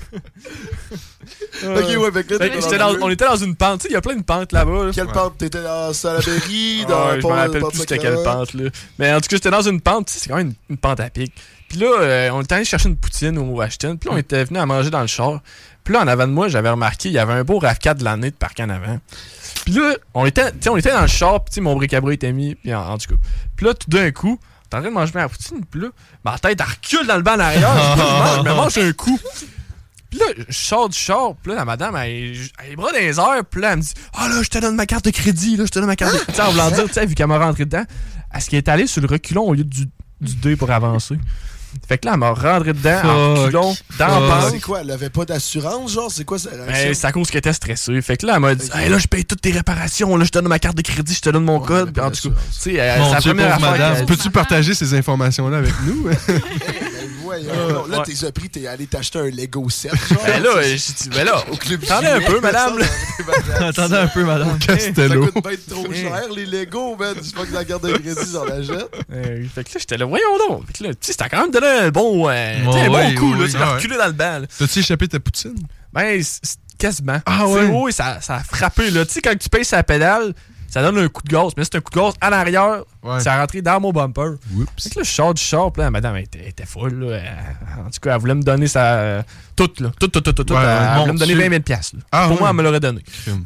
Ok, ouais, fait que là, Fait t'es que dans j'étais la dans- rue. on était dans une pente. Tu sais, il y a plein de pentes là-bas. là. Quelle pente? T'étais dans Salaberry, Ah, dans ouais, le je pont me rappelle pont plus c'était Sacrament? quelle pente là. Mais en tout cas, j'étais dans une pente, tu sais, c'est quand même une, une pente à pic. Puis là, euh, on était allé chercher une poutine au Ashton. Puis là, on était venu à manger dans le char. Puis là, en avant de moi, j'avais remarqué, il y avait un beau RAV quatre de l'année de parc en avant. Puis là, on était, tu sais, on était dans le char, puis tu sais, mon bric-à-brac était mis, puis en, en tout cas. Puis là, tout d'un coup, t'es en train de manger ma poutine, puis là, ma tête, elle recule dans le banc en arrière. Puis là, je mange- je me mange un coup. Puis là, je sors du char, puis là, la madame, elle, elle a les bras dans les airs, puis là, elle me dit « Ah là, je te donne ma carte de crédit, là, je te donne ma carte de crédit. » Tu sais, en voulant dire, tu sais, vu qu'elle m'a rentré dedans, est-ce qu'elle est allée sur le reculon au lieu du, du deux pour avancer? Fait que là, elle m'a rentré dedans, en Fuck. reculon, dans Fuck. la Ah, pente. c'est quoi? Elle avait pas d'assurance, genre? C'est quoi ça? la Ben, réaction? c'est à cause qu'elle était stressée. Fait que là, elle m'a dit Ok. hey, là, je paye toutes tes réparations, là, je te donne ma carte de crédit, je te donne mon Ouais, code. mais Puis en pas tout cas, d'assurance. tu sais, euh, Mon c'est la Dieu, première pauvre affaire. madame. qu'elle- Peux-tu partager ces informations-là avec nous? Ben, voyons. Non, là, ouais. t'es as pris, t'es allé t'acheter un Lego set, genre. Ben là, j'ai dit, ben là, au club attendez un peu, madame. là. Attendez un peu, madame. Ça Castello. coûte bien trop cher, les Lego, man. Je pas que la carte de crédit, j'en achète. Euh, fait que là, j'étais là, voyons donc. Fait que là, tu sais, c'était quand même donné un bon, euh, tu sais, Ouais, un bon ouais, coup, là, ouais, tu sais, ouais. reculé dans le banc. là. T'as-tu échappé ta poutine? Ben, c- c- quasiment. Ah T'sais, ouais? Oui, ça, ça a frappé. Tu sais, quand tu pèses sa pédale, ça donne un coup de gaz. Mais c'est un coup de gaz à l'arrière. Ouais. Ça a rentré dans mon bumper. Oups. Fait que là, je sors du shop. Là, madame, elle était, elle était folle. Là. Elle- en tout cas, elle voulait me donner sa... Tout, là. Tout, tout, tout, tout. tout. Ouais, elle, ouais, elle voulait mon me donner Dieu. vingt mille piastres. là. Ah Pour ouais. moi, elle me l'aurait donné.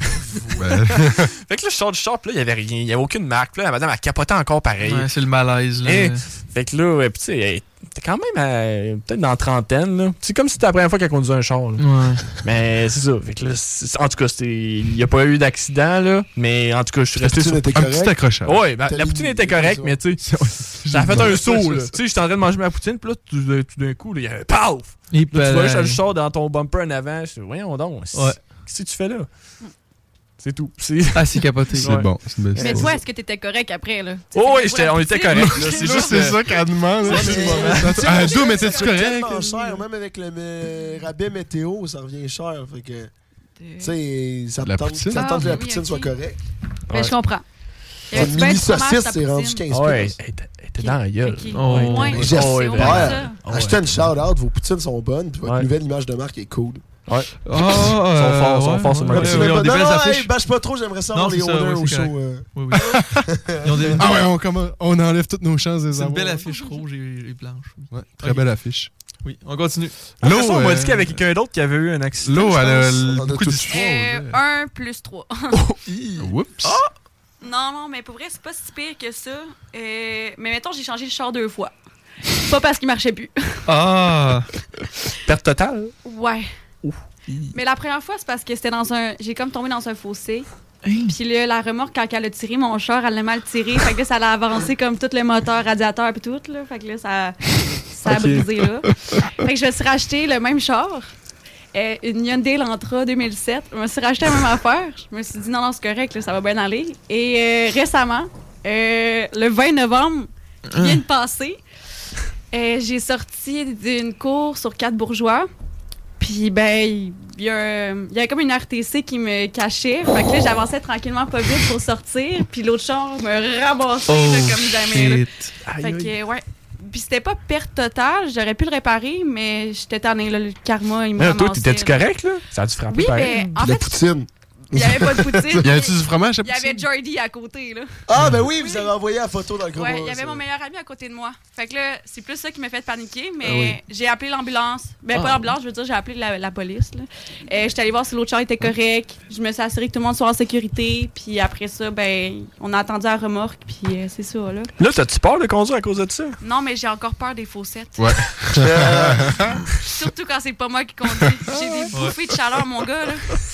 Ben, Fait que là, je sors du shop. Là, il n'y avait rien. Il n'y avait aucune marque. Là, la madame, elle capotait encore pareil. Ouais, c'est le malaise, là. Eh, fait que là, ouais, pis tu sais, elle était quand même euh, peut-être dans la trentaine. Là. C'est comme si c'était la première fois qu'elle conduisait un char. Là. Ouais. Mais c'est ça. Fait que là, c'est- en tout cas, c'était- il n'y a pas eu d'accident. Là, mais en tout cas, je suis La resté poutine sur... était un correcte. petit accrochage. Ouais, ben, T'as la mis- poutine était correcte, mais tu sais, ça a fait un saut. là. Tu sais, j'étais en train de manger ma poutine, puis là, tout, tout d'un coup, là, il y a un paf! Et Là, tu vois, ben, je sors dans ton bumper en avant. Je dis, voyons donc. c'est- Ouais. Qu'est-ce que tu fais là? C'est tout. C'est... Ah, c'est capoté. C'est Ouais. bon. C'est une belle Mais histoire. toi, est-ce que t'étais correct après, là? Tu sais, Oh, oui, c'était j'étais- pour on la était poutine. correct. là. C'est Là, juste. c'est euh, ça qu'elle demande. Ouais, mais- Ah, Doom, Ça étais-tu coûte correct? tellement cher, même avec le euh, rabais météo, ça revient cher. Fait que, tu sais, ça me La tente, poutine? ça me tente que la Ah, oui, poutine ok. soit correcte. Ben, je comprends. Y Une avait-tu bien mini du fromage saucisse, sur c'est ta rendu poutine? quinze Ouais, piastres. elle était- elle était dans la gueule. Ok. Oh, Ouais. ouais. Mais Ouais, j'espère. ouais, ça. Achetez une shout-out, vos poutines sont bonnes, puis votre Ouais. nouvelle image de marque est cool. Ouais. Ah, Ils sont forts, ils sont ouais, forts sur le ouais. marché. Ils ont des non, belles non, affiches. hey, bâche pas trop, j'aimerais ça Non, avoir les c'est ça, owners ouais, au c'est show. correct. euh. Oui, oui. Ils ont des, Ah ouais, on, comment- on enlève toutes nos chances des c'est une avoir. belle affiche rouge et, et blanche. Ouais, très Ok. belle affiche. Oui, on continue. Après L'eau, ça, on m'a euh, dit qu'il y avait quelqu'un d'autre qui avait eu un accident. L'eau, je elle a pense. On en a beaucoup tous. d'histoires. Euh, ouais. un plus trois. Oups. Non, non, mais pour vrai, c'est pas si pire que ça. Euh, mais mettons, j'ai changé le char deux fois. Pas parce qu'il marchait plus. Ah! Perte totale. Ouais. Mais la première fois, c'est parce que c'était dans un. J'ai comme tombé dans un fossé. Puis là, la remorque, quand elle a tiré mon char, elle l'a mal tiré. Fait que là, ça l'a avancé comme tout le moteur, radiateur, puis tout. Là. Fait que là, ça, ça a Ok. brisé là. Fait que je me suis racheté le même char. Euh, une Hyundai Elantra deux mille sept. Je me suis racheté la même affaire. Je me suis dit, non, non, c'est correct, là, ça va bien aller. Et euh, récemment, euh, le vingt novembre, qui vient de passer, euh, j'ai sorti d'une course sur quatre bourgeois. Puis, ben, il y, a un- il y a comme une R T C qui me cachait. Fait que là, j'avançais tranquillement pas vite pour sortir. Puis l'autre char me ramassait là, Oh, comme jamais. là. shit. Fait que, ouais. Puis c'était pas perte totale. J'aurais pu le réparer, mais j'étais tannée, là. Le karma, il me Mais ramassait. toi, t'étais-tu là. correct, là? Ça a dû frapper Oui, pareil. mais en Puis la fait, poutine. il y avait pas de poutine. Y avait-tu du fromage à Il y avait poutine? Jordy à côté, là. Ah, ben oui, vous avez envoyé la photo dans le groupe. Ouais, il y avait mon meilleur ami à côté de moi. Fait que là, c'est plus ça qui m'a fait paniquer, mais Ah oui. j'ai appelé l'ambulance. Ben, Ah. pas l'ambulance, je veux dire, j'ai appelé la, la police. Là. Euh, j'étais allée voir si l'autre char était correct. Je me suis assurée que tout le monde soit en sécurité. Puis après ça, ben, on a attendu la remorque, puis euh, c'est ça, là. Là, t'as-tu peur de conduire à cause de ça? Non, mais j'ai encore peur des faussettes. Ouais. Surtout quand c'est pas moi qui conduis. J'ai des bouffées de chaleur, mon gars, là.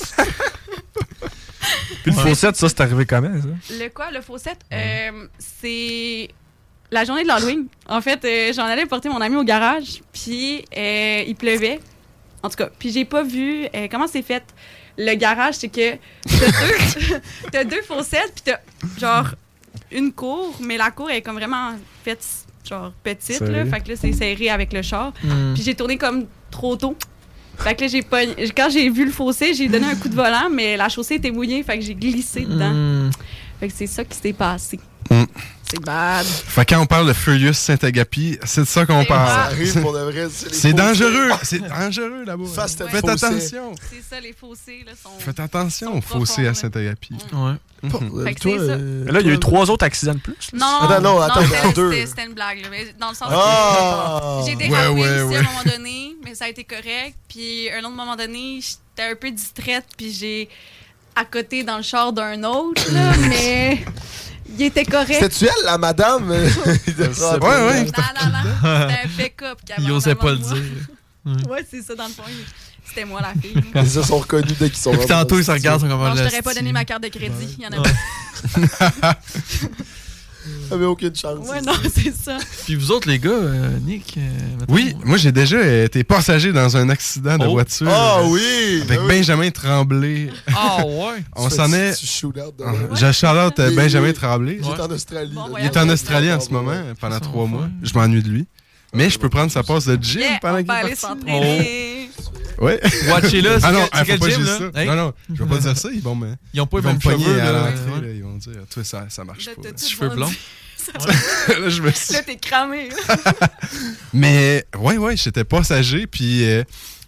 Puis le faussette, ça, c'est arrivé comment, ça? Le quoi, le faussette? Euh, c'est la journée de l'Halloween. En fait, euh, j'en allais porter mon ami au garage, puis euh, il pleuvait. En tout cas, puis j'ai pas vu euh, comment c'est fait. Le garage, c'est que t'as deux, t'as deux faussettes, puis t'as genre une cour, mais la cour est comme vraiment faite genre petite, Serré. là. Fait que là, c'est serré avec le char. Mm. Puis j'ai tourné comme trop tôt. Fait que là, j'ai pas... quand j'ai vu le fossé, j'ai donné un coup de volant, mais la chaussée était mouillée, fait que j'ai glissé dedans. Mm. Fait que c'est ça qui s'est passé. Mm. C'est bad. Fait que quand on parle de Furious Saint-Agapi, c'est de ça qu'on C'est Ça parle. arrive pour de vrai. les C'est fossés. dangereux. C'est dangereux là-bas. Fast and Faites fossé. attention. C'est ça, les fossés, là, sont... Faites attention aux sont fossés à profonds, là. Saint-Agapi. Ouais. Mhm. Fait que Toi, c'est ça. euh, Mais là, il y a eu toi- trois autres accidents de plus. là. Non, Attends, non, attends, c'était- deux. c'était- c'était une blague. Là, mais dans le sens Ah! que j'ai été Ouais, rapide ouais, ici ouais. à un moment donné, mais ça a été correct. Puis un autre moment donné, j'étais un peu distraite, puis j'ai accoté dans le char d'un autre, là, mais il était correct. C'était-tu elle, la madame? Ouais, ouais. Non, non, non. C'était un pick-up qui avait Il en osait avant pas de le moi. dire. Ouais, c'est ça, dans le fond. il- C'était moi la fille. Ils se sont reconnus dès qu'ils sont Puis tantôt, ils se regardent, ils sont comme Non, je le t'aurais pas style. donné ma carte de crédit. Il y en a Ouais. pas. J'avais aucune chance. Ouais, non, c'est ça. Puis vous autres, les gars, euh, Nick. euh, mettons, Oui, moi j'ai déjà été passager dans un accident de Oh. voiture. Ah euh, oui! Avec Ah oui. Benjamin Tremblay. Ah ouais. On Tu s'en fais est. du shoot-out de- Je shout-out Oui, Benjamin oui. Tremblay. Il est en Australie. Bon là. voyage. Il est en Australie en Ah, ce bon, moment ouais. pendant Ils sont trois mois. fins. Je m'ennuie de lui. Mais je peux prendre sa passe de gym Yeah, pendant on qu'il peut est aller parti. s'entraîner. Ouais. Watchez-le, c'est Ah non, quel- ah, c'est faut quel pas gym, dire là? ça. Hey. Non, non, je vais pas dire ça. Ils vont me, Ils ont pas ils les vont mêmes me pogner cheveux, à là. l'entrée. Ouais. là. Ils vont dire, toi, ça, ça marche Là, pas. t'as tout Cheveux vendu. blonds. Là, je me suis... Là, t'es cramé. là. Mais, ouais, ouais, j'étais passager, puis euh,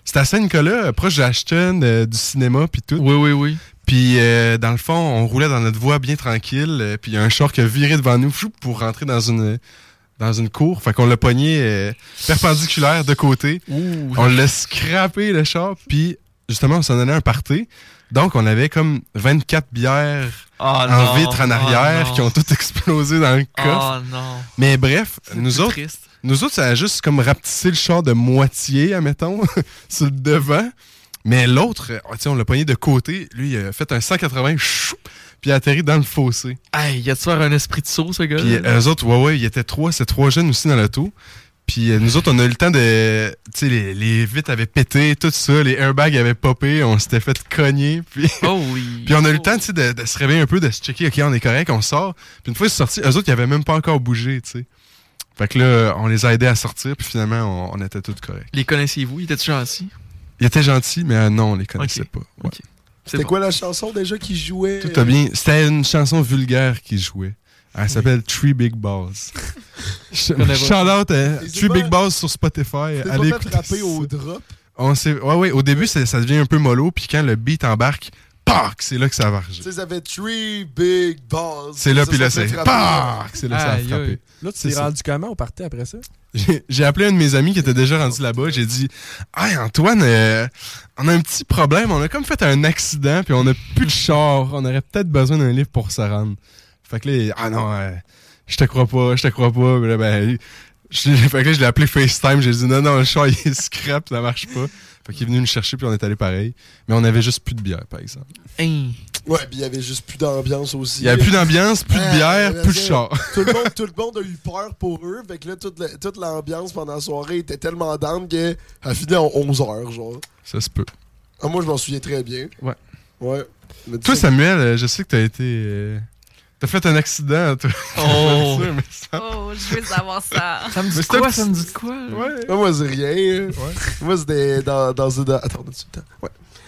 C'était à Saint-Nicolas, proche d'Ashton, euh, du cinéma, puis tout. Oui, oui, oui. Puis, euh, dans le fond, on roulait dans notre voie bien tranquille, euh, puis il y a un char qui a viré devant nous fou, pour rentrer dans une dans une cour. Fait qu'on l'a pogné euh, perpendiculaire de côté. Ouh. On l'a scrappé, le char, puis justement, on s'en allait un party. Donc, on avait comme vingt-quatre bières oh, en non. vitre en arrière oh, qui ont toutes explosé dans le coffre. Oh non. Mais bref, C'est nous autres, triste. nous autres, ça a juste comme rapetissé le char de moitié, admettons, sur le devant. Mais l'autre, on l'a pogné de côté. Lui, il a fait un cent quatre-vingts, chou, puis il a atterri dans le fossé. Hey, il a tu faire un esprit de saut, ce gars? Puis euh, eux autres, ouais, ouais, il y était trois, c'est trois jeunes aussi dans l'auto. Puis euh, nous autres, on a eu le temps de... Tu sais, les, les vitres avaient pété, tout ça, les airbags avaient popé, on s'était fait cogner. Puis, oh oui. Puis on a eu le temps, tu sais, de, de se réveiller un peu, de se checker, OK, on est correct, on sort. Puis une fois ils sont sortis, eux autres, ils avaient même pas encore bougé, tu sais. Fait que là, on les a aidés à sortir, puis finalement, on, on était tous corrects. Les connaissiez-vous? Ils étaient gentils? Ils étaient gentils, mais euh, non, on les connaissait okay. pas. Ouais. Okay. C'était quoi la chanson déjà qui jouait? Tout a bien. C'était une chanson vulgaire qui jouait. Elle s'appelle oui. Three Big Balls. Shout out à Three Big Balls sur Spotify. T'es pas fait frapper au drop? On s'est... Ouais, ouais, au début, ça, ça devient un peu mollo, puis quand le beat embarque, pac, c'est là que ça va marcher. Tu sais, ça fait Three Big Balls. C'est là, puis là, c'est pac, c'est là que ça va frapper. Là, tu t'es rendu comment au party après ça? J'ai, j'ai appelé un de mes amis qui était déjà rendu là-bas. J'ai dit « Hey, Antoine, euh, on a un petit problème. On a comme fait un accident, puis on a plus de char. On aurait peut-être besoin d'un livre pour se rendre. » Fait que là, ah non, euh, je te crois pas, je te crois pas. Puis là, ben, je, fait que là, je l'ai appelé FaceTime. J'ai dit non, non, le char, il est scrap, ça marche pas. Fait qu'il est venu me chercher, puis on est allé pareil. Mais on avait juste plus de bière, par exemple. Hey. Ouais, puis il y avait juste plus d'ambiance aussi. Il y avait plus d'ambiance, plus de bière, ah, plus de char. Tout le, monde, tout le monde a eu peur pour eux. Fait que là, toute, la, toute l'ambiance pendant la soirée était tellement down qu'elle a fini en onze heures, genre. Ça se peut. Ah, moi, je m'en souviens très bien. Ouais. Ouais. Mais toi, Samuel, je sais que t'as été... Euh... T'as fait un accident, toi. Oh, ça... oh je veux savoir ça. Ça me dit quoi? Ça me dit quoi? Ouais. Moi, moi, c'est rien. Ouais. Moi, c'était dans, dans une... Attends, on a-tu le temps? Ouais.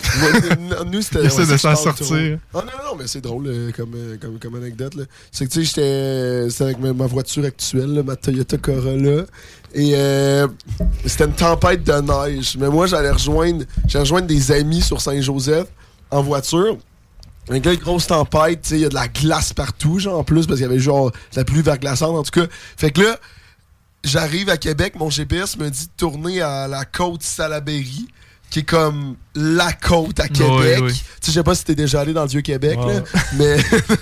Moi, nous, c'était... Il essaie ouais, de s'en sortir. Oh, non, non, non, mais c'est drôle euh, comme, euh, comme, comme anecdote. Là. C'est que, tu sais, j'étais... C'était avec ma, ma voiture actuelle, là, ma Toyota Corolla. Et euh, c'était une tempête de neige. Mais moi, j'allais rejoindre, j'allais rejoindre des amis sur Saint-Joseph en voiture. Avec une grosse tempête, tu sais, il y a de la glace partout, genre, en plus, parce qu'il y avait genre de la pluie verglaçante, en tout cas. Fait que là, j'arrive à Québec, mon G P S me dit de tourner à la côte Salaberry, qui est comme la côte à Québec. Oui, oui. Tu sais, je sais pas si t'es déjà allé dans le Vieux-Québec, wow. là, mais...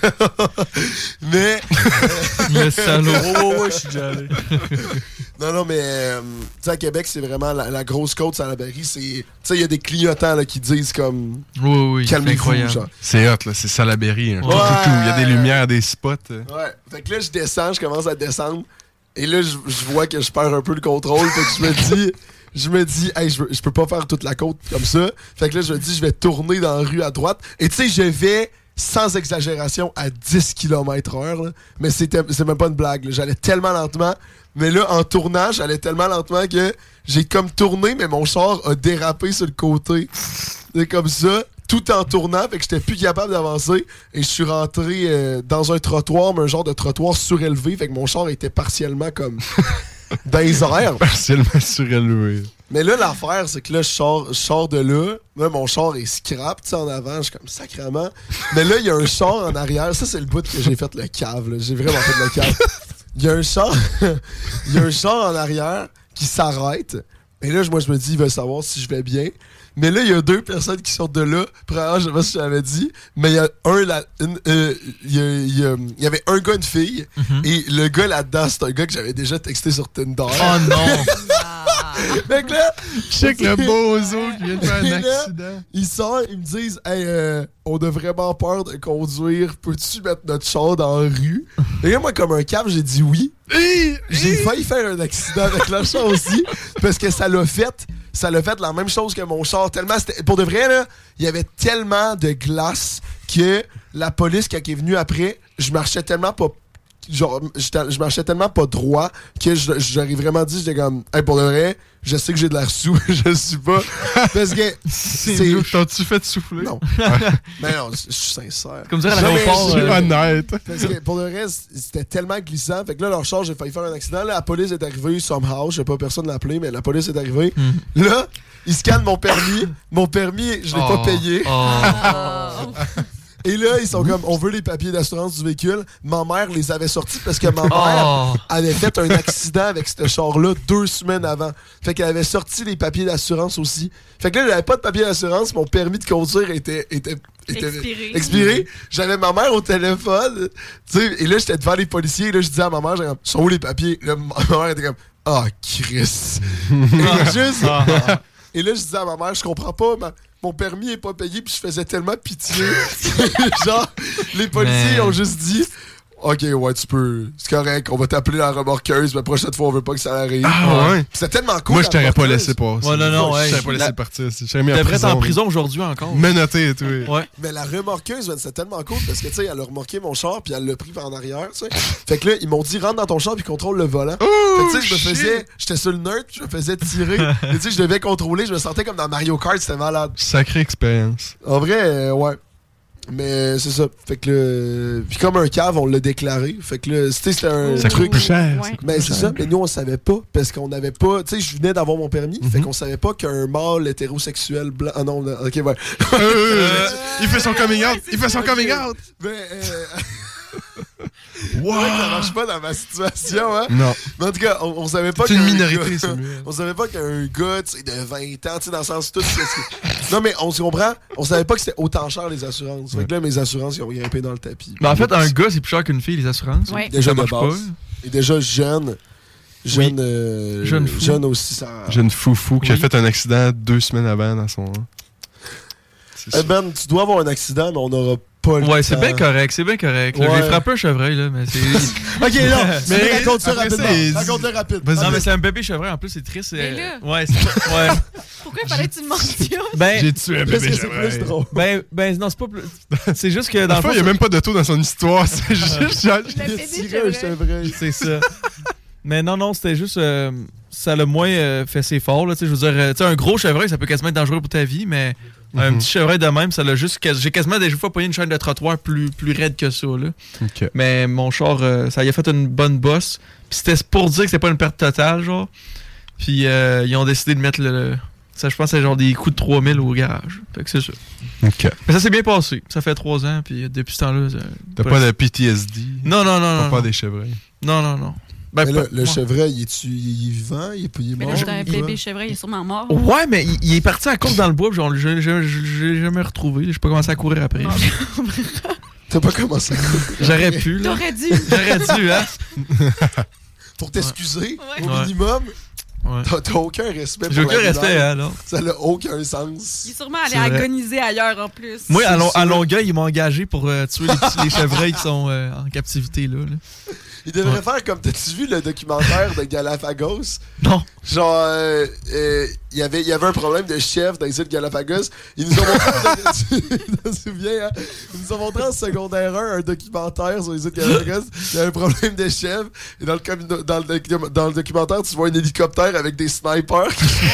mais... Le salaud. Oh, ouais, je suis déjà allé. Non, non, mais, euh, tu sais, à Québec, c'est vraiment la, la grosse côte Salaberry. C'est, tu sais, il y a des clignotants là, qui disent comme... Oui, oui, calmez-vous, genre. C'est hot, là, c'est Salaberry. Hein. Ouais. Il y a des lumières, des spots. Ouais. Fait que là, je descends, je commence à descendre. Et là, je, je vois que je perds un peu le contrôle. Fait que je me dis... Je me dis, hey, je, je peux pas faire toute la côte comme ça. Fait que là, je me dis, je vais tourner dans la rue à droite. Et tu sais, je vais, sans exagération, à dix kilomètres heure. Là. Mais c'était, c'est même pas une blague. Là. J'allais tellement lentement. Mais là, en tournant, j'allais tellement lentement que j'ai comme tourné, mais mon char a dérapé sur le côté. C'est comme ça, tout en tournant. Fait que j'étais plus capable d'avancer. Et je suis rentré euh, dans un trottoir, mais un genre de trottoir surélevé. Fait que mon char était partiellement comme... dans les airs. Partiellement surélevé. Mais là, l'affaire, c'est que là, je sors, je sors de là. Là, mon char est scrap, tu sais, en avant. Je suis comme sacrément. Mais là, il y a un char en arrière. Ça, c'est le bout que j'ai fait le cave. Là. J'ai vraiment fait le cave. Il y a un char. Il y a un char en arrière qui s'arrête. Et là, moi, je me dis, il va savoir si je vais bien. Mais là, il y a deux personnes qui sortent de là. Premièrement, je sais pas si je l'avais dit, mais il y a un, là, une, euh, il y, a, il y, a, il y avait un gars, une fille, mm-hmm. et le gars là-dedans, c'est un gars que j'avais déjà texté sur Tinder. Oh non! Fait que là, check le bozo qui vient de faire un là, accident. Ils sortent, ils me disent, hey, euh, on a vraiment peur de conduire. Peux-tu mettre notre char dans la rue? Et là, moi, comme un cave, j'ai dit oui. J'ai failli faire un accident avec leur char aussi, parce que ça l'a fait. Ça l'a fait la même chose que mon char. Tellement pour de vrai, là, il y avait tellement de glace que la police, quand elle est venue après, je marchais tellement pas genre, j'étais- je marchais tellement pas droit que je- j'aurais vraiment dit, j'étais comme, hey, pour de vrai, je sais que j'ai de l'air sous, je le suis pas. Parce que. C'est T'as-tu fait souffler? Non. Mais non, je suis sincère. Comme dire à Non, mais l'aéroport. je- euh, honnête. Parce que pour le reste, c'était tellement glissant. Fait que là, leur char, j'ai failli faire un accident. Là, la police est arrivée, somehow. Je sais pas, personne l'a appelé, mais la police est arrivée. Mm. Là, ils scannent mon permis. Mon permis, je l'ai Oh. pas payé. Oh. Et là, ils sont comme, on veut les papiers d'assurance du véhicule. Ma mère les avait sortis parce que ma mère Oh. avait fait un accident avec ce char-là deux semaines avant. Fait qu'elle avait sorti les papiers d'assurance aussi. Fait que là, j'avais pas de papier d'assurance. Mon permis de conduire était, était, était Expiré. expiré. J'avais ma mère au téléphone. Tu sais, et là, j'étais devant les policiers. Et là, je disais à ma mère, j'ai comme, sont où les papiers? Là, ma mère était comme, ah, Chris. Et juste. Et là, je disais à ma mère, je comprends pas, ma- mon permis est pas payé, puis je faisais tellement pitié. Genre, les policiers Mais- ont juste dit, OK, ouais, tu peux, c'est correct, on va t'appeler la remorqueuse, mais la prochaine fois, on veut pas que ça arrive. Ah ouais? Puis c'était tellement cool. Moi, je la t'aurais pas remorqueuse. laissé passer. Ouais, non, non, ouais. Je t'aurais pas laissé La- partir. Je serais mis Tu en devrais être en prison. prison aujourd'hui encore. Menotté et tout. oui. Ouais. Mais la remorqueuse, man, c'était tellement cool parce que, tu sais, elle a remorqué mon char puis elle l'a pris par en arrière, tu sais. Fait que là, ils m'ont dit, rentre dans ton char puis contrôle le volant. fait que, tu sais, je me shit. faisais, j'étais sur le nerd, je me faisais tirer. Et tu sais, je devais contrôler, je me sentais comme dans Mario Kart, c'était malade. Sacrée expérience. En vrai, euh, ouais. Mais c'est ça. Fait que là. Puis comme un cave, on l'a déclaré. Fait que là, c'était c'était un Ça coûte truc. plus cher. Ouais. ça coûte Mais plus c'est cher. ça. Mais nous, on savait pas. Parce qu'on avait pas. Tu sais, je venais d'avoir mon permis. Fait qu'on savait pas qu'un mâle hétérosexuel blanc. Ah non, non, ok, ouais. Euh, il fait son coming out. Il fait son coming out. Mais. Euh... Wow. c'est vrai que ça marche pas dans ma situation, hein. Non. Mais en tout cas, on, on savait pas C'est une qu'un minorité, gars- c'est mieux. On savait pas qu'un gars, tu sais, de vingt ans, tu sais, dans le sens tout. qu'est-ce que- Non, mais on se comprend. On savait pas que c'était autant cher les assurances. Fait que là, mes assurances, ils ont grimpé dans le tapis. Mais en fait, un gars, c'est plus cher qu'une fille, les assurances. Ouais. Déjà Ça de marche base. pas. Et déjà jeune. Jeune, euh, Jeune fou. jeune aussi, ça. Jeune foufou qui a Oui. fait un accident deux semaines avant dans son. C'est Eh ça. Ben, tu dois avoir un accident, mais on n'aura pas le Ouais, c'est temps. bien correct, c'est bien correct. là. Ouais. J'ai frappé un chevreuil, là, mais c'est. Ok, non, mais Mais raconte ça après ça, rapidement. il- Raconte-le rapide. Vas-y. Non, mais c'est un bébé chevreuil, en plus, c'est triste. c'est- Mais là- Ouais, c'est. Ouais. Pourquoi il fallait que tu le mentionnes? Ben, J'ai tué un Parce bébé que c'est chevreuil. plus drôle. ben, ben, non, c'est pas plus. C'est juste que dans Dans le fond. il n'y a même pas d'auto dans son histoire. C'est juste. genre- Le Il a bébé tiré un chevreuil. chevreuil. C'est ça. Mais non, non, c'était juste. euh, ça l'a moins euh, fait ses forts, là. Tu sais, je veux dire, euh, tu sais, un gros chevreuil, ça peut quasiment être dangereux pour ta vie, mais un Mhm. petit chevreuil de même, ça l'a juste. quas- J'ai quasiment des fois pogné une chaîne de trottoir plus, plus raide que ça, là. Ok. Mais mon char, euh, ça y a fait une bonne bosse. Puis c'était pour dire que c'était pas une perte totale, genre. Puis euh, ils ont décidé de mettre le. Ça, je pense, c'est genre des coûts de trois mille au garage. Fait que c'est ça. Ok. Mais ça s'est bien passé. Ça fait trois ans, puis depuis ce temps-là. ça- T'as pas de P T S D? Non, non, non, T'as non. pas non. des chevreuils? Non, non, non. Ben, Mais là, pas- le ouais. chevreuil, il est-tu il est vivant? Il est, il est Mais mort? là, c'est un il est bébé vivant? chevreuil, il est sûrement mort. Ouais, mais il, il est parti à course dans le bois, puis genre, je je- je- je l'ai jamais retrouvé. J'ai pas commencé à courir après. Non. T'as pas commencé. J'aurais pu, là. T'aurais dû. J'aurais dû, hein. Pour t'excuser, Ouais. au Ouais. minimum, Ouais. t'as t'as aucun respect pour J'ai aucun l'animal. respect, hein, alors. Ça n'a aucun sens. Il est sûrement allé C'est vrai. agoniser ailleurs en plus. Moi, à, C'est Lon- à sûr. Longueuil, ils m'ont engagé pour euh, tuer les, petits- les chevreuils qui sont euh, en captivité, là. là. Il devrait Ouais. faire comme, t'as-tu vu le documentaire de Galapagos? Non. Genre, euh, euh, il y avait- il y avait un problème de chef dans les îles Galapagos. Ils nous ont montré, tu te souviens, hein? Ils nous ont montré en secondaire un un documentaire sur les îles Galapagos. Il y a un problème de chef. Et dans le, com- dans, le, docu- dans le documentaire, tu vois un hélicoptère avec des snipers.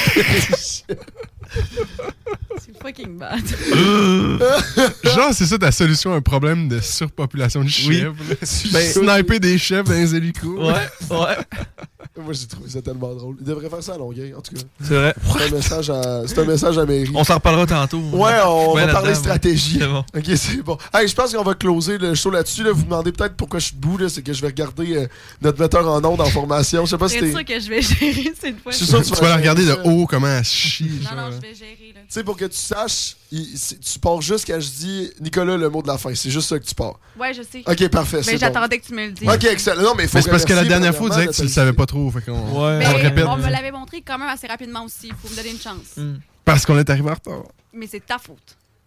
C'est fucking bad. Genre, c'est ça ta solution à un problème de surpopulation de Oui. chèvres. Ben, Ben, sniper des chèvres dans les hélicos. Ouais, ouais. Moi, j'ai trouvé ça tellement drôle. Il devrait faire ça à Longueuil, en tout cas. C'est vrai. C'est un message à, c'est un message à mairie. On s'en reparlera tantôt. Ouais, on Ouais, va parler là-dedans, stratégie. ouais. C'est bon. Ok, c'est bon. Hey, je pense qu'on va closer le show là-dessus. Là. Vous me demandez peut-être pourquoi je suis debout. Là. C'est que je vais regarder euh, notre metteur en ondes en formation. Je sais pas si C'est t'es. sûr que je vais gérer cette fois. Je suis sûr que Tu vas la regarder de ça. haut, comment elle chie. Non, genre. non, je vais gérer. Là. Tu sais, pour que tu saches, il- c'est- tu pars juste quand je dis Nicolas, le mot de la fin. C'est juste ça que tu pars. Ouais, je sais. Ok, parfait. Mais c'est bon. j'attendais que tu me le dises. Ok, excellent. Non, mais il faut Mais c'est parce que la remercier, dernière fois, on disait que tu le premièrement, savais pas trop. Fait qu'on Ouais. Mais on le répète. on me l'avait montré quand même assez rapidement aussi. Il faut me donner une chance. Mm. Parce qu'on est arrivé en retard. Mais c'est ta faute.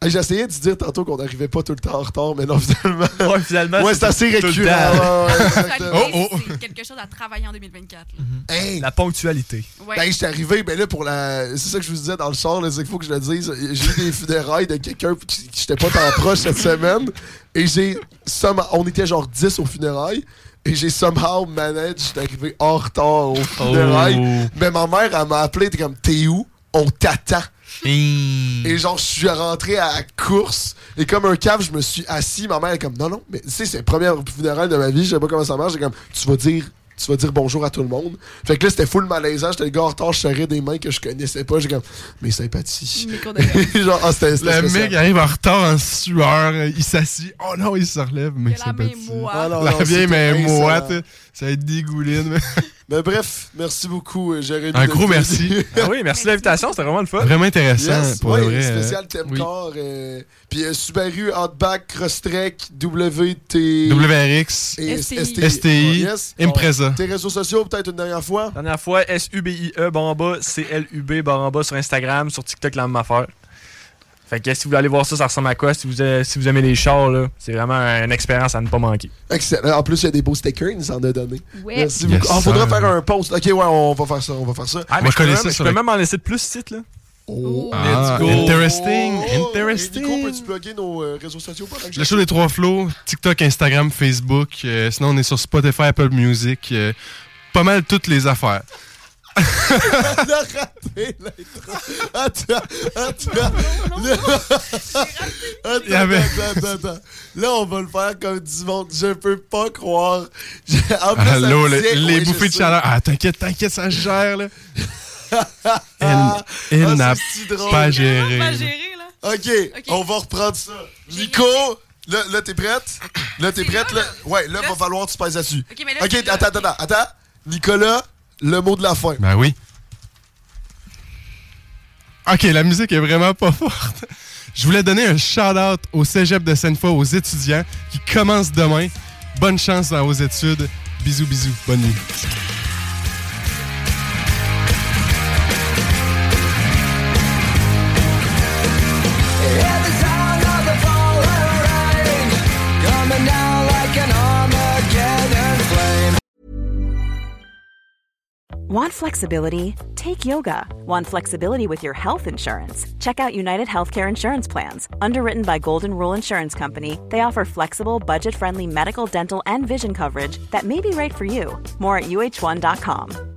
Hey, j'ai essayé de dire tantôt qu'on n'arrivait pas tout le temps en retard, mais non, finalement. Ouais, finalement. Ouais, c'est assez tout le récurrent. temps. Ouais, ouais, exactement. Oh, oh. C'est quelque chose à travailler en deux mille vingt-quatre. là. Hey, La ponctualité. Ouais. ben, j'étais arrivé, ben là, pour la. C'est ça que je vous disais dans le char, là, c'est qu'il faut que je le dise. J'ai eu des funérailles de quelqu'un qui qui j'étais pas tant proche cette semaine. Et j'ai. some- On était genre dix aux funérailles. Et j'ai somehow managed, j'étais arrivé en retard aux funérailles. Oh. Mais ma mère, elle m'a appelé, elle était comme, t'es où? On t'attend. Mmh. Et genre, je suis rentré à la course. Et comme un cave, je me suis assis. Ma mère est comme, non, non, mais tu sais, c'est la première funéraille de ma vie. Je sais pas comment ça marche. J'ai comme, tu vas dire. Tu vas dire bonjour à tout le monde. Fait que là, c'était full malaisant. J'étais le gars en retard, je serrais des mains que je connaissais pas. J'ai comme, mes sympathies. Genre, ah, c'était, c'était Le spécial. mec arrive en retard en sueur, il s'assit. Oh non, il se relève. Mais la main moite. Ah non, La non, vieille c'était main excellent. moite. Ça va être dégouline. Mais bref, merci beaucoup, euh, Jérémy. Un gros de- merci. Ah oui, merci de l'invitation, c'était vraiment le fun. Vraiment intéressant. Yes, pour ouais, le vrai. spécial euh, thème oui. car. euh, Puis euh, Subaru, Outback, Crosstrek, W T... W R X, et S T I. S T I, Yes. Impreza. Tes réseaux sociaux, peut-être une dernière fois? Dernière fois, S U B I E barre en bas, C L U B barre en bas sur Instagram, sur TikTok, la même affaire. Fait que si vous voulez aller voir ça, ça ressemble à quoi? Si vous, euh, si vous aimez les chars, là, c'est vraiment une expérience à ne pas manquer. Excellent. En plus, il y a des beaux stickers, il nous en a donné. Ouais. Merci Yes, beaucoup. Ah, faudra sir. faire un post. Ok, ouais, on va faire ça. On va faire ça. Ah, On mais va je peux coller même, ça je sur peux le- même en laisser de plus site, là. Oh. Ah, Let's go. interesting, Oh. interesting. Et Nico, peux-tu plugger nos euh, réseaux sociaux? Pendant que je- Le show des trois flots, TikTok, Instagram, Facebook. euh, sinon, on est sur Spotify, Apple Music. euh, pas mal toutes les affaires. On a raté l'intro. Attends, attends. Là, attends, Il y avait- attends, attends, attends. Là, on va le faire comme du monde. Je peux pas croire. J'ai- En plus, Allô, ça me le- dit- les ouais, je bouffées de sais. chaleur. Ah, t'inquiète, t'inquiète, ça se gère, là. Elle, Ah, elle ah, n'a c'est si drôle. pas Pas géré. là. géré, là. OK, Ok. on va reprendre ça. Nico, là, là t'es prête? Là, t'es C'est prête? là, Là? là. Ouais, là, Là, va falloir que tu pèses là-dessus. Ok, mais là, OK, c'est là, attends, ok. attends, attends. Nicolas, le mot de la fin. Ben oui. OK, la musique est vraiment pas forte. Je voulais donner un shout-out au Cégep de Sainte-Foy, aux étudiants qui commencent demain. Bonne chance dans vos études. Bisous, bisous. Bonne nuit. Want flexibility? Take yoga. Want flexibility with your health insurance? Check out United Healthcare Insurance Plans. Underwritten by Golden Rule Insurance Company, they offer flexible, budget-friendly medical, dental, and vision coverage that may be right for you. More at U H one dot com.